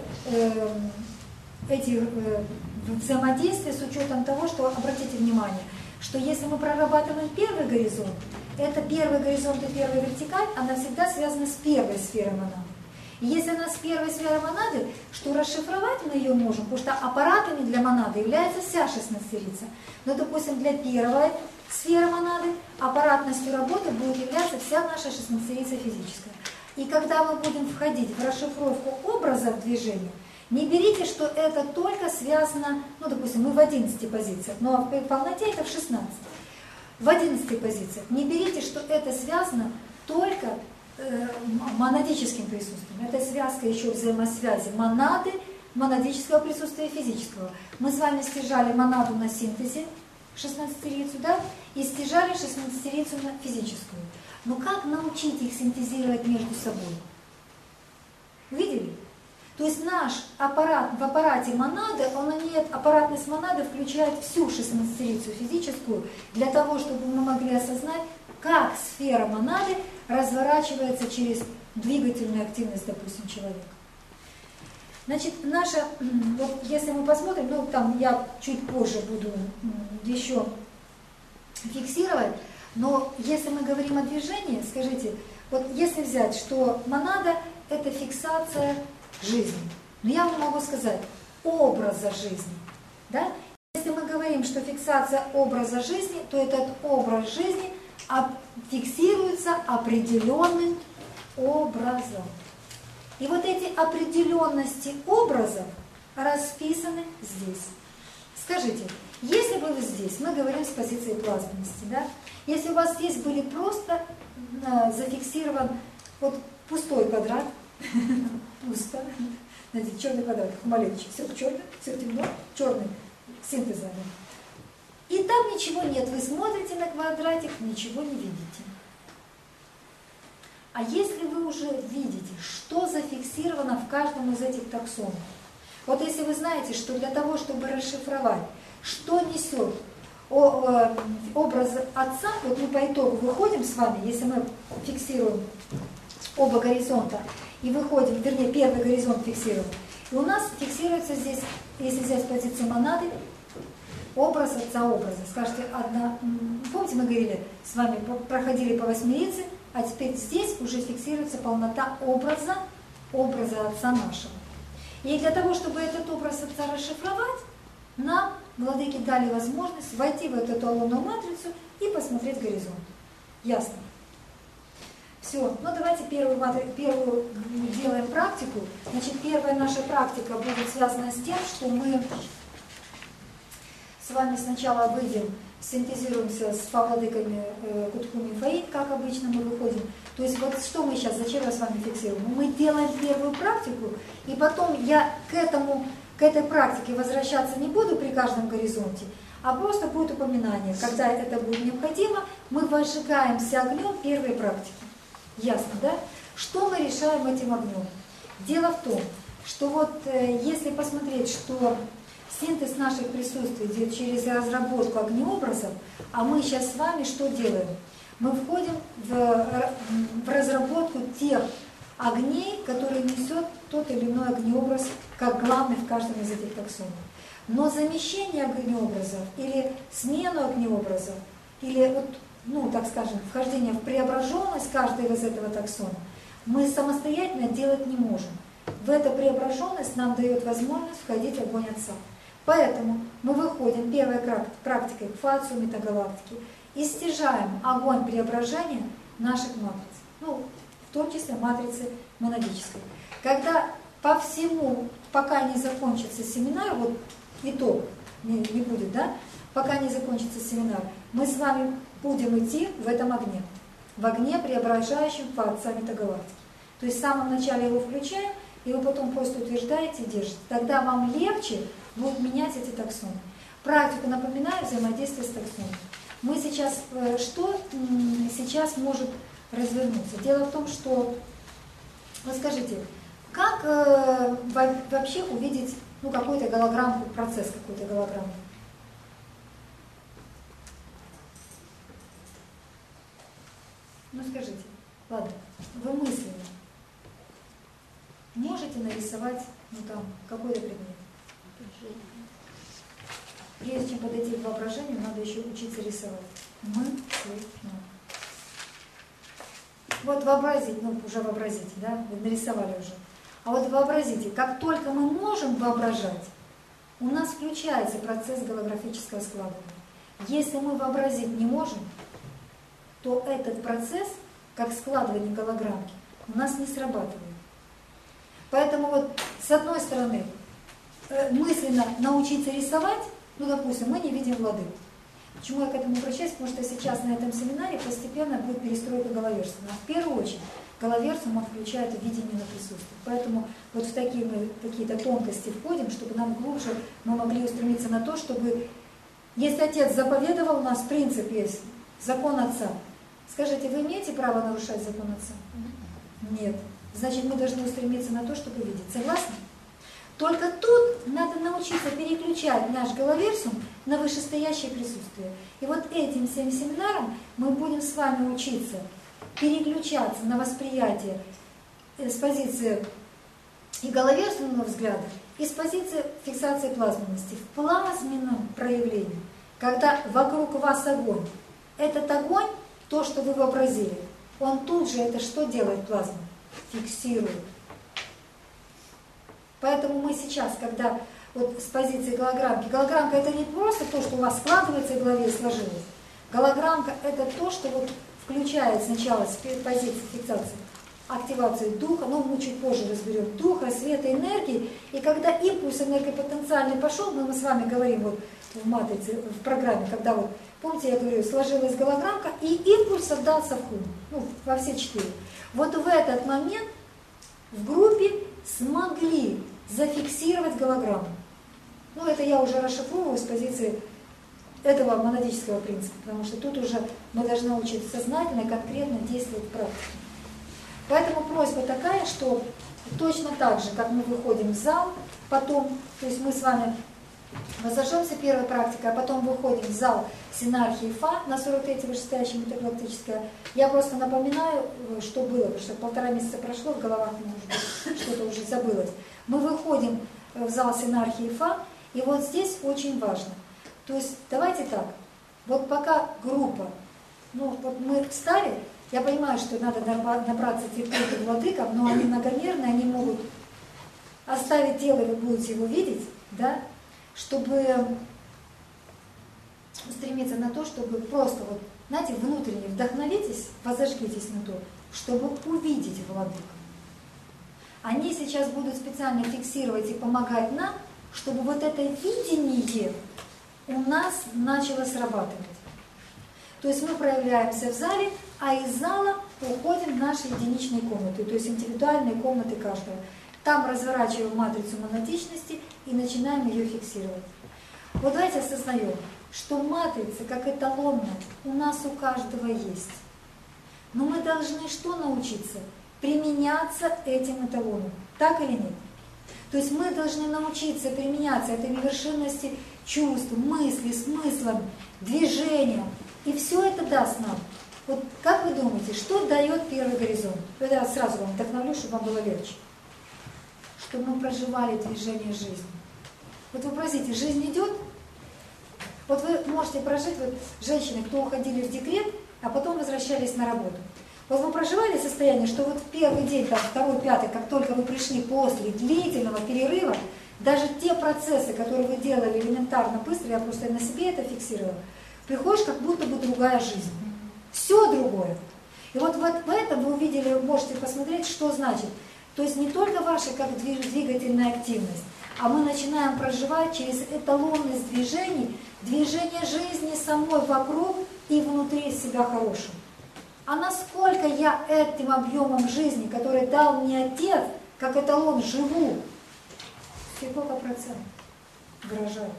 эти взаимодействия с учетом того, что, обратите внимание, что если мы прорабатываем первый горизонт, это первый горизонт и первая вертикаль, она всегда связана с первой сферой монады. И если она с первой сферой монады, что расшифровать мы ее можем, потому что аппаратами для монады является вся шестнадцатерица. Но, допустим, для первой сферы монады аппаратностью работы будет являться вся наша шестнадцатерица физическая. И когда мы будем входить в расшифровку образов движения, не берите, что это только связано, допустим, мы в 11 позициях, но в полноте это в 16. В 11 позициях не берите, что это связано только монадическим присутствием. Это связка еще взаимосвязи монады, монадического присутствия и физического. Мы с вами стяжали монаду на синтезе, 16-терицу, да, и стяжали 16-терицу на физическую. Но как научить их синтезировать между собой? Видели? То есть наш аппарат в аппарате монады, аппаратность монады включает всю 16-терицу физическую, для того, чтобы мы могли осознать, как сфера монады разворачивается через двигательную активность, допустим, человека. Значит, вот если мы посмотрим, там я чуть позже буду еще фиксировать, но если мы говорим о движении, скажите, вот если взять, что монада – это фиксация жизни, но я вам могу сказать, образа жизни, да? Если мы говорим, что фиксация образа жизни, то этот образ жизни фиксируется определенным образом. И вот эти определенности образов расписаны здесь. Скажите, если бы вы здесь, мы говорим с позиции плазменности, да? Если у вас здесь были просто зафиксирован вот пустой квадрат, пусто, знаете, черный квадрат, как маленький, все черное, все темно, черный, синтеза. И там ничего нет, вы смотрите на квадратик, ничего не видите. А если вы уже видите, что зафиксировано в каждом из этих таксонов, вот если вы знаете, что для того, чтобы расшифровать, что несет образ Отца, вот мы по итогу выходим с вами, если мы фиксируем оба горизонта, и выходим, вернее, первый горизонт фиксируем, и у нас фиксируется здесь, если взять с позиции монады, образ Отца образа. Скажете, помните, мы говорили, с вами проходили по восьмерице, а теперь здесь уже фиксируется полнота образа Отца нашего. И для того, чтобы этот образ Отца расшифровать, нам владыки дали возможность войти в эту эталонную матрицу и посмотреть горизонт. Ясно? Все, ну давайте первую делаем практику. Значит, первая наша практика будет связана с тем, что мы с вами сначала выйдем, синтезируемся с владыками Кутхуми Фаид, как обычно мы выходим. То есть вот что мы сейчас, зачем я с вами фиксируем? Мы делаем первую практику, и потом я к этой практике возвращаться не буду при каждом горизонте, а просто будет упоминание. Когда это будет необходимо, мы возжигаемся огнем первой практики. Ясно, да? Что мы решаем этим огнем? Дело в том, что вот если посмотреть, что синтез наших присутствий идет через разработку огнеобразов, а мы сейчас с вами что делаем? Мы входим в разработку тех огней, которые несет тот или иной огнеобраз, как главный в каждом из этих таксонов. Но замещение огнеобразов или смену огнеобразов, или вот, ну, так скажем, вхождение в преображенность каждого из этого таксона мы самостоятельно делать не можем. В эту преображенность нам дает возможность входить в огонь Отца. Поэтому мы выходим первой практикой к фацию метагалактики и стяжаем огонь преображения наших матриц. Ну, в том числе матрицы монадической. Когда по всему, пока не закончится семинар, вот итог не будет, да? Пока не закончится семинар, мы с вами будем идти в этом огне. В огне, преображающем фацию метагалактики. То есть в самом начале его включаем, и вы потом просто утверждаете и держите. Тогда вам легче будет менять эти таксоны. Практику, напоминаю, взаимодействие с таксонами. Мы сейчас, что сейчас может развернуться? Дело в том, что, вот скажите, как вообще увидеть какую-то голограмму, процесс какой-то голограммы? Ну скажите, ладно, вы мысленно можете нарисовать какой-то предмет? Прежде чем подойти к воображению, надо еще учиться рисовать. Мысленно. Вот вообразить, уже вообразите, да, вы нарисовали уже. А вот вообразите, как только мы можем воображать, у нас включается процесс голографического складывания. Если мы вообразить не можем, то этот процесс, как складывание голограммки, у нас не срабатывает. Поэтому вот с одной стороны, мысленно научиться рисовать, допустим, мы не видим владыку. Почему я к этому обращаюсь? Потому что сейчас на этом семинаре постепенно будет перестройка головерства. Но в первую очередь головерство он включает видение на присутствие. Поэтому вот в такие мы какие-то тонкости входим, чтобы нам глубже мы могли устремиться на то, чтобы, если Отец заповедовал, у нас принцип есть, закон Отца. Скажите, вы имеете право нарушать закон Отца? Нет. Значит, мы должны устремиться на то, чтобы видеть. Согласны? Только тут надо научиться переключать наш головерсум на вышестоящее присутствие. И вот этим всем семинаром мы будем с вами учиться переключаться на восприятие с позиции и головерсумного взгляда, и с позиции фиксации плазменности. В плазменном проявлении, когда вокруг вас огонь, этот огонь, то, что вы вообразили, он тут же это что делает плазма? Фиксирует. Поэтому мы сейчас, когда вот с позиции голограммки, голограммка это не просто то, что у вас складывается в голове и сложилось. Голограммка это то, что вот включает сначала с позиции фиксации активацию духа, мы чуть позже разберем, духа, света, энергии. И когда импульс энергопотенциальный пошел, мы с вами говорим вот в матрице, в программе, когда вот, помните, я говорю, сложилась голограммка, и импульс отдался в хум, во все четыре. Вот в этот момент в группе смогли зафиксировать голограмму. Это я уже расшифровываю с позиции этого монадического принципа, потому что тут уже мы должны учиться сознательно и конкретно действовать в практике. Поэтому просьба такая, что точно так же, как мы выходим в зал, потом, то есть мы с вами возвращаемся первой практикой, а потом выходим в зал синархии Фа на 43-й вышестоящей метагалактическое. Я просто напоминаю, что было, потому что 1,5 месяца прошло, в головах, может быть, что-то уже забылось. Мы выходим в зал синархии Фа, и вот здесь очень важно. То есть давайте так, вот пока группа, вот мы встали, я понимаю, что надо набраться терпения к владыкам, но они многомерные, они могут оставить тело, вы будете его видеть, да, чтобы стремиться на то, чтобы просто вот, знаете, внутренне вдохновитесь, возожгитесь на то, чтобы увидеть владыку. Они сейчас будут специально фиксировать и помогать нам, чтобы вот это видение у нас начало срабатывать. То есть мы проявляемся в зале, а из зала уходим в наши единичные комнаты, то есть индивидуальные комнаты каждого. Там разворачиваем матрицу монадичности и начинаем ее фиксировать. Вот давайте осознаем, что матрица, как эталонная, у нас у каждого есть. Но мы должны что научиться? Применяться этим эталоном. Так или нет? То есть мы должны научиться применяться этой вершинности чувств, мыслей, смыслом, движением. И все это даст нам. Вот как вы думаете, что дает первый горизонт? Я сразу вам вдохновлю, чтобы вам было легче. Чтобы мы проживали движение жизни. Вот вы простите, жизнь идет. Вот вы можете прожить, вот женщины, кто уходили в декрет, а потом возвращались на работу. Вот вы проживали состояние, что вот в первый день, там, второй, пятый, как только вы пришли после длительного перерыва, даже те процессы, которые вы делали элементарно быстро, я просто на себе это фиксировала, приходишь, как будто бы другая жизнь. Все другое. И вот в этом вы увидели, можете посмотреть, что значит. То есть не только ваша как двигательная активность, а мы начинаем проживать через эталонность движений, движение жизни самой вокруг и внутри себя хорошим. А насколько я этим объемом жизни, который дал мне Отец, как эталон живу, сколько процентов выражаю.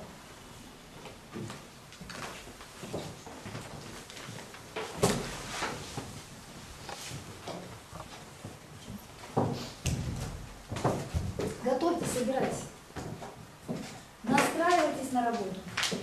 Готовьтесь, собирайтесь. Настраивайтесь на работу.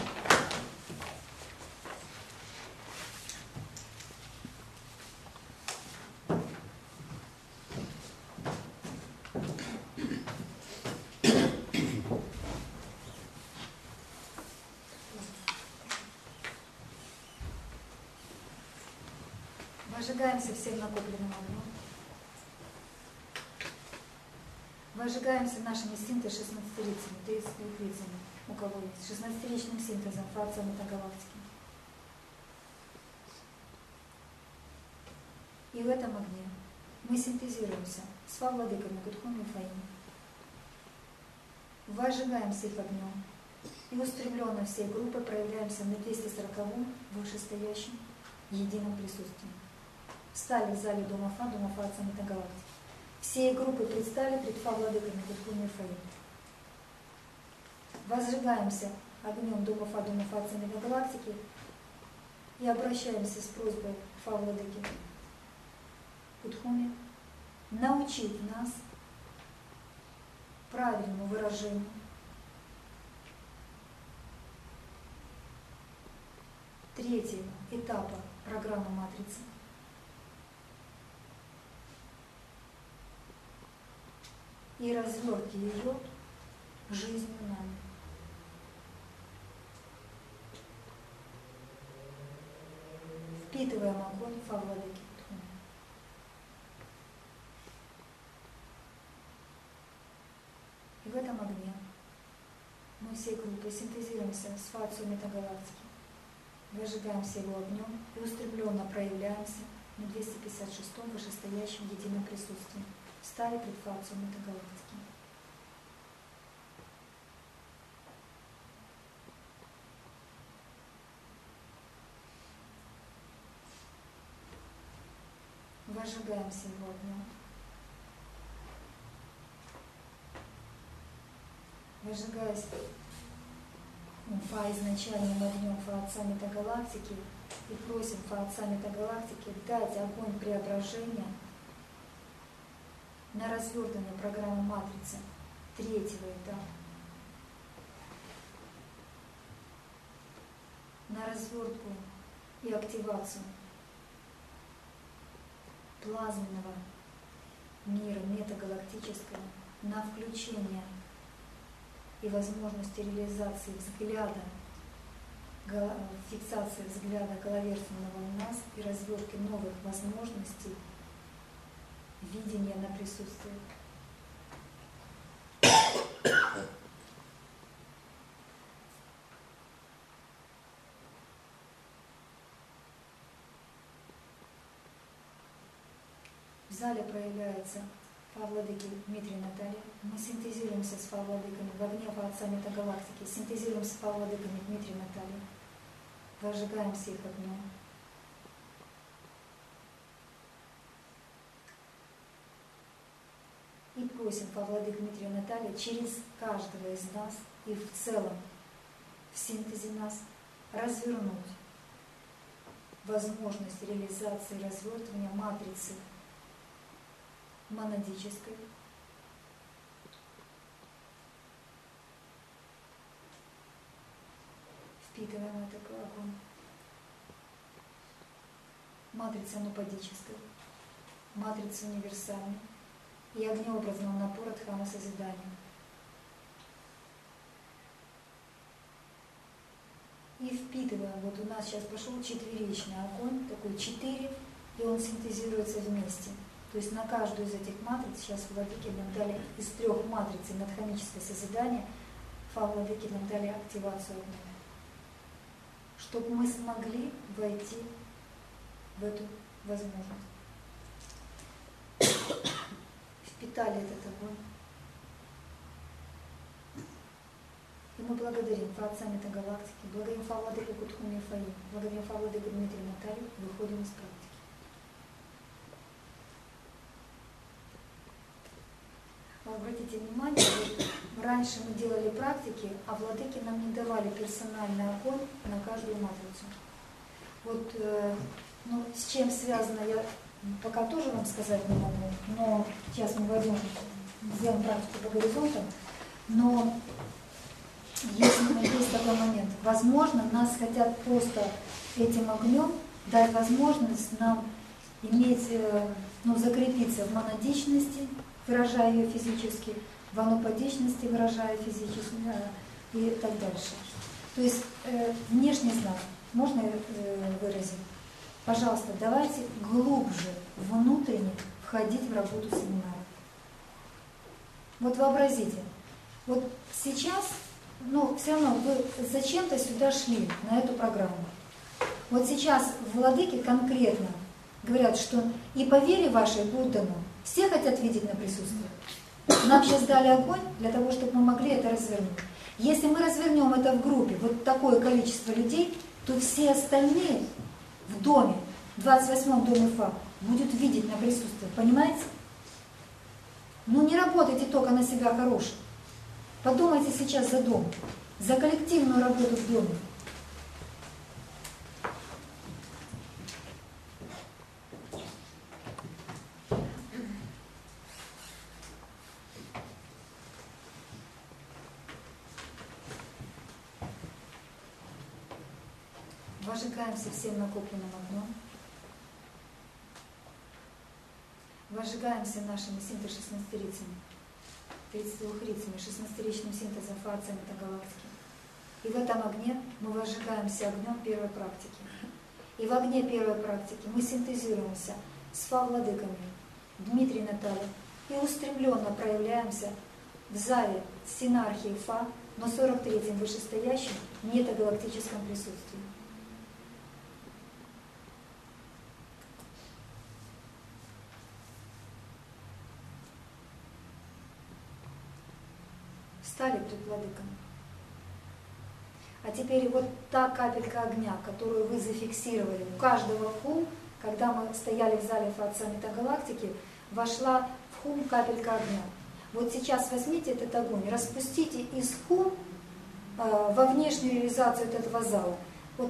Выжигаемся всем накопленным огнем. Выжигаемся нашими синты 16-рицами, 32-рицами, у кого есть, 16-ричным синтезом, фракция метагалактики. И в этом огне мы синтезируемся с владыками Гудхом и Фаим. Выжигаемся их огнем и устремленно всей группой проявляемся на 240-м вышестоящем едином присутствии. Встали в зале Дома Фа, Дома Фа Метагалактики. Всей группы предстали пред Фа владыками Гудхом и Фаим. Возжигаемся огнем Дома Фа Метагалактики и обращаемся с просьбой Фа владыки Гудхоми научить нас правильному выражению третьего этапа программы матрицы. И развертки ее жизнью нами. Впитываем огонь Фа владыки. И в этом огне мы всей группой синтезируемся с Фацией Метагалактики, выжигаемся его огнем и устремленно проявляемся на 256-м вышестоящем едином присутствии. Встали пред Фацией Метагалактики. Выжигаемся его огнем. Выжигаясь Фа изначальным огнем Фа Отца Метагалактики и просим Фа Отца Метагалактики дать огонь преображения на развертывание программы матрицы третьего этапа, на развертку и активацию плазменного мира метагалактического, на включение и возможности реализации взгляда, фиксации взгляда головерственного у нас и развертки новых возможностей видения на присутствие. зале проявляется Фа Владыки Дмитрий и Наталья. Мы синтезируемся с Фа Владыками в огне Фа-Отца Метагалактики, синтезируемся с Фа Владыками Дмитрий и Наталья. Возжигаемся их огнем. И просим Фа Владык Дмитрия и Наталья через каждого из нас и в целом в синтезе нас развернуть возможность реализации, развертывания матрицы монадической, впитываем этот огонь, матрица анупадической, матрица универсальной и огнеобразного напора Дхамма созидания. И впитываем, вот у нас сейчас пошел четверичный огонь, такой 4, и он синтезируется вместе. То есть на каждую из этих матриц сейчас Владыки нам дали из 3 матриц на дхаммическое созидание, Фа Владыки нам дали активацию огня. Чтобы мы смогли войти в эту возможность. Впитали этот огонь. И мы благодарим Фа Отца Метагалактики, благодарим Фа Владыку Кутхуми Фаи, благодарим Фа Владыку Дмитрия и Наталью, выходим из практики. Обратите внимание, вот раньше мы делали практики, а владыки нам не давали персональный огонь на каждую матрицу. Вот ну, с чем связано, я пока тоже вам сказать не могу, но сейчас мы войдем, сделаем практику по горизонтам, но есть такой момент. Возможно, нас хотят просто этим огнем дать возможность нам иметь, ну, закрепиться в монадичности, выражая ее физически, в анупадичности, выражая физически, и так дальше. То есть внешний знак, можно выразить? Пожалуйста, давайте глубже, внутренне входить в работу семинара. Вот вообразите, вот сейчас, ну, все равно вы зачем-то сюда шли, на эту программу. Вот сейчас владыки конкретно говорят, что и по вере вашей будет дано. Все хотят видеть на присутствие. Нам сейчас дали огонь для того, чтобы мы могли это развернуть. Если мы развернем это в группе, вот такое количество людей, то все остальные в доме, в 28-м доме Фа, будут видеть на присутствие. Понимаете? Ну не работайте только на себя хорошим. Подумайте сейчас за дом, за коллективную работу в доме. Возжигаемся всем накопленным огнем. Возжигаемся нашими синтез-16-рицами, 32-рицами, 16-ричным синтезом Фа Отца Метагалактики. И в этом огне мы возжигаемся огнем первой практики. И в огне первой практики мы синтезируемся с Фа Владыками Дмитрий и Наталья и устремленно проявляемся в зале синархии Фа на 43-м вышестоящем метагалактическом присутствии. Стали пред владыками. А теперь вот та капелька огня, которую вы зафиксировали у каждого хум, когда мы стояли в зале Фа Отца Метагалактики, вошла в хум капелька огня. Вот сейчас возьмите этот огонь, распустите из хум во внешнюю реализацию этого зала. Вот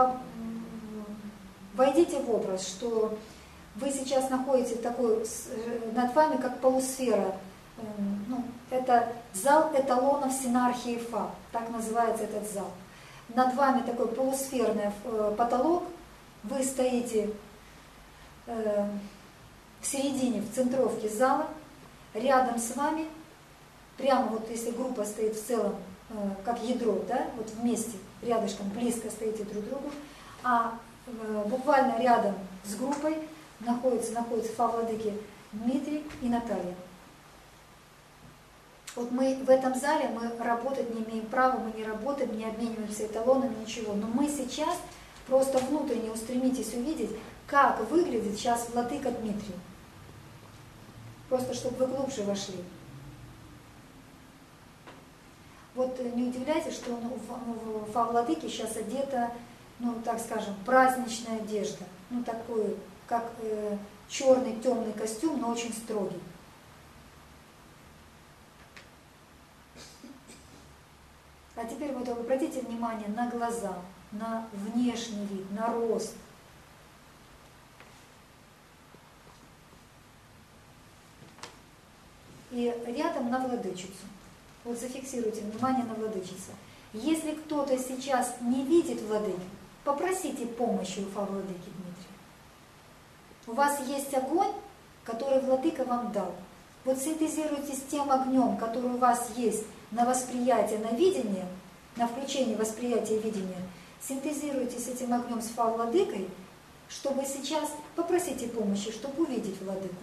войдите в образ, что вы сейчас находитесь такой, над вами как полусфера. Ну, это зал эталонов синархии Фа, так называется этот зал. Над вами такой полусферный потолок, вы стоите в середине, в центровке зала, рядом с вами, прямо вот если группа стоит в целом, как ядро, да, вот вместе, рядышком, близко стоите друг к другу, а буквально рядом с группой находятся Фа Владыки Дмитрий и Наталья. Вот мы в этом зале, мы работать не имеем права, мы не работаем, не обмениваемся эталонами, ничего. Но мы сейчас просто внутренне устремитесь увидеть, как выглядит сейчас Владыка Дмитрий. просто чтобы вы глубже вошли. Вот не удивляйтесь, что во владыке сейчас одета, ну, так скажем, праздничная одежда. Ну, такой, как черный темный костюм, но очень строгий. А теперь вот обратите внимание на глаза, на внешний вид, на рост. И рядом на владычицу. Вот зафиксируйте внимание на владычицу. Если кто-то сейчас не видит владыки, попросите помощи у владыки Дмитрия. У вас есть огонь, который владыка вам дал. Вот синтезируйте с тем огнем, который у вас есть на восприятие, на видение, на включение восприятия и видения. Синтезируйте с этим огнем с владыкой, чтобы сейчас попросите помощи, чтобы увидеть владыку.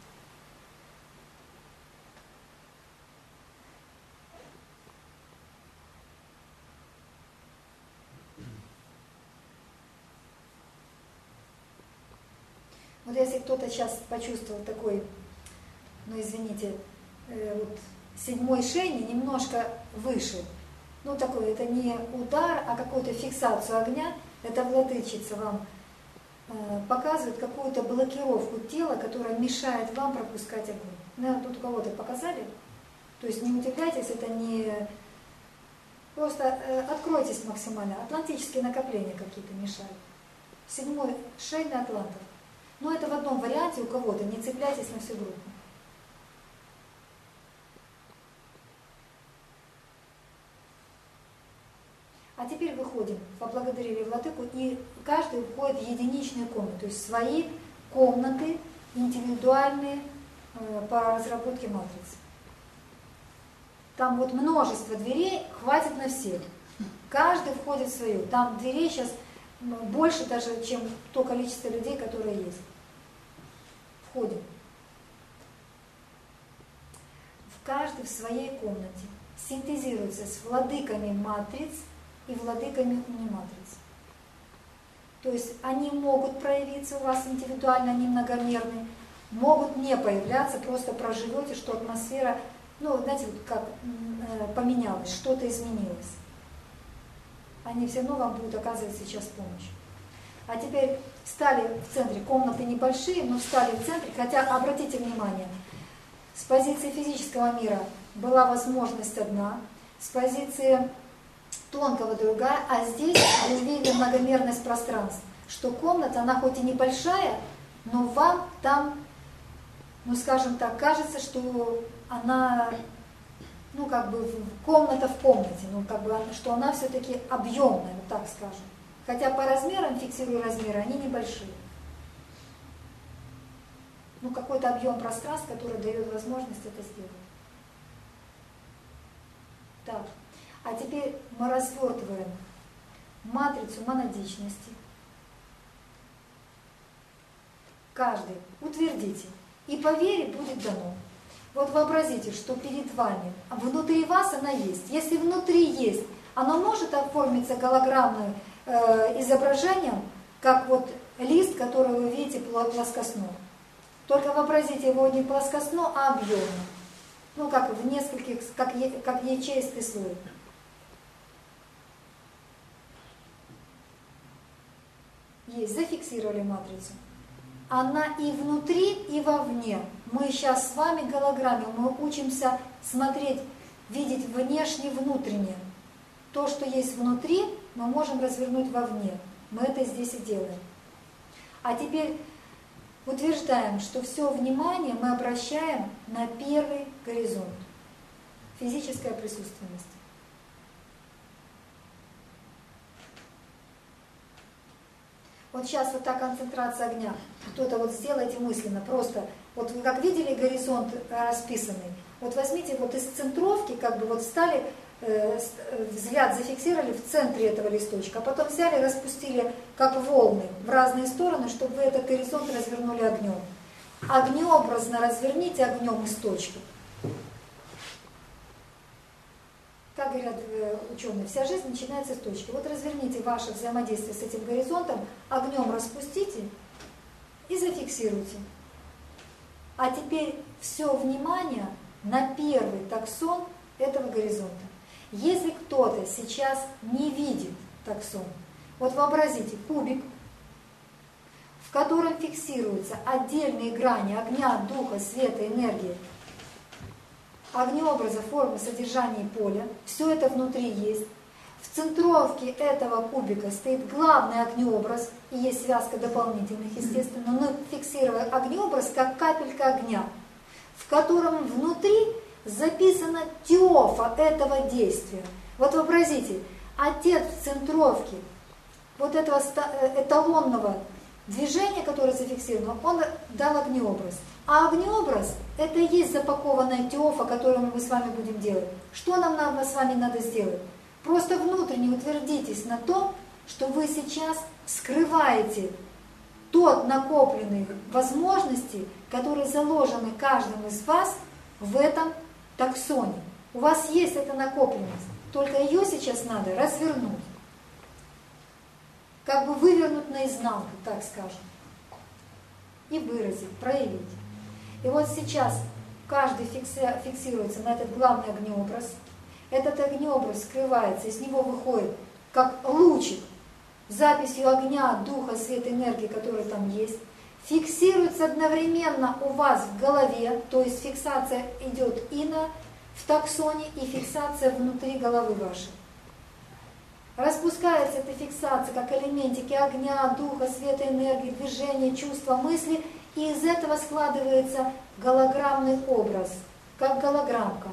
Вот если кто-то сейчас почувствовал такой, ну извините, вот седьмой шейни немножко выше, ну такой, это не удар, а какую-то фиксацию огня, это владычица вам показывает какую-то блокировку тела, которая мешает вам пропускать огонь. Наверное, тут у кого-то показали, то есть не удивляйтесь, это не... Просто откройтесь максимально, атлантические накопления какие-то мешают. Седьмой шейный атлантов. Но это в одном варианте у кого-то, не цепляйтесь на всю группу. А теперь выходим, поблагодарили владыку, и каждый входит в единичные комнаты, то есть свои комнаты индивидуальные по разработке матрицы. Там вот множество дверей, хватит на всех. Каждый входит в свою. Там дверей сейчас больше даже, чем то количество людей, которые есть. Входим. Каждый в своей комнате синтезируется с владыками матриц и владыками униматриц. То есть они могут проявиться у вас индивидуально, они многомерны, могут не появляться, просто проживете, что атмосфера, ну, знаете, вот как поменялась, что-то изменилось. Они все равно вам будут оказывать сейчас помощь. А теперь встали в центре, комнаты небольшие, но встали в центре, хотя, обратите внимание, с позиции физического мира была возможность одна, с позиции тонкого другая, а здесь вы увидели многомерность пространств, что комната, она хоть и небольшая, но вам там, ну скажем так, кажется, что она, ну как бы комната в комнате, ну как бы, что она все-таки объемная, вот так скажем. Хотя по размерам, фиксирую размеры, они небольшие. Ну какой-то объем пространства, который дает возможность это сделать. Так, а теперь мы развертываем матрицу монадичности. Каждый утвердите. И по вере будет дано. Вот вообразите, что перед вами, внутри вас она есть. Если внутри есть, оно может оформиться голограммным изображением, как вот лист, который вы видите плоскостно. Только вообразите его не плоскостно, а объемно. Ну, как в нескольких, как ячеистый слой. Есть, зафиксировали матрицу. Она и внутри, и вовне. Мы сейчас с вами голограмме, мы учимся смотреть, видеть внешне, внутреннее. То, что есть внутри, мы можем развернуть вовне. Мы это здесь и делаем. А теперь утверждаем, что все внимание мы обращаем на первый горизонт. Физическая присутственность. Вот сейчас вот та концентрация огня. Кто-то вот сделайте мысленно, просто, вот вы как видели горизонт расписанный, вот возьмите вот из центровки, как бы вот встали, взгляд зафиксировали в центре этого листочка, а потом взяли, распустили как волны в разные стороны, чтобы вы этот горизонт развернули огнем. Огнеобразно разверните огнем из точки. Как говорят ученые, вся жизнь начинается с точки. Вот разверните ваше взаимодействие с этим горизонтом, огнем распустите и зафиксируйте. А теперь все внимание на первый таксон этого горизонта. Если кто-то сейчас не видит таксон, вот вообразите кубик, в котором фиксируются отдельные грани огня, духа, света, энергии, огнеобраза, формы, содержания и поля, все это внутри есть. В центровке этого кубика стоит главный огнеобраз, и есть связка дополнительных, естественно, но фиксируя огнеобраз как капелька огня, в котором внутри записана теофа этого действия. Вот вообразите, отец в центровке вот этого эталонного движения, которое зафиксировано, он дал огнеобраз. А огнеобраз – это и есть запакованная теофа, которую мы с вами будем делать. Что нам с вами надо сделать? Просто внутренне утвердитесь на том, что вы сейчас скрываете тот накопленные возможности, которые заложены каждым из вас в этом таксоне. У вас есть эта накопленность, только ее сейчас надо развернуть. Как бы вывернуть наизнанку, так скажем. И выразить, проявить. И вот сейчас каждый фиксируется на этот главный огнеобраз. Этот огнеобраз скрывается, из него выходит как лучик с записью огня, духа, света, энергии, которые там есть. Фиксируется одновременно у вас в голове, то есть фиксация идет и в таксоне, и фиксация внутри головы вашей. Распускается эта фиксация как элементики огня, духа, света, энергии, движения, чувства, мысли, и из этого складывается голограммный образ, как голограммка.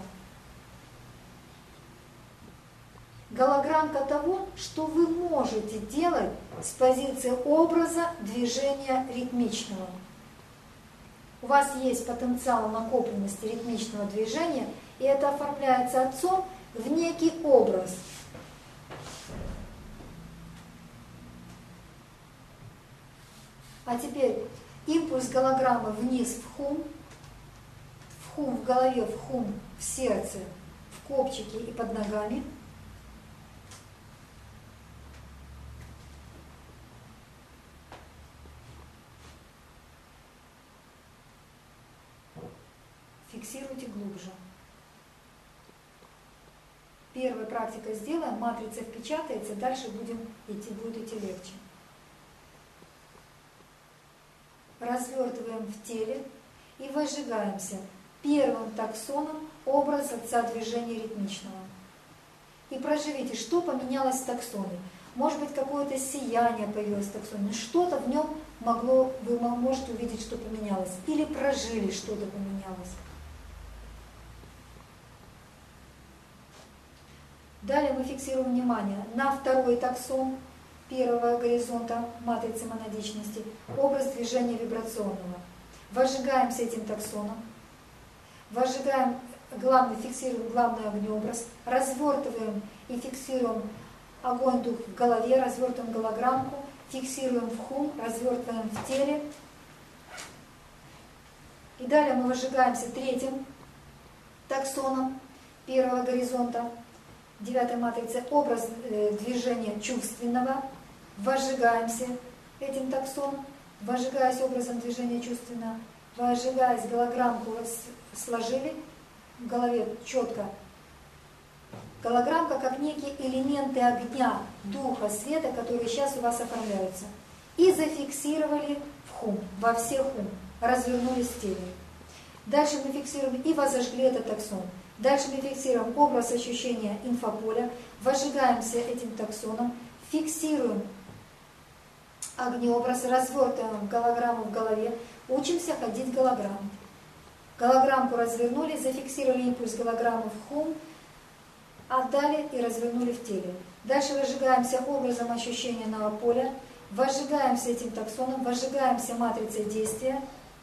Голограммка того, что вы можете делать с позиции образа движения ритмичного. У вас есть потенциал накопленности ритмичного движения, и это оформляется Отцом в некий образ. А теперь импульс голограммы вниз в хум в голове, в хум в сердце, в копчике и под ногами. Фиксируйте глубже. Первая практика сделаем, матрица впечатается, дальше будет идти легче. Развертываем в теле и возжигаемся первым таксоном образ Отца движения ритмичного. И проживите, что поменялось в таксоне. Может быть, какое-то сияние появилось в таксоне, что-то в нем вы можете увидеть, что поменялось. Или прожили, что-то поменялось. Далее мы фиксируем внимание на второй таксон первого горизонта матрицы монадичности, образ движения вибрационного. Возжигаемся этим таксоном, фиксируем главный огнеобраз, развертываем и фиксируем огонь, дух в голове, развертываем голограммку, фиксируем в хум, развертываем в теле. И далее мы возжигаемся третьим таксоном первого горизонта, девятой матрицы, образ движения чувственного. Возжигаемся этим таксоном, возжигаясь образом движения чувственного, возжигаясь голограммку сложили в голове четко. Голограммка как некие элементы огня, духа, света, которые сейчас у вас оформляются. И зафиксировали в хум, во все хум, развернулись в теле. Дальше мы фиксируем и возожгли этот таксон. Дальше мы фиксируем образ ощущения инфополя, возжигаемся этим таксоном, фиксируем огнеобраз, развертываем голограмму в голове, учимся ходить голограмму. Голограммку развернули, зафиксировали импульс голограммы в хум, отдали и развернули в теле. Дальше возжигаемся образом ощущенного поля, возжигаемся этим таксоном, возжигаемся матрицей действия.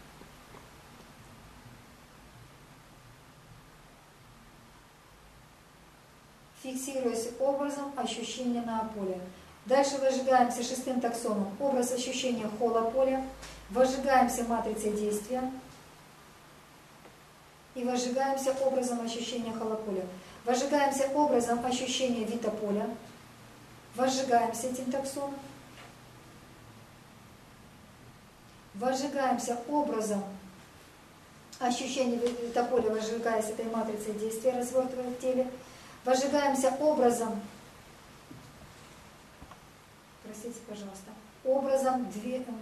Фиксируясь образом ощущенного поля. Дальше возжигаемся шестым таксоном, образ ощущения холла поля, возжигаемся матрицей действия и возжигаемся образом ощущения холла поля. Возжигаемся образом ощущения вита поля, возжигаемся этим таксоном, возжигаемся образом ощущение это поле, возжигаясь этой матрицей действия, развертывая в теле. Возжигаемся образом, простите, пожалуйста, образом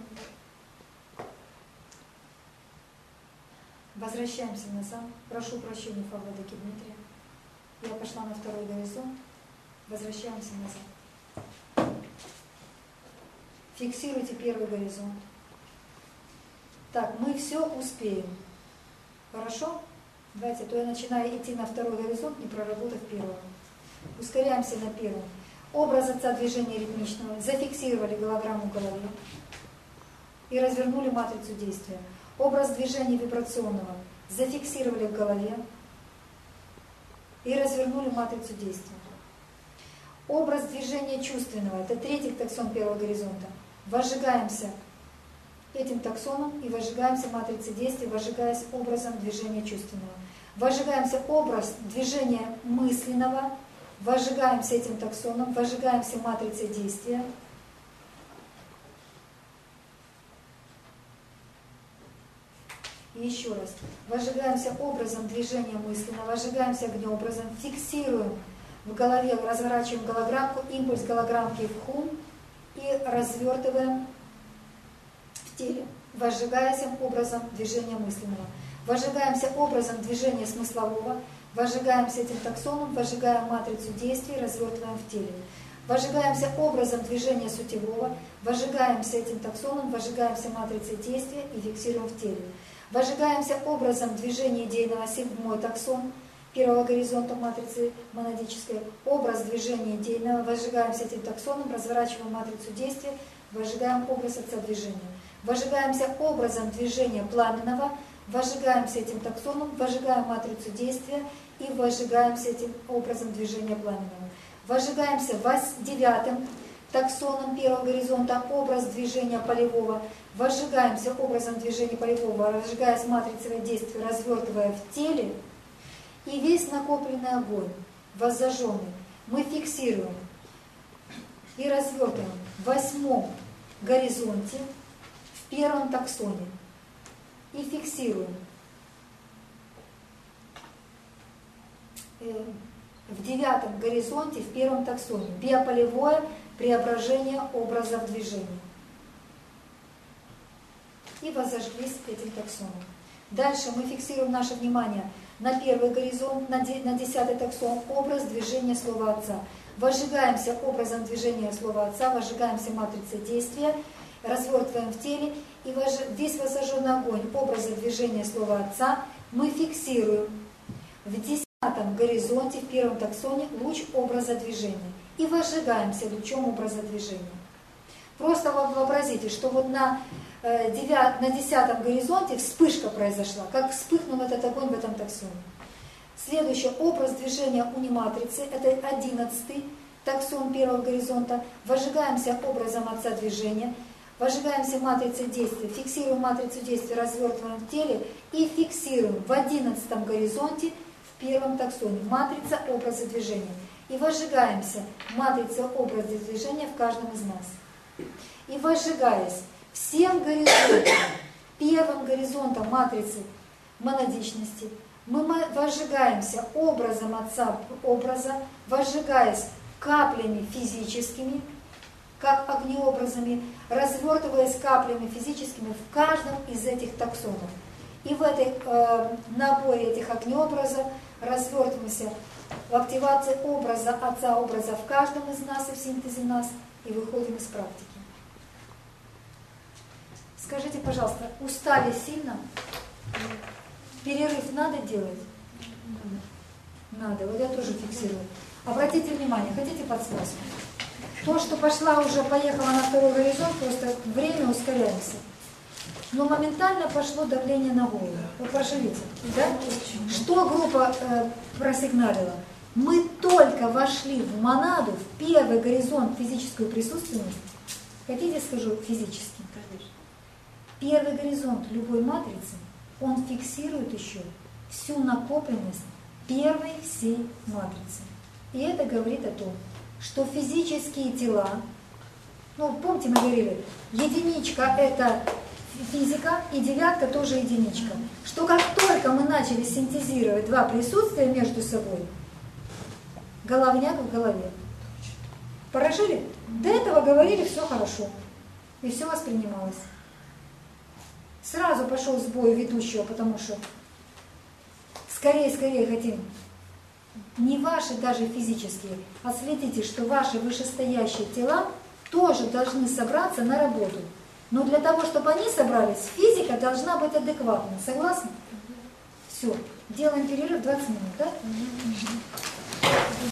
возвращаемся назад. Прошу прощения, Фавладыки Дмитрия. Я пошла на второй горизонт. Возвращаемся назад. Фиксируйте первый горизонт. Так, мы все успеем. Хорошо? Давайте, то я начинаю идти на второй горизонт, не проработав первого. Ускоряемся на первом. Образ отца движения ритмичного. Зафиксировали голограмму в голове. И развернули матрицу действия. Образ движения вибрационного. Зафиксировали в голове. И развернули матрицу действия. Образ движения чувственного. Это третий таксон первого горизонта. Возжигаемся этим таксоном и возжигаемся матрицей действия, возжигаясь образом движения чувственного. Возжигаемся образ движения мысленного, возжигаемся этим таксоном, возжигаемся матрицей действия. И еще раз. Возжигаемся образом движения мысленного, возжигаемся огнеобразом, фиксируем в голове, разворачиваем голограммку, импульс голограммки в хум и развертываем в теле, возжигаясь образом движения мысленного. Возжигаемся образом движения смыслового, возжигаемся этим таксоном, возжигаем матрицу действий, развертываем в теле. Возжигаемся образом движения сутевого, возжигаемся этим таксоном, возжигаемся матрицей действия и фиксируем в теле. Возжигаемся образом движения идейного, седьмой таксон первого горизонта матрицы монадической, образ движения идейного, возжигаемся этим таксоном, разворачиваем матрицу действия, возжигаем образ отца движения. Возжигаемся образом движения пламенного, возжигаемся этим таксоном, возжигаем матрицу действия и возжигаемся этим образом движения пламенного. Возжигаемся девятым таксоном первого горизонта, образ движения полевого, возжигаемся образом движения полевого, разжигаясь матрицей действия, развертывая в теле, и весь накопленный огонь, воззажженный, мы фиксируем и развертываем в восьмом горизонте, в первом таксоне, и фиксируем в девятом горизонте, в первом таксоне, биополевое преображение образов движения. И воззажглись этим таксоном. Дальше мы фиксируем наше внимание на первый горизонт, на 10-й таксон, образ движения слова Отца. Возжигаемся образом движения слова Отца, возжигаемся матрицей действия, развертываем в теле, и весь воззажженный огонь образа движения слова Отца мы фиксируем в 10-м горизонте, в первом таксоне, луч образа движения. И возжигаемся лучом образа движения. Просто вообразите, что вот на 10-м горизонте вспышка произошла, как вспыхнул этот огонь в этом таксоне. Следующий образ движения униматрицы, это 11-й таксон первого горизонта. Возжигаемся образом отца движения, возжигаемся матрицей действия, фиксируем матрицу действия, развертываем в теле и фиксируем в 11-м горизонте в первом таксоне матрица образа движения. И возжигаемся матрицей образа движения в каждом из нас. И возжигаясь всем горизонтом, первым горизонтом матрицы монадичности, мы возжигаемся образом отца образа, возжигаясь каплями физическими, как огнеобразами, развертываясь каплями физическими в каждом из этих таксонов. И в этой наборе этих огнеобразов развертываемся в активации образа отца образа в каждом из нас и в синтезе нас, и выходим из практики. Скажите, пожалуйста, устали сильно? Перерыв надо делать? Надо. Вот я тоже фиксирую. Обратите внимание, хотите подсказку? То, что пошла уже, поехала на второй горизонт, просто время ускоряемся. Но моментально пошло давление на голову. Вы поживите. Да? Что группа просигналила? Мы только вошли в монаду, в первый горизонт физическую присутственность. Хотите, скажу физически? Конечно. Первый горизонт любой матрицы, он фиксирует еще всю накопленность первой всей матрицы. И это говорит о том, что физические тела, ну помните, мы говорили, единичка это физика, и девятка тоже единичка. Что как только мы начали синтезировать два присутствия между собой, головняк в голове. Поражили? До этого говорили, все хорошо. И все воспринималось. Сразу пошел сбой ведущего, потому что скорее хотим. Не ваши даже физические, а следите, что ваши вышестоящие тела тоже должны собраться на работу. Но для того, чтобы они собрались, физика должна быть адекватна. Согласны? Все. Делаем перерыв 20 минут, да?